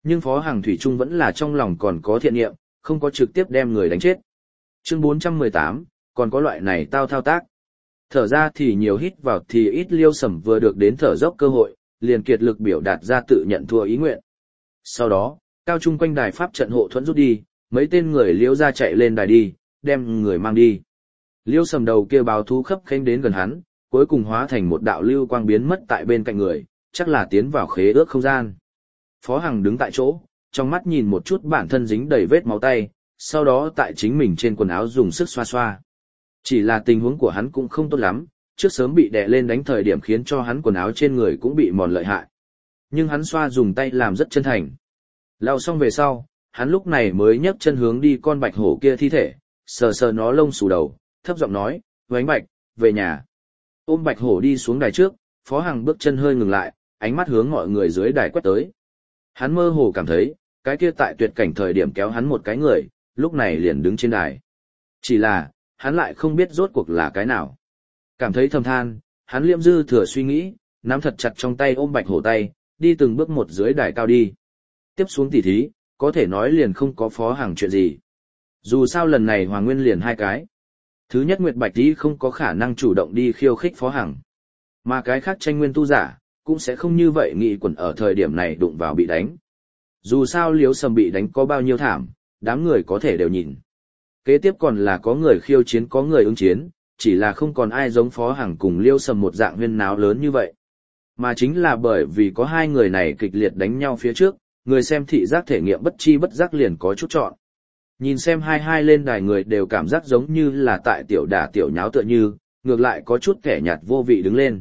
Speaker 1: Nhưng Phó Hằng thủy chung vẫn là trong lòng còn có thiện niệm, không có trực tiếp đem người đánh chết. Chương 418, còn có loại này tao thao tác. Thở ra thì nhiều, hít vào thì ít. Liêu Sầm vừa được đến thở dốc cơ hội, liền kiệt lực biểu đạt ra tự nhận thua ý nguyện. Sau đó, cao trung quanh đài pháp trận hộ thuẫn rút đi, mấy tên người Liêu ra chạy lên đài đi, đem người mang đi. Liêu Sầm đầu kia báo thú khấp khênh đến gần hắn, cuối cùng hóa thành một đạo lưu quang biến mất tại bên cạnh người, chắc là tiến vào khế ước không gian. Phó Hằng đứng tại chỗ, trong mắt nhìn một chút bản thân dính đầy vết máu tay, sau đó tại chính mình trên quần áo dùng sức xoa xoa. Chỉ là tình huống của hắn cũng không tốt lắm, trước sớm bị đè lên đánh thời điểm khiến cho hắn quần áo trên người cũng bị mòn lợi hại. Nhưng hắn xoa dùng tay làm rất chân thành. Lau xong về sau, hắn lúc này mới nhấc chân hướng đi con bạch hổ kia thi thể, sờ sờ nó lông xù đầu, thấp giọng nói, Vánh Bạch, về nhà. Ôm bạch hổ đi xuống đài trước, Phó Hằng bước chân hơi ngừng lại, ánh mắt hướng mọi người dưới đài quét tới. Hắn mơ hồ cảm thấy, cái kia tại tuyệt cảnh thời điểm kéo hắn một cái người, lúc này liền đứng trên đài. Chỉ là, hắn lại không biết rốt cuộc là cái nào. Cảm thấy thầm than, hắn liêm dư thừa suy nghĩ, nắm thật chặt trong tay ôm bạch hổ tay, đi từng bước một dưới đài cao đi. Tiếp xuống tỉ thí, có thể nói liền không có Phó Hằng chuyện gì. Dù sao lần này Hoàng Nguyên liền hai cái. Thứ nhất, Nguyệt Bạch Tí không có khả năng chủ động đi khiêu khích Phó Hằng. Mà cái khác tranh nguyên tu giả, cũng sẽ không như vậy nghị quẩn ở thời điểm này đụng vào bị đánh. Dù sao Liêu Sầm bị đánh có bao nhiêu thảm, đám người có thể đều nhìn. Kế tiếp còn là có người khiêu chiến có người ứng chiến, chỉ là không còn ai giống Phó Hằng cùng Liêu Sầm một dạng huyên náo lớn như vậy. Mà chính là bởi vì có hai người này kịch liệt đánh nhau phía trước, người xem thị giác thể nghiệm bất chi bất giác liền có chút chọn. Nhìn xem hai lên đài người đều cảm giác giống như là tại tiểu đả tiểu nháo tựa như, ngược lại có chút kẻ nhạt vô vị đứng lên.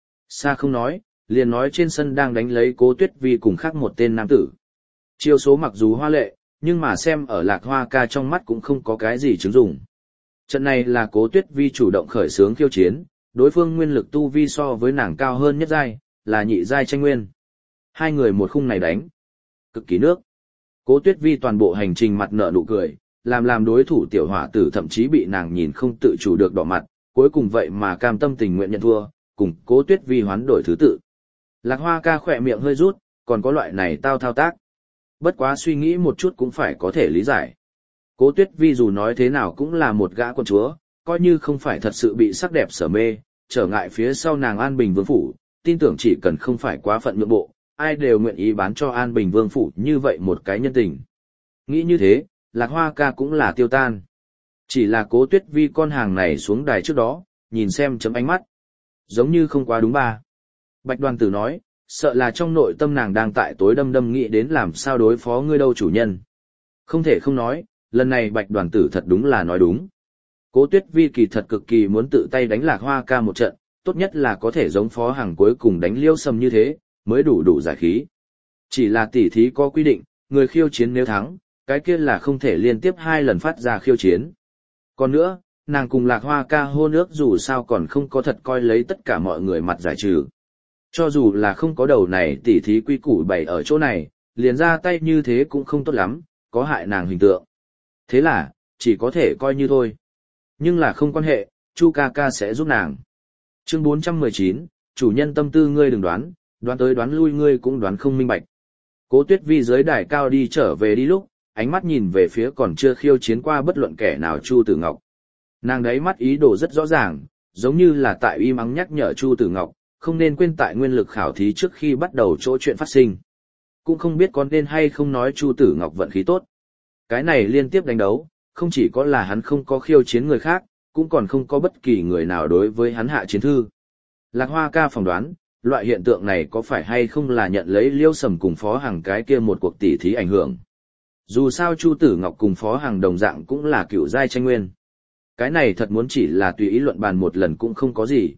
Speaker 1: Xa không nói, liền nói trên sân đang đánh lấy Cố Tuyết Vi cùng khác một tên nam tử. Chiêu số mặc dù hoa lệ, nhưng mà xem ở Lạc Hoa Ca trong mắt cũng không có cái gì chứng dụng. Trận này là Cố Tuyết Vi chủ động khởi xướng khiêu chiến, đối phương nguyên lực tu vi so với nàng cao hơn nhất giai, là nhị giai tranh nguyên. Hai người một khung này đánh, cực kỳ nước. Cố Tuyết Vi toàn bộ hành trình mặt nở nụ cười, làm đối thủ tiểu hỏa tử thậm chí bị nàng nhìn không tự chủ được đỏ mặt, cuối cùng vậy mà cam tâm tình nguyện nhận thua, cùng Cố Tuyết Vi hoán đổi thứ tự. Lạc Hoa Ca khỏe miệng hơi rút, còn có loại này tao thao tác. Bất quá suy nghĩ một chút cũng phải có thể lý giải. Cố Tuyết Vi dù nói thế nào cũng là một gã quân chúa, coi như không phải thật sự bị sắc đẹp sở mê, trở ngại phía sau nàng An Bình Vương Phủ, tin tưởng chỉ cần không phải quá phận nhượng bộ, ai đều nguyện ý bán cho An Bình Vương Phủ như vậy một cái nhân tình. Nghĩ như thế, Lạc Hoa Ca cũng là tiêu tan. Chỉ là Cố Tuyết Vi con hàng này xuống đài trước đó, nhìn xem chấm ánh mắt. Giống như không quá đúng ba. Bạch Đoàn Tử nói, sợ là trong nội tâm nàng đang tại tối đâm nghĩ đến làm sao đối phó ngươi đâu chủ nhân. Không thể không nói, lần này Bạch Đoàn Tử thật đúng là nói đúng. Cố Tuyết Vi kỳ thật cực kỳ muốn tự tay đánh Lạc Hoa Ca một trận, tốt nhất là có thể giống Phó Hằng cuối cùng đánh Liêu Sầm như thế, mới đủ giải khí. Chỉ là tỉ thí có quy định, người khiêu chiến nếu thắng, cái kia là không thể liên tiếp 2 lần phát ra khiêu chiến. Còn nữa, nàng cùng Lạc Hoa Ca hôn ước dù sao còn không có thật coi lấy tất cả mọi người mặt giải trừ. Cho dù là không có đầu này tỉ thí quy củ bày ở chỗ này, liền ra tay như thế cũng không tốt lắm, có hại nàng hình tượng. Thế là, chỉ có thể coi như thôi. Nhưng là không quan hệ, Chu ca ca sẽ giúp nàng. Chương 419, chủ nhân tâm tư ngươi đừng đoán, đoán tới đoán lui ngươi cũng đoán không minh bạch. Cố Tuyết Vi dưới đài cao đi trở về đi lúc, ánh mắt nhìn về phía còn chưa khiêu chiến qua bất luận kẻ nào Chu Tử Ngọc. Nàng đấy mắt ý đồ rất rõ ràng, giống như là tại im ắng nhắc nhở Chu Tử Ngọc, không nên quên tại nguyên lực khảo thí trước khi bắt đầu chỗ chuyện phát sinh. Cũng không biết có nên hay không nói Chu Tử Ngọc vận khí tốt. Cái này liên tiếp đánh đấu, không chỉ có là hắn không có khiêu chiến người khác, cũng còn không có bất kỳ người nào đối với hắn hạ chiến thư. Lạc Hoa Ca phỏng đoán, loại hiện tượng này có phải hay không là nhận lấy Liêu Sầm cùng Phó Hằng cái kia một cuộc tỉ thí ảnh hưởng. Dù sao Chu Tử Ngọc cùng Phó Hằng đồng dạng cũng là cựu giai tranh nguyên. Cái này thật muốn chỉ là tùy ý luận bàn một lần cũng không có gì.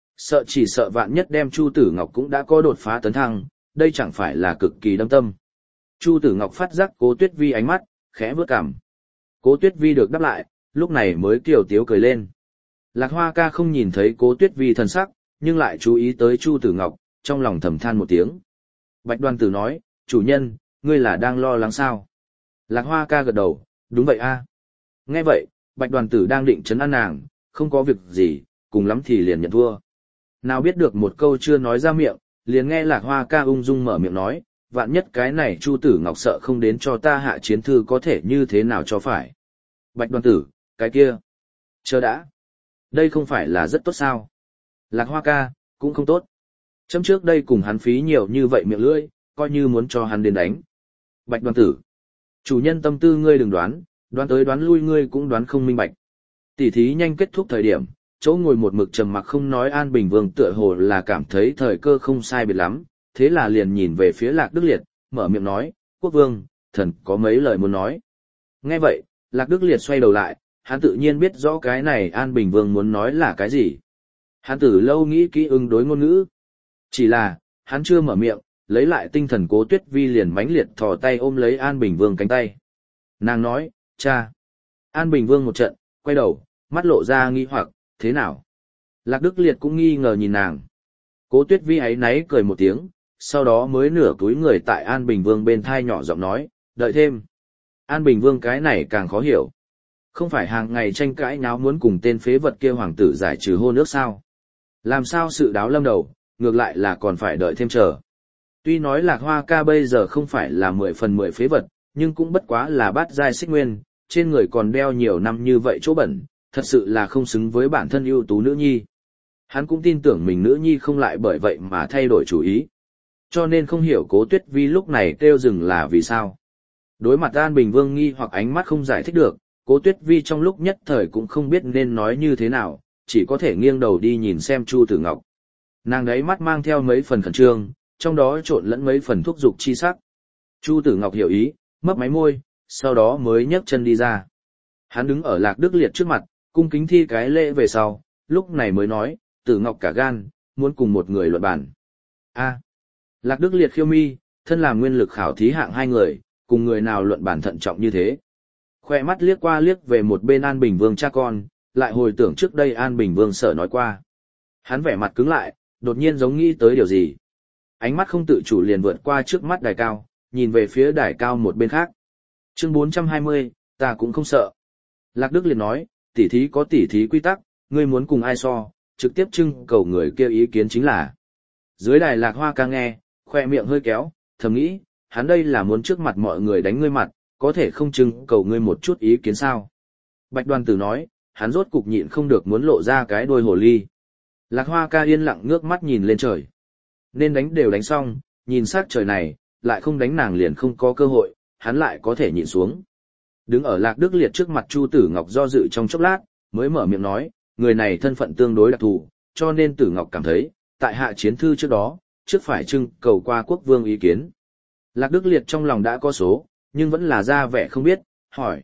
Speaker 1: Chỉ sợ vạn nhất đem Chu Tử Ngọc cũng đã có đột phá tấn thăng, đây chẳng phải là cực kỳ đâm tâm. Chu Tử Ngọc phát giác Cố Tuyết Vi ánh mắt, khẽ bước cằm. Cố Tuyết Vi được đáp lại, lúc này mới kiều tiếu cười lên. Lạc Hoa Ca không nhìn thấy Cố Tuyết Vi thần sắc, nhưng lại chú ý tới Chu Tử Ngọc, trong lòng thầm than một tiếng. Bạch Đoàn Tử nói, chủ nhân, ngươi là đang lo lắng sao? Lạc Hoa Ca gật đầu, đúng vậy a. Nghe vậy, Bạch Đoàn Tử đang định trấn an nàng, không có việc gì, cùng lắm thì liền nhận thua. Nào biết được một câu chưa nói ra miệng, liền nghe Lạc Hoa Ca ung dung mở miệng nói, vạn nhất cái này Chu Tử Ngọc sợ không đến cho ta hạ chiến thư có thể như thế nào cho phải. Bạch Đoàn Tử, cái kia. Chờ đã. Đây không phải là rất tốt sao? Lạc Hoa ca, cũng không tốt. Chấm trước đây cùng hắn phí nhiều như vậy miệng lưỡi, coi như muốn cho hắn đến đánh. Bạch Đoàn Tử. Chủ nhân tâm tư ngươi đừng đoán, đoán tới đoán lui ngươi cũng đoán không minh bạch. Tỉ thí nhanh kết thúc thời điểm, chỗ ngồi một mực trầm mặc không nói An Bình Vương tựa hồ là cảm thấy thời cơ không sai biệt lắm, thế là liền nhìn về phía Lạc Đức Liệt, mở miệng nói, Quốc Vương, thần có mấy lời muốn nói. Nghe vậy, Lạc Đức Liệt xoay đầu lại, hắn tự nhiên biết rõ cái này An Bình Vương muốn nói là cái gì. Hắn từ lâu nghĩ kỹ ứng đối ngôn ngữ. Chỉ là, hắn chưa mở miệng, lấy lại tinh thần Cố Tuyết Vi liền mãnh liệt thò tay ôm lấy An Bình Vương cánh tay. Nàng nói, cha. An Bình Vương một trận, quay đầu, mắt lộ ra nghi hoặc, thế nào? Lạc Đức Liệt cũng nghi ngờ nhìn nàng. Cố Tuyết Vi ấy náy cười một tiếng, sau đó mới nửa túi người tại An Bình Vương bên thai nhỏ giọng nói, đợi thêm. An Bình Vương cái này càng khó hiểu. Không phải hàng ngày tranh cãi nháo muốn cùng tên phế vật kia hoàng tử giải trừ hôn ước sao? Làm sao sự đáo lâm đầu, ngược lại là còn phải đợi thêm chờ. Tuy nói Lạc Hoa ca bây giờ không phải là 10/10 phế vật, nhưng cũng bất quá là bát giai xích nguyên, trên người còn đeo nhiều năm như vậy chỗ bẩn, thật sự là không xứng với bản thân ưu tú nữ nhi. Hắn cũng tin tưởng mình nữ nhi không lại bởi vậy mà thay đổi chủ ý. Cho nên không hiểu Cố Tuyết Vi lúc này kêu dừng là vì sao. Đối mặt An Bình Vương nghi hoặc ánh mắt không giải thích được, Cố Tuyết Vi trong lúc nhất thời cũng không biết nên nói như thế nào, chỉ có thể nghiêng đầu đi nhìn xem Chu Tử Ngọc. Nàng đấy mắt mang theo mấy phần khẩn trương, trong đó trộn lẫn mấy phần thúc giục chi sắc. Chu Tử Ngọc hiểu ý, mấp máy môi, sau đó mới nhấc chân đi ra. Hắn đứng ở Lạc Đức Liệt trước mặt, cung kính thi cái lễ về sau, lúc này mới nói, Tử Ngọc cả gan, muốn cùng một người luận bàn. A. Lạc Đức Liệt khiêu mi, thân làm nguyên lực khảo thí hạng hai người, cùng người nào luận bàn thận trọng như thế. Khoe mắt liếc qua liếc về một bên An Bình Vương cha con, lại hồi tưởng trước đây An Bình Vương sợ nói qua. Hắn vẻ mặt cứng lại, đột nhiên giống nghĩ tới điều gì. Ánh mắt không tự chủ liền vượt qua trước mắt đài cao, nhìn về phía đài cao một bên khác. Chương 420, ta cũng không sợ. Lạc Đức Liệt nói, tỉ thí có tỉ thí quy tắc, ngươi muốn cùng ai so, trực tiếp trưng cầu người kia ý kiến chính là. Dưới đài Lạc Hoa ca nghe, khoe miệng hơi kéo, thầm nghĩ, hắn đây là muốn trước mặt mọi người đánh ngươi mặt, có thể không trưng cầu ngươi một chút ý kiến sao. Bạch Đoàn Tử nói, hắn rốt cục nhịn không được muốn lộ ra cái đuôi hồ ly. Lạc Hoa ca yên lặng ngước mắt nhìn lên trời. Nên đánh đều đánh xong, nhìn sát trời này, lại không đánh nàng liền không có cơ hội, hắn lại có thể nhịn xuống. Đứng ở Lạc Đức Liệt trước mặt Chu Tử Ngọc do dự trong chốc lát, mới mở miệng nói, người này thân phận tương đối đặc thù, cho nên Tử Ngọc cảm thấy, tại hạ chiến thư trước đó, trước phải trưng cầu qua quốc vương ý kiến. Lạc Đức Liệt trong lòng đã có số, nhưng vẫn là ra vẻ không biết, hỏi,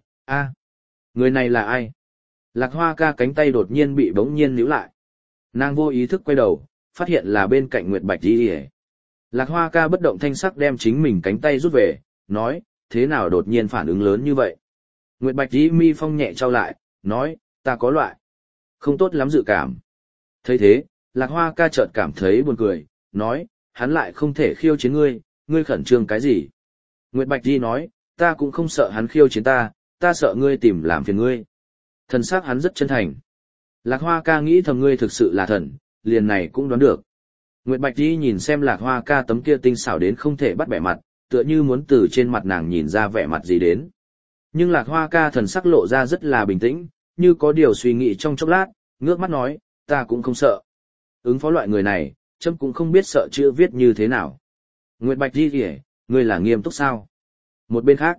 Speaker 1: người này là ai? Lạc Hoa ca cánh tay đột nhiên bị bỗng nhiên níu lại. Nàng vô ý thức quay đầu, phát hiện là bên cạnh Nguyệt Bạch Di. Lạc Hoa ca bất động thanh sắc đem chính mình cánh tay rút về, nói, thế nào đột nhiên phản ứng lớn như vậy? Nguyệt Bạch Di mi phong nhẹ trao lại, nói, ta có loại không tốt lắm dự cảm. Thấy thế, Lạc Hoa ca chợt cảm thấy buồn cười, nói, hắn lại không thể khiêu chiến ngươi, ngươi khẩn trương cái gì? Nguyệt Bạch Di nói, ta cũng không sợ hắn khiêu chiến ta sợ ngươi tìm làm phiền ngươi. Thần sắc hắn rất chân thành. Lạc Hoa ca nghĩ thầm ngươi thực sự là thần, liền này cũng đoán được. Nguyệt Bạch Di nhìn xem Lạc Hoa ca tấm kia tinh xảo đến không thể bắt bẻ mặt, tựa như muốn từ trên mặt nàng nhìn ra vẻ mặt gì đến. Nhưng Lạc Hoa ca thần sắc lộ ra rất là bình tĩnh, như có điều suy nghĩ trong chốc lát, ngước mắt nói, ta cũng không sợ. Ứng phó loại người này, chấm cũng không biết sợ chữ viết như thế nào. Nguyệt Bạch Di kìa, ngươi là nghiêm túc sao? Một bên khác,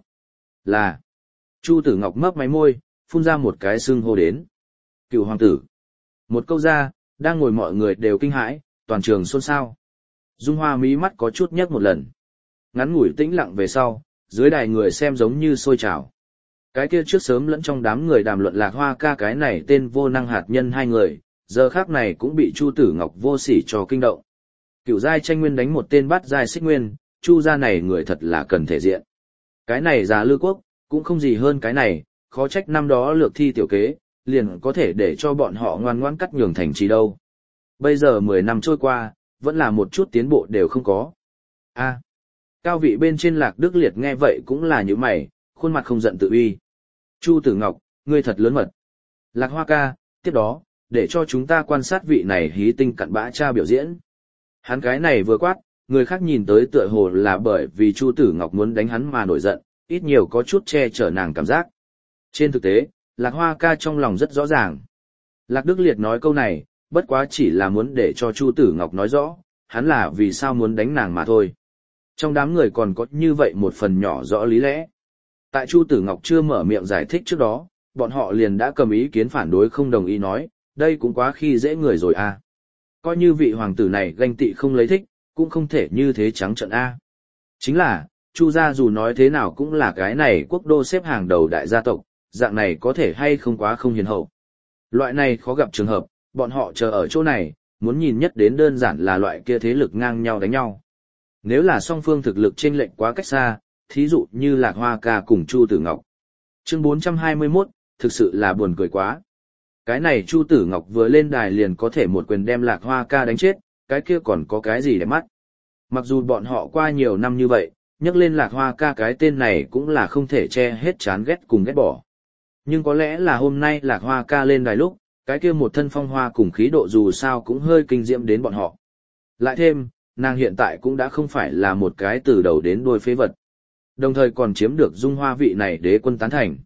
Speaker 1: là Chu Tử Ngọc mấp máy môi, phun ra một cái xưng hô đến. Cựu hoàng tử. Một câu ra, đang ngồi mọi người đều kinh hãi, toàn trường xôn xao. Dung Hoa mí mắt có chút nhấc một lần. Ngắn ngủi tĩnh lặng về sau, dưới đài người xem giống như sôi trào. Cái kia trước sớm lẫn trong đám người đàm luận Lạc Hoa ca cái này tên vô năng hạt nhân hai người, giờ khác này cũng bị Chu Tử Ngọc vô sỉ cho kinh động. Cựu giai tranh nguyên đánh một tên bát giai xích nguyên, Chu gia này người thật là cần thể diện. Cái này già Lư Quốc, cũng không gì hơn cái này, khó trách năm đó lược thi tiểu kế, liền có thể để cho bọn họ ngoan ngoãn cắt nhường thành trì đâu. Bây giờ 10 năm trôi qua, vẫn là một chút tiến bộ đều không có. Cao vị bên trên Lạc Đức Liệt nghe vậy cũng là như mày, khuôn mặt không giận tự uy. Chu Tử Ngọc, ngươi thật lớn mật. Lạc Hoa ca, tiếp đó, để cho chúng ta quan sát vị này hí tinh cặn bã cha biểu diễn. Hắn cái này vừa quát, người khác nhìn tới tựa hồ là bởi vì Chu Tử Ngọc muốn đánh hắn mà nổi giận, ít nhiều có chút che chở nàng cảm giác. Trên thực tế, Lạc Hoa ca trong lòng rất rõ ràng. Lạc Đức Liệt nói câu này, bất quá chỉ là muốn để cho Chu Tử Ngọc nói rõ, hắn là vì sao muốn đánh nàng mà thôi. Trong đám người còn có như vậy một phần nhỏ rõ lý lẽ. Tại Chu Tử Ngọc chưa mở miệng giải thích trước đó, bọn họ liền đã cầm ý kiến phản đối không đồng ý nói, đây cũng quá khi dễ người rồi à. Coi như vị hoàng tử này ganh tị không lấy thích, cũng không thể như thế trắng trợn a. Chính là, Chu gia dù nói thế nào cũng là cái này quốc đô xếp hàng đầu đại gia tộc, dạng này có thể hay không quá không hiền hậu. Loại này khó gặp trường hợp, bọn họ chờ ở chỗ này, muốn nhìn nhất đến đơn giản là loại kia thế lực ngang nhau đánh nhau. Nếu là song phương thực lực chênh lệch quá cách xa, thí dụ như Lạc Hoa ca cùng Chu Tử Ngọc. Chương 421, thực sự là buồn cười quá. Cái này Chu Tử Ngọc vừa lên đài liền có thể một quyền đem Lạc Hoa ca đánh chết, cái kia còn có cái gì để mắt. Mặc dù bọn họ qua nhiều năm như vậy, nhắc lên Lạc Hoa ca cái tên này cũng là không thể che hết chán ghét cùng ghét bỏ. Nhưng có lẽ là hôm nay Lạc Hoa ca lên đài lúc, cái kia một thân phong hoa cùng khí độ dù sao cũng hơi kinh diễm đến bọn họ. Lại thêm, nàng hiện tại cũng đã không phải là một cái từ đầu đến đuôi phế vật. Đồng thời còn chiếm được dung hoa vị này đế quân tán thành.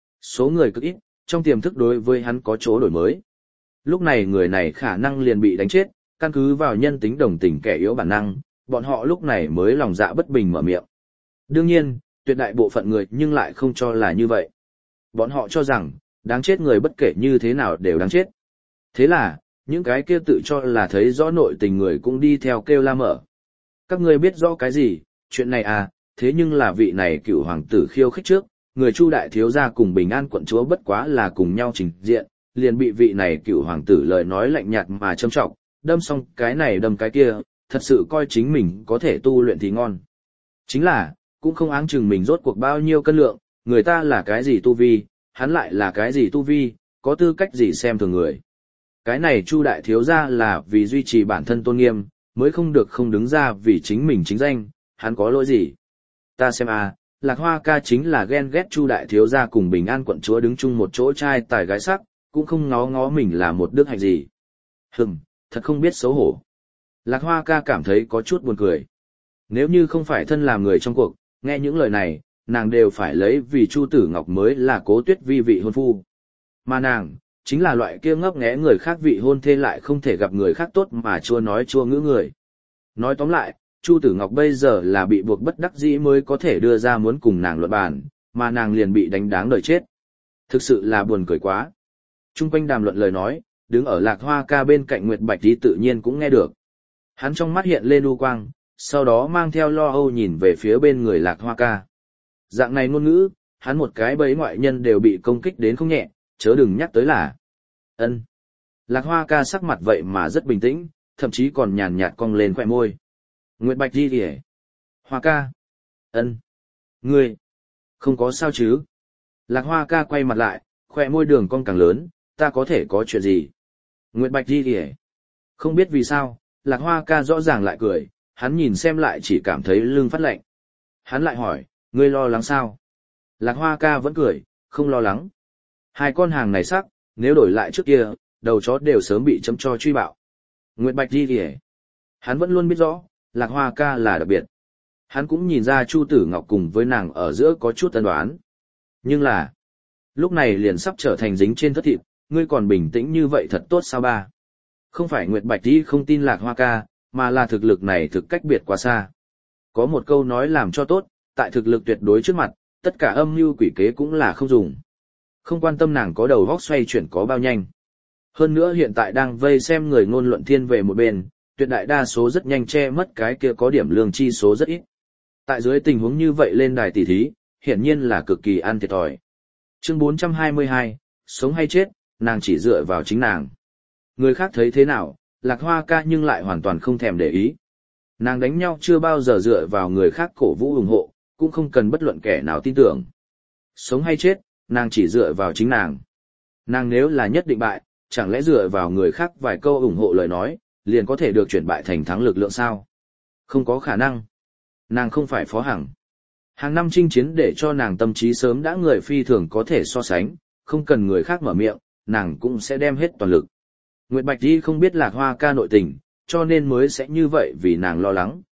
Speaker 1: Số người cực ít, trong tiềm thức đối với hắn có chỗ đổi mới. Lúc này người này khả năng liền bị đánh chết, căn cứ vào nhân tính đồng tình kẻ yếu bản năng, bọn họ lúc này mới lòng dạ bất bình mở miệng. Đương nhiên, tuyệt đại bộ phận người nhưng lại không cho là như vậy. Bọn họ cho rằng, đáng chết người bất kể như thế nào đều đáng chết. Thế là, những cái kia tự cho là thấy rõ nội tình người cũng đi theo kêu la mở. Các ngươi biết rõ cái gì, chuyện này à, thế nhưng là vị này cựu hoàng tử khiêu khích trước, người Chu đại thiếu gia cùng Bình An quận chúa bất quá là cùng nhau trình diện, liền bị vị này cựu hoàng tử lời nói lạnh nhạt mà châm trọng, đâm xong cái này đâm cái kia, thật sự coi chính mình có thể tu luyện thì ngon. Chính là, cũng không áng chừng mình rốt cuộc bao nhiêu cân lượng, người ta là cái gì tu vi, hắn lại là cái gì tu vi, có tư cách gì xem thường người. Cái này Chu đại thiếu gia là vì duy trì bản thân tôn nghiêm, mới không được không đứng ra vì chính mình chính danh, hắn có lỗi gì. Ta xem à, Lạc Hoa ca chính là ghen ghét Chu đại thiếu gia cùng Bình An quận chúa đứng chung một chỗ trai tài gái sắc, cũng không ngó ngó mình là một đức hạnh gì. Thật không biết xấu hổ. Lạc Hoa ca cảm thấy có chút buồn cười. Nếu như không phải thân làm người trong cuộc, nghe những lời này, nàng đều phải lấy vì Chu Tử Ngọc mới là Cố Tuyết Vi vị hôn phu. Mà nàng, chính là loại kia ngấp nghé người khác vị hôn thê lại không thể gặp người khác tốt mà chua nói chua ngữ người. Nói tóm lại, Chu Tử Ngọc bây giờ là bị buộc bất đắc dĩ mới có thể đưa ra muốn cùng nàng luận bàn, mà nàng liền bị đánh đáng đời chết. Thực sự là buồn cười quá. Trung quanh đàm luận lời nói, đứng ở Lạc Hoa ca bên cạnh Nguyệt Bạch Tí tự nhiên cũng nghe được. Hắn trong mắt hiện lên u quang, sau đó mang theo lo âu nhìn về phía bên người Lạc Hoa ca. Dạng này ngôn ngữ, hắn một cái bấy ngoại nhân đều bị công kích đến không nhẹ, chớ đừng nhắc tới là. Ân. Lạc Hoa ca sắc mặt vậy mà rất bình tĩnh, thậm chí còn nhàn nhạt cong lên khóe môi. Nguyệt Bạch Tí kìa. Hoa ca. Ân. Ngươi. Không có sao chứ. Lạc Hoa ca quay mặt lại, khóe môi đường cong càng lớn, ta có thể có chuyện gì. Nguyệt Bạch Tí kìa. Không biết vì sao, Lạc Hoa ca rõ ràng lại cười, hắn nhìn xem lại chỉ cảm thấy lưng phát lạnh. Hắn lại hỏi, ngươi lo lắng sao? Lạc Hoa ca vẫn cười, không lo lắng. Hai con hàng này sắc, nếu đổi lại trước kia, đầu chó đều sớm bị chấm cho truy bạo. Nguyệt Bạch Di kìa. Hắn vẫn luôn biết rõ, Lạc Hoa ca là đặc biệt. Hắn cũng nhìn ra Chu Tử Ngọc cùng với nàng ở giữa có chút tân đoán. Nhưng là, lúc này liền sắp trở thành dính trên thất thịt, ngươi còn bình tĩnh như vậy thật tốt sao ba? Không phải Nguyệt Bạch Di không tin Lạc Hoa ca, mà là thực lực này thực cách biệt quá xa. Có một câu nói làm cho tốt, tại thực lực tuyệt đối trước mặt, tất cả âm mưu quỷ kế cũng là không dùng. Không quan tâm nàng có đầu vóc xoay chuyển có bao nhanh. Hơn nữa hiện tại đang vây xem người ngôn luận thiên về một bên, tuyệt đại đa số rất nhanh che mất cái kia có điểm lương chi số rất ít. Tại dưới tình huống như vậy lên đài tỷ thí, hiển nhiên là cực kỳ ăn thiệt thòi. Chương 422, sống hay chết, nàng chỉ dựa vào chính nàng. Người khác thấy thế nào, Lạc Hoa ca nhưng lại hoàn toàn không thèm để ý. Nàng đánh nhau chưa bao giờ dựa vào người khác cổ vũ ủng hộ, cũng không cần bất luận kẻ nào tin tưởng. Sống hay chết, nàng chỉ dựa vào chính nàng. Nàng nếu là nhất định bại, chẳng lẽ dựa vào người khác vài câu ủng hộ lời nói, liền có thể được chuyển bại thành thắng lực lượng sao? Không có khả năng. Nàng không phải Phó Hằng. Hàng năm chinh chiến để cho nàng tâm trí sớm đã người phi thường có thể so sánh, không cần người khác mở miệng, nàng cũng sẽ đem hết toàn lực. Nguyệt Bạch Di không biết Lạc Hoa ca nội tình, cho nên mới sẽ như vậy vì nàng lo lắng.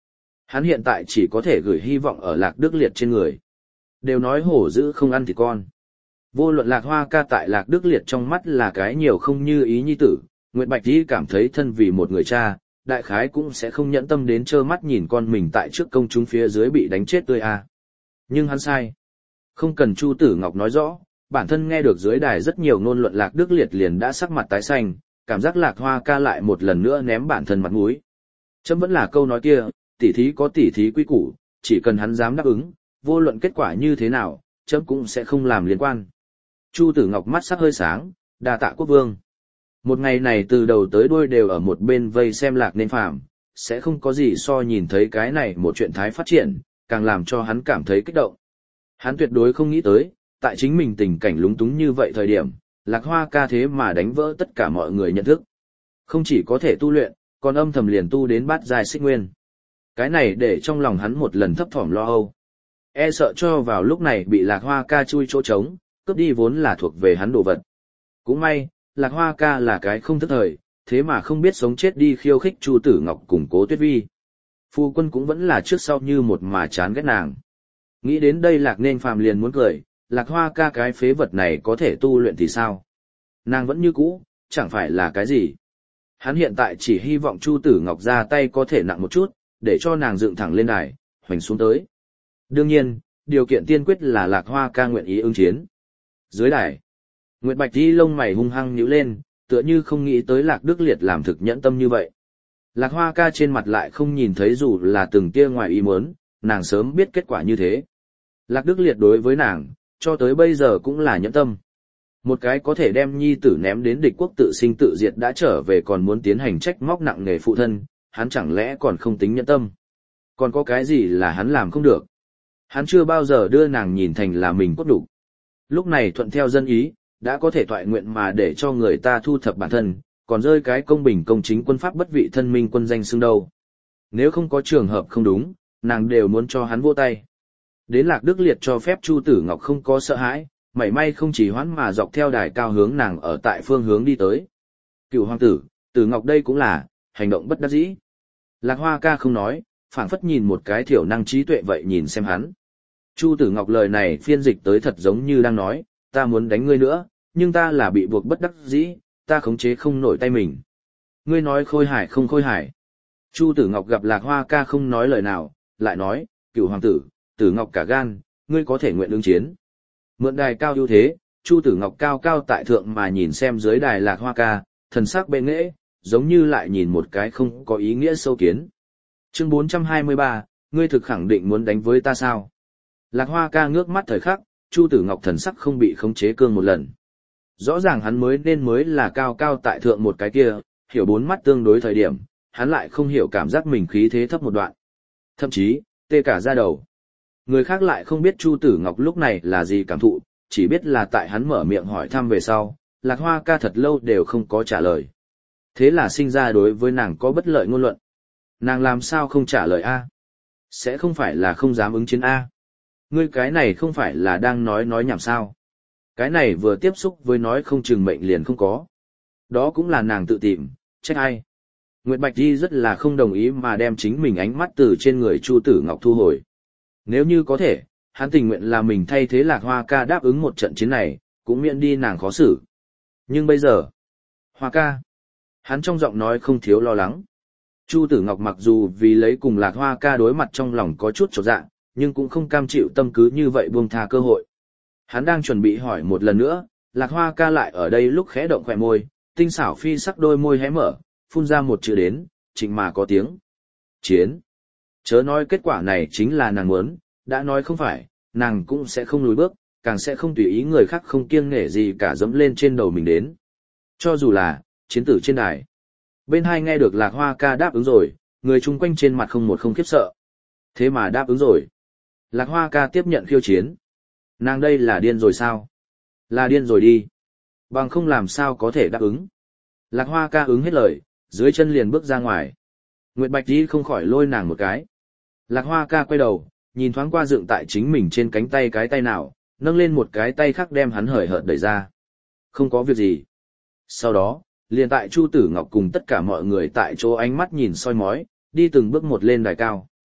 Speaker 1: Hắn hiện tại chỉ có thể gửi hy vọng ở Lạc Đức Liệt trên người. Đều nói hổ dữ không ăn thịt con. Vô luận Lạc Hoa ca tại Lạc Đức Liệt trong mắt là cái nhiều không như ý nhi tử, Nguyệt Bạch Di cảm thấy thân vì một người cha, đại khái cũng sẽ không nhẫn tâm đến trơ mắt nhìn con mình tại trước công chúng phía dưới bị đánh chết tươi à. Nhưng hắn sai. Không cần Chu Tử Ngọc nói rõ, bản thân nghe được dưới đài rất nhiều ngôn luận Lạc Đức Liệt liền đã sắc mặt tái xanh, cảm giác Lạc Hoa ca lại một lần nữa ném bản thân mặt mũi. Chấm vẫn là câu nói kia, tỉ thí có tỉ thí quy củ, chỉ cần hắn dám đáp ứng, vô luận kết quả như thế nào, chấm cũng sẽ không làm liên quan. Chu Tử Ngọc mắt sắc hơi sáng, đa tạ quốc vương. Một ngày này từ đầu tới đuôi đều ở một bên vây xem Lạc Nên Phàm, sẽ không có gì so nhìn thấy cái này một chuyện thái phát triển, càng làm cho hắn cảm thấy kích động. Hắn tuyệt đối không nghĩ tới, tại chính mình tình cảnh lúng túng như vậy thời điểm, Lạc Hoa ca thế mà đánh vỡ tất cả mọi người nhận thức. Không chỉ có thể tu luyện, còn âm thầm liền tu đến bát giai xích nguyên. Cái này để trong lòng hắn một lần thấp thỏm lo âu. E sợ cho vào lúc này bị Lạc Hoa ca chui chỗ trống, cướp đi vốn là thuộc về hắn đồ vật. Cũng may, Lạc Hoa ca là cái không thức thời, thế mà không biết sống chết đi khiêu khích Chu Tử Ngọc cùng Cố Tuyết Vi. Phu quân cũng vẫn là trước sau như một mà chán ghét nàng. Nghĩ đến đây Lạc Nên Phàm liền muốn cười, Lạc Hoa ca cái phế vật này có thể tu luyện thì sao? Nàng vẫn như cũ, chẳng phải là cái gì. Hắn hiện tại chỉ hy vọng Chu Tử Ngọc ra tay có thể nặng một chút, để cho nàng dựng thẳng lên đài, hoành xuống tới. Đương nhiên, điều kiện tiên quyết là Lạc Hoa ca nguyện ý ứng chiến. Dưới đài, Nguyệt Bạch Di lông mày hung hăng nhíu lên, tựa như không nghĩ tới Lạc Đức Liệt làm thực nhẫn tâm như vậy. Lạc Hoa ca trên mặt lại không nhìn thấy dù là từng tia ngoài ý muốn, nàng sớm biết kết quả như thế. Lạc Đức Liệt đối với nàng, cho tới bây giờ cũng là nhẫn tâm. Một cái có thể đem nhi tử ném đến địch quốc tự sinh tự diệt đã trở về còn muốn tiến hành trách móc nặng nề phụ thân, hắn chẳng lẽ còn không tính nhẫn tâm. Còn có cái gì là hắn làm không được. Hắn chưa bao giờ đưa nàng nhìn thành là mình cốt đủ. Lúc này thuận theo dân ý, đã có thể toại nguyện mà để cho người ta thu thập bản thân, còn rơi cái công bình công chính quân pháp bất vị thân minh quân danh xưng đâu. Nếu không có trường hợp không đúng, nàng đều muốn cho hắn vô tay. Đến Lạc Đức Liệt cho phép Chu Tử Ngọc không có sợ hãi, mảy may không chỉ hoãn mà dọc theo đài cao hướng nàng ở tại phương hướng đi tới. Cựu hoàng tử, Tử Ngọc đây cũng là, hành động bất đắc dĩ. Lạc Hoa ca không nói, phảng phất nhìn một cái thiểu năng trí tuệ vậy nhìn xem hắn. Chu Tử Ngọc lời này phiên dịch tới thật giống như đang nói, ta muốn đánh ngươi nữa, nhưng ta là bị buộc bất đắc dĩ, ta khống chế không nổi tay mình. Ngươi nói khôi hài không khôi hài. Chu Tử Ngọc gặp Lạc Hoa ca không nói lời nào, lại nói, cựu hoàng tử, Tử Ngọc cả gan, ngươi có thể nguyện ứng chiến. Mượn đài cao ưu thế, Chu Tử Ngọc cao cao tại thượng mà nhìn xem dưới đài Lạc Hoa ca, thần sắc bệ nghễ, giống như lại nhìn một cái không có ý nghĩa sâu kiến. Chương 423, ngươi thực khẳng định muốn đánh với ta sao? Lạc Hoa ca ngước mắt thời khắc, Chu Tử Ngọc thần sắc không bị khống chế cương một lần. Rõ ràng hắn mới là cao cao tại thượng một cái kia, hiểu bốn mắt tương đối thời điểm, hắn lại không hiểu cảm giác mình khí thế thấp một đoạn. Thậm chí, tê cả da đầu. Người khác lại không biết Chu Tử Ngọc lúc này là gì cảm thụ, chỉ biết là tại hắn mở miệng hỏi thăm về sau, Lạc Hoa ca thật lâu đều không có trả lời. Thế là sinh ra đối với nàng có bất lợi ngôn luận. Nàng làm sao không trả lời a? Sẽ không phải là không dám ứng chiến a? Ngươi cái này không phải là đang nói nhảm sao? Cái này vừa tiếp xúc với nói không chừng mệnh liền không có. Đó cũng là nàng tự tìm, trách ai? Nguyệt Bạch Di rất là không đồng ý mà đem chính mình ánh mắt từ trên người Chu Tử Ngọc thu hồi. Nếu như có thể, hắn tình nguyện là mình thay thế Lạc Hoa ca đáp ứng một trận chiến này, cũng miễn đi nàng khó xử. Nhưng bây giờ, Hoa ca, hắn trong giọng nói không thiếu lo lắng. Chu Tử Ngọc mặc dù vì lấy cùng Lạc Hoa ca đối mặt trong lòng có chút chột dạ, nhưng cũng không cam chịu tâm cứ như vậy buông tha cơ hội. Hắn đang chuẩn bị hỏi một lần nữa, Lạc Hoa ca lại ở đây lúc khẽ động khỏe môi, tinh xảo phi sắc đôi môi hé mở, phun ra một chữ đến, trịnh mà có tiếng. Chiến. Chớ nói kết quả này chính là nàng muốn, đã nói không phải, nàng cũng sẽ không lùi bước, càng sẽ không tùy ý người khác không kiêng nể gì cả dẫm lên trên đầu mình đến. Cho dù là, chiến tử trên đài. Bên hai nghe được Lạc Hoa ca đáp ứng rồi, người chung quanh trên mặt không một không khiếp sợ. Thế mà đáp ứng rồi. Lạc Hoa ca tiếp nhận khiêu chiến. Nàng đây là điên rồi sao? Là điên rồi đi. Bằng không làm sao có thể đáp ứng. Lạc Hoa ca ứng hết lời, dưới chân liền bước ra ngoài. Nguyệt Bạch Di không khỏi lôi nàng một cái. Lạc Hoa ca quay đầu, nhìn thoáng qua dựng tại chính mình trên cánh tay cái tay nào, nâng lên một cái tay khác đem hắn hời hợt đẩy ra. Không có việc gì. Sau đó, liền tại Chu Tử Ngọc cùng tất cả mọi người tại chỗ ánh mắt nhìn soi mói, đi từng bước một lên đài cao.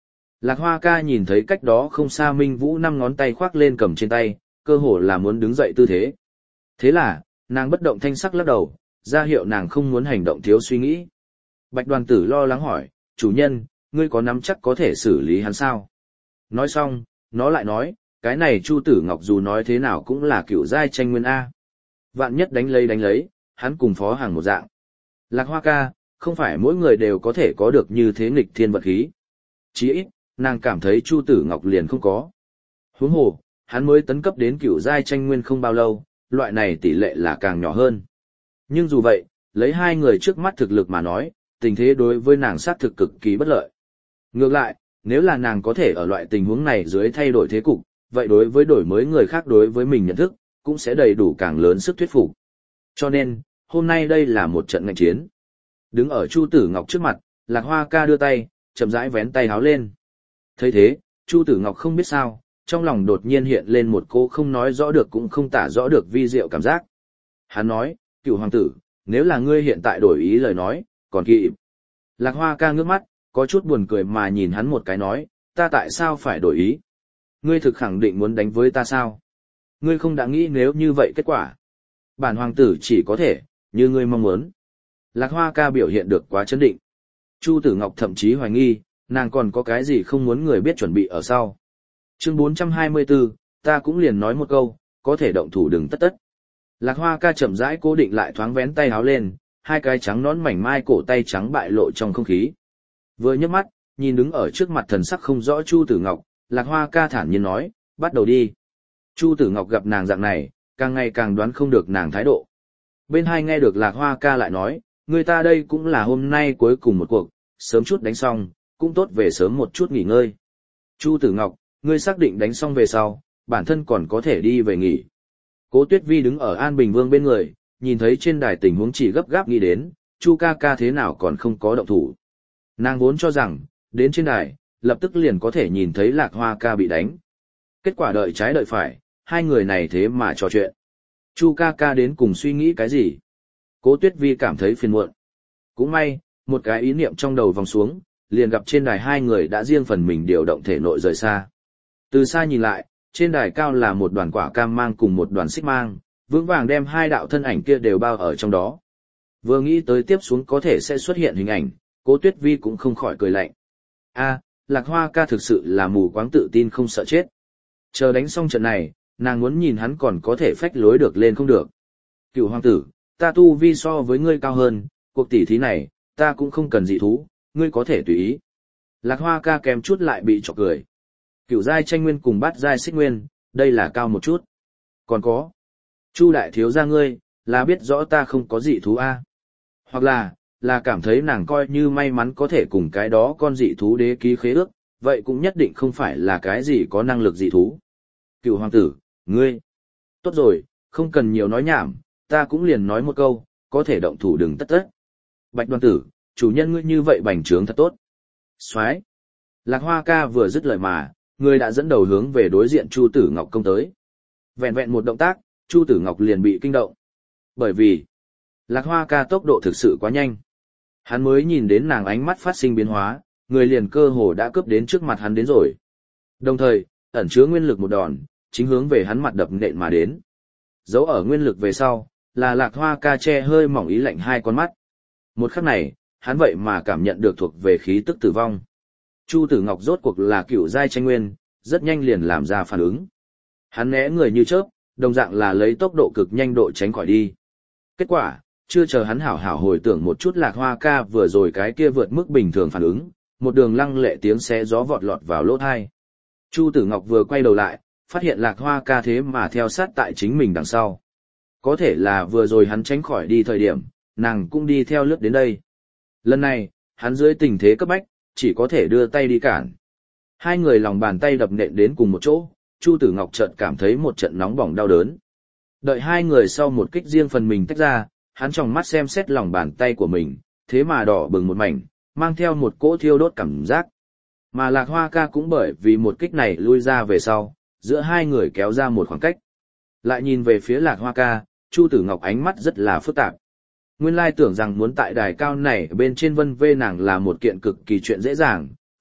Speaker 1: Lạc Hoa ca nhìn thấy cách đó không xa Minh Vũ 5 ngón tay khoác lên cầm trên tay, cơ hồ là muốn đứng dậy tư thế. Thế là, nàng bất động thanh sắc lắc đầu, ra hiệu nàng không muốn hành động thiếu suy nghĩ. Bạch đoàn tử lo lắng hỏi, chủ nhân, ngươi có nắm chắc có thể xử lý hắn sao? Nói xong, nó lại nói, cái này Chu Tử Ngọc dù nói thế nào cũng là cựu giai tranh nguyên A. Vạn nhất đánh lấy, hắn cùng phó hàng một dạng. Lạc Hoa ca, không phải mỗi người đều có thể có được như thế nghịch thiên vật khí. Chỉ ít, nàng cảm thấy Chu Tử Ngọc liền không có. Huống hồ, hắn mới tấn cấp đến cựu giai tranh nguyên không bao lâu, loại này tỷ lệ là càng nhỏ hơn. Nhưng dù vậy, lấy hai người trước mắt thực lực mà nói, tình thế đối với nàng xác thực cực kỳ bất lợi. Ngược lại, nếu là nàng có thể ở loại tình huống này dưới thay đổi thế cục, vậy đối với đổi mới người khác đối với mình nhận thức, cũng sẽ đầy đủ càng lớn sức thuyết phục. Cho nên, hôm nay đây là một trận ngạnh chiến. Đứng ở Chu Tử Ngọc trước mặt, Lạc Hoa ca đưa tay, chậm rãi vén tay háo lên. Thấy thế, Chu Tử Ngọc không biết sao, trong lòng đột nhiên hiện lên một cô không nói rõ được cũng không tả rõ được vi diệu cảm giác. Hắn nói, Cửu hoàng tử, nếu là ngươi hiện tại đổi ý lời nói, còn kịp. Lạc Hoa ca ngước mắt, có chút buồn cười mà nhìn hắn một cái nói, ta tại sao phải đổi ý? Ngươi thực khẳng định muốn đánh với ta sao? Ngươi không đã nghĩ nếu như vậy kết quả. Bản hoàng tử chỉ có thể, như ngươi mong muốn. Lạc Hoa ca biểu hiện được quá chấn định. Chu Tử Ngọc thậm chí hoài nghi, nàng còn có cái gì không muốn người biết chuẩn bị ở sau. Chương 424, ta cũng liền nói một câu, có thể động thủ đừng tất tất. Lạc Hoa ca chậm rãi cố định lại thoáng vén tay háo lên, hai cái trắng nón mảnh mai cổ tay trắng bại lộ trong không khí. Vừa nhấc mắt, nhìn đứng ở trước mặt thần sắc không rõ Chu Tử Ngọc, Lạc Hoa ca thản nhiên nói, bắt đầu đi. Chu Tử Ngọc gặp nàng dạng này, càng ngày càng đoán không được nàng thái độ. Bên hai nghe được Lạc Hoa ca lại nói, người ta đây cũng là hôm nay cuối cùng một cuộc, sớm chút đánh xong, cũng tốt về sớm một chút nghỉ ngơi. Chu Tử Ngọc, ngươi xác định đánh xong về sau, bản thân còn có thể đi về nghỉ. Cố Tuyết Vi đứng ở An Bình Vương bên người, nhìn thấy trên đài tình huống chỉ gấp gáp nghĩ đến, Chu ca ca thế nào còn không có động thủ. Nàng vốn cho rằng, đến trên đài, lập tức liền có thể nhìn thấy Lạc Hoa ca bị đánh. Kết quả đợi trái đợi phải, hai người này thế mà trò chuyện. Chu ca ca đến cùng suy nghĩ cái gì? Cố Tuyết Vi cảm thấy phiền muộn. Cũng may, một cái ý niệm trong đầu vòng xuống, liền gặp trên đài hai người đã riêng phần mình điều động thể nội rời xa. Từ xa nhìn lại, trên đài cao là một đoàn quả cam mang cùng một đoàn xích mang, vững vàng đem hai đạo thân ảnh kia đều bao ở trong đó. Vừa nghĩ tới tiếp xuống có thể sẽ xuất hiện hình ảnh, Cố Tuyết Vi cũng không khỏi cười lạnh. A, Lạc Hoa ca thực sự là mù quáng tự tin không sợ chết. Chờ đánh xong trận này, nàng muốn nhìn hắn còn có thể phách lối được lên không được. Cửu hoàng tử, ta tu vi so với ngươi cao hơn, cuộc tỷ thí này, ta cũng không cần dị thú, ngươi có thể tùy ý. Lạc Hoa ca kèm chút lại bị chọc cười. Cửu giai tranh nguyên cùng bát giai xích nguyên, đây là cao một chút. Còn có, Chu đại thiếu gia ngươi, là biết rõ ta không có dị thú a, hoặc là cảm thấy nàng coi như may mắn có thể cùng cái đó con dị thú đế ký khế ước, vậy cũng nhất định không phải là cái gì có năng lực dị thú. Cửu hoàng tử, ngươi, tốt rồi, không cần nhiều nói nhảm, ta cũng liền nói một câu, có thể động thủ đừng tất tất. Bạch đoàn tử, chủ nhân ngươi như vậy bành trướng thật tốt. Soái. Lạc Hoa ca vừa dứt lời mà, người đã dẫn đầu hướng về đối diện Chu Tử Ngọc công tới. Vẹn vẹn một động tác, Chu Tử Ngọc liền bị kinh động. Bởi vì, Lạc Hoa ca tốc độ thực sự quá nhanh. Hắn mới nhìn đến nàng ánh mắt phát sinh biến hóa, người liền cơ hồ đã cướp đến trước mặt hắn đến rồi. Đồng thời, ẩn chứa nguyên lực một đòn, chính hướng về hắn mặt đập nện mà đến. Giấu ở nguyên lực về sau, là Lạc Hoa ca che hơi mỏng ý lạnh hai con mắt. Một khắc này, hắn vậy mà cảm nhận được thuộc về khí tức tử vong. Chu Tử Ngọc rốt cuộc là cựu giai tranh nguyên, rất nhanh liền làm ra phản ứng. Hắn né người như chớp, đồng dạng là lấy tốc độ cực nhanh độ tránh khỏi đi. Kết quả, chưa chờ hắn hảo hảo hồi tưởng một chút Lạc Hoa ca vừa rồi cái kia vượt mức bình thường phản ứng, một đường lăng lệ tiếng xé gió vọt lọt vào lỗ tai. Chu Tử Ngọc vừa quay đầu lại, phát hiện Lạc Hoa ca thế mà theo sát tại chính mình đằng sau. Có thể là vừa rồi hắn tránh khỏi đi thời điểm, nàng cũng đi theo lướt đến đây. Lần này, hắn dưới tình thế cấp bách, chỉ có thể đưa tay đi cản. Hai người lòng bàn tay đập nện đến cùng một chỗ, Chu Tử Ngọc chợt cảm thấy một trận nóng bỏng đau đớn. Đợi hai người sau một kích riêng phần mình tách ra, hắn tròng mắt xem xét lòng bàn tay của mình, thế mà đỏ bừng một mảnh, mang theo một cỗ thiêu đốt cảm giác. Mà Lạc Hoa ca cũng bởi vì một kích này lui ra về sau, giữa hai người kéo ra một khoảng cách. Lại nhìn về phía Lạc Hoa ca, Chu Tử Ngọc ánh mắt rất là phức tạp. Nguyên lai tưởng rằng muốn tại đài cao này bên trên vân vê nàng là một kiện cực kỳ chuyện dễ dàng,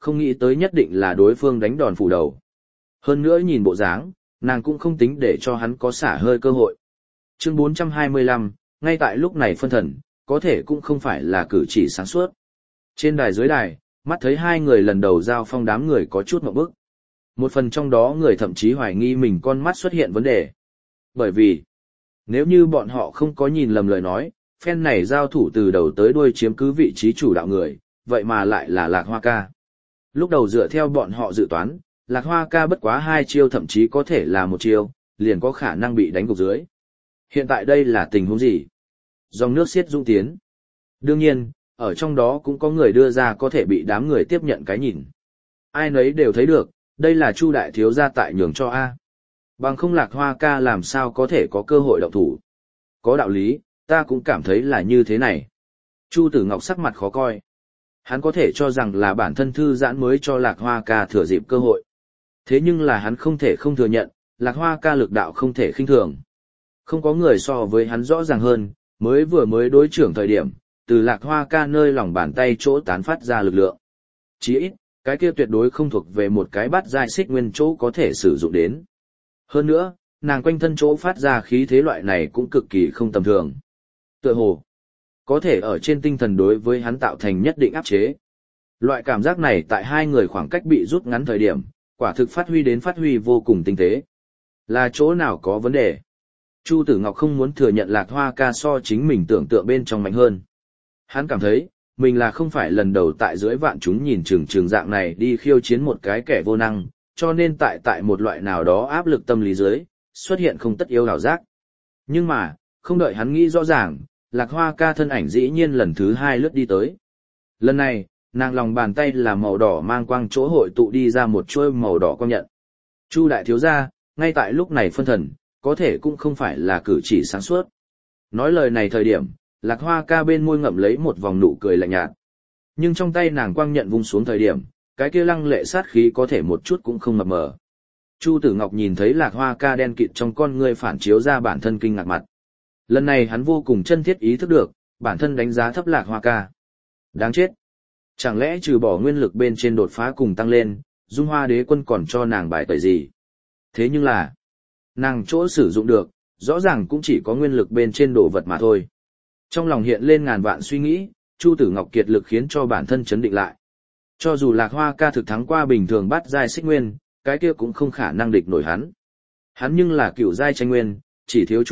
Speaker 1: không nghĩ tới nhất định là đối phương đánh đòn phủ đầu. Hơn nữa nhìn bộ dáng, nàng cũng không tính để cho hắn có xả hơi cơ hội. Chương 425, ngay tại lúc này phân thần, có thể cũng không phải là cử chỉ sáng suốt. Trên đài dưới đài, mắt thấy hai người lần đầu giao phong đám người có chút ngộp bức. Một phần trong đó người thậm chí hoài nghi mình con mắt xuất hiện vấn đề. Bởi vì, nếu như bọn họ không có nhìn lầm lời nói, phen này giao thủ từ đầu tới đuôi chiếm cứ vị trí chủ đạo người, vậy mà lại là Lạc Hoa Ca. Lúc đầu dựa theo bọn họ dự toán, Lạc Hoa Ca bất quá 2 chiêu thậm chí có thể là 1 chiêu, liền có khả năng bị đánh gục dưới. Hiện tại đây là tình huống gì? Dòng nước xiết dũng tiến. Đương nhiên, ở trong đó cũng có người đưa ra có thể bị đám người tiếp nhận cái nhìn. Ai nấy đều thấy được, đây là Chu đại thiếu gia tại nhường cho A. Bằng không Lạc Hoa Ca làm sao có thể có cơ hội động thủ. Có đạo lý, ta cũng cảm thấy là như thế này. Chu Tử Ngọc sắc mặt khó coi. Hắn có thể cho rằng là bản thân thư giãn mới cho Lạc Hoa Ca thừa dịp cơ hội. Thế nhưng là hắn không thể không thừa nhận, Lạc Hoa Ca lực đạo không thể khinh thường. Không có người so với hắn rõ ràng hơn, mới đối trưởng thời điểm, từ Lạc Hoa Ca nơi lòng bàn tay chỗ tán phát ra lực lượng. Chỉ ít, cái kia tuyệt đối không thuộc về một cái bát giai xích nguyên chỗ có thể sử dụng đến. Hơn nữa, nàng quanh thân chỗ phát ra khí thế loại này cũng cực kỳ không tầm thường. Tựa hồ, có thể ở trên tinh thần đối với hắn tạo thành nhất định áp chế. Loại cảm giác này tại hai người khoảng cách bị rút ngắn thời điểm, quả thực phát huy vô cùng tinh tế. Là chỗ nào có vấn đề? Chu Tử Ngọc không muốn thừa nhận Lạc Hoa Ca so chính mình tưởng tượng bên trong mạnh hơn. Hắn cảm thấy, mình là không phải lần đầu tại dưới vạn chúng nhìn chừng dạng này đi khiêu chiến một cái kẻ vô năng, cho nên tại một loại nào đó áp lực tâm lý dưới, xuất hiện không tất yếu đảo giác. Nhưng mà, không đợi hắn nghĩ rõ ràng, Lạc Hoa Ca thân ảnh dĩ nhiên lần thứ 2 lướt đi tới. Lần này, nàng lòng bàn tay là màu đỏ mang quang chỗ hội tụ đi ra một chuôi màu đỏ quang nhận. Chu đại thiếu gia, ngay tại lúc này phân thần, có thể cũng không phải là cử chỉ sáng suốt. Nói lời này thời điểm, Lạc Hoa Ca bên môi ngậm lấy một vòng nụ cười lạnh nhạt. Nhưng trong tay nàng quang nhận vung xuống thời điểm, cái kia lăng lệ sát khí có thể một chút cũng không mập mờ. Chu Tử Ngọc nhìn thấy Lạc Hoa Ca đen kịt trong con ngươi phản chiếu ra bản thân kinh ngạc mặt. Lần này hắn vô cùng chân thiết ý thức được, bản thân đánh giá thấp Lạc Hoa Ca. Đáng chết. Chẳng lẽ trừ bỏ nguyên lực bên trên đột phá cùng tăng lên, Dung Hoa Đế Quân còn cho nàng bài tẩy gì? Thế nhưng là, nàng chỗ sử dụng được, rõ ràng cũng chỉ có nguyên lực bên trên đồ vật mà thôi. Trong lòng hiện lên ngàn vạn suy nghĩ, Chu Tử Ngọc kiệt lực khiến cho bản thân chấn định lại. Cho dù Lạc Hoa Ca thực thắng qua bình thường bát giai xích nguyên, cái kia cũng không khả năng địch nổi hắn. Hắn nhưng là cửu giai tranh nguyên, chỉ thiếu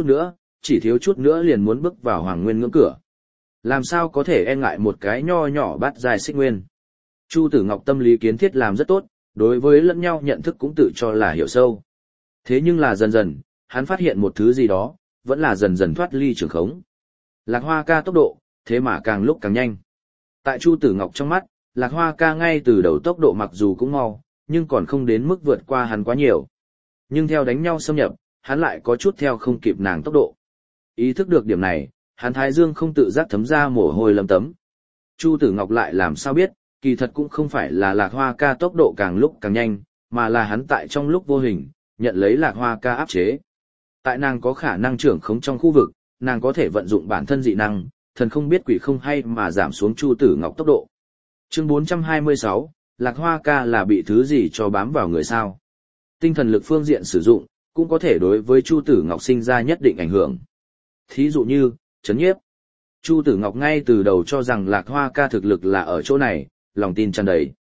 Speaker 1: chút nữa liền muốn bước vào hoàng nguyên ngưỡng cửa. Làm sao có thể e ngại một cái nho nhỏ bát giai xích nguyên. Chu Tử Ngọc tâm lý kiến thiết làm rất tốt, đối với lẫn nhau nhận thức cũng tự cho là hiểu sâu. Thế nhưng là dần dần, hắn phát hiện một thứ gì đó, vẫn là dần dần thoát ly trường khống. Lạc Hoa Ca tốc độ, thế mà càng lúc càng nhanh. Tại Chu Tử Ngọc trong mắt, Lạc Hoa Ca ngay từ đầu tốc độ mặc dù cũng mau, nhưng còn không đến mức vượt qua hắn quá nhiều. Nhưng theo đánh nhau xâm nhập, hắn lại có chút theo không kịp nàng tốc độ. Ý thức được điểm này, hắn thái dương không tự giác thấm ra mồ hôi lấm tấm. Chu Tử Ngọc lại làm sao biết, kỳ thật cũng không phải là Lạc Hoa Ca tốc độ càng lúc càng nhanh, mà là hắn tại trong lúc vô hình, nhận lấy Lạc Hoa Ca áp chế. Tại nàng có khả năng trưởng khống trong khu vực, nàng có thể vận dụng bản thân dị năng, thần không biết quỷ không hay mà giảm xuống Chu Tử Ngọc tốc độ. Chương 426, Lạc Hoa Ca là bị thứ gì cho bám vào người sao? Tinh thần lực phương diện sử dụng, cũng có thể đối với Chu Tử Ngọc sinh ra nhất định ảnh hưởng. Thí dụ như, chấn nhiếp. Chu Tử Ngọc ngay từ đầu cho rằng Lạc Hoa Ca thực lực là ở chỗ này, lòng tin tràn đầy.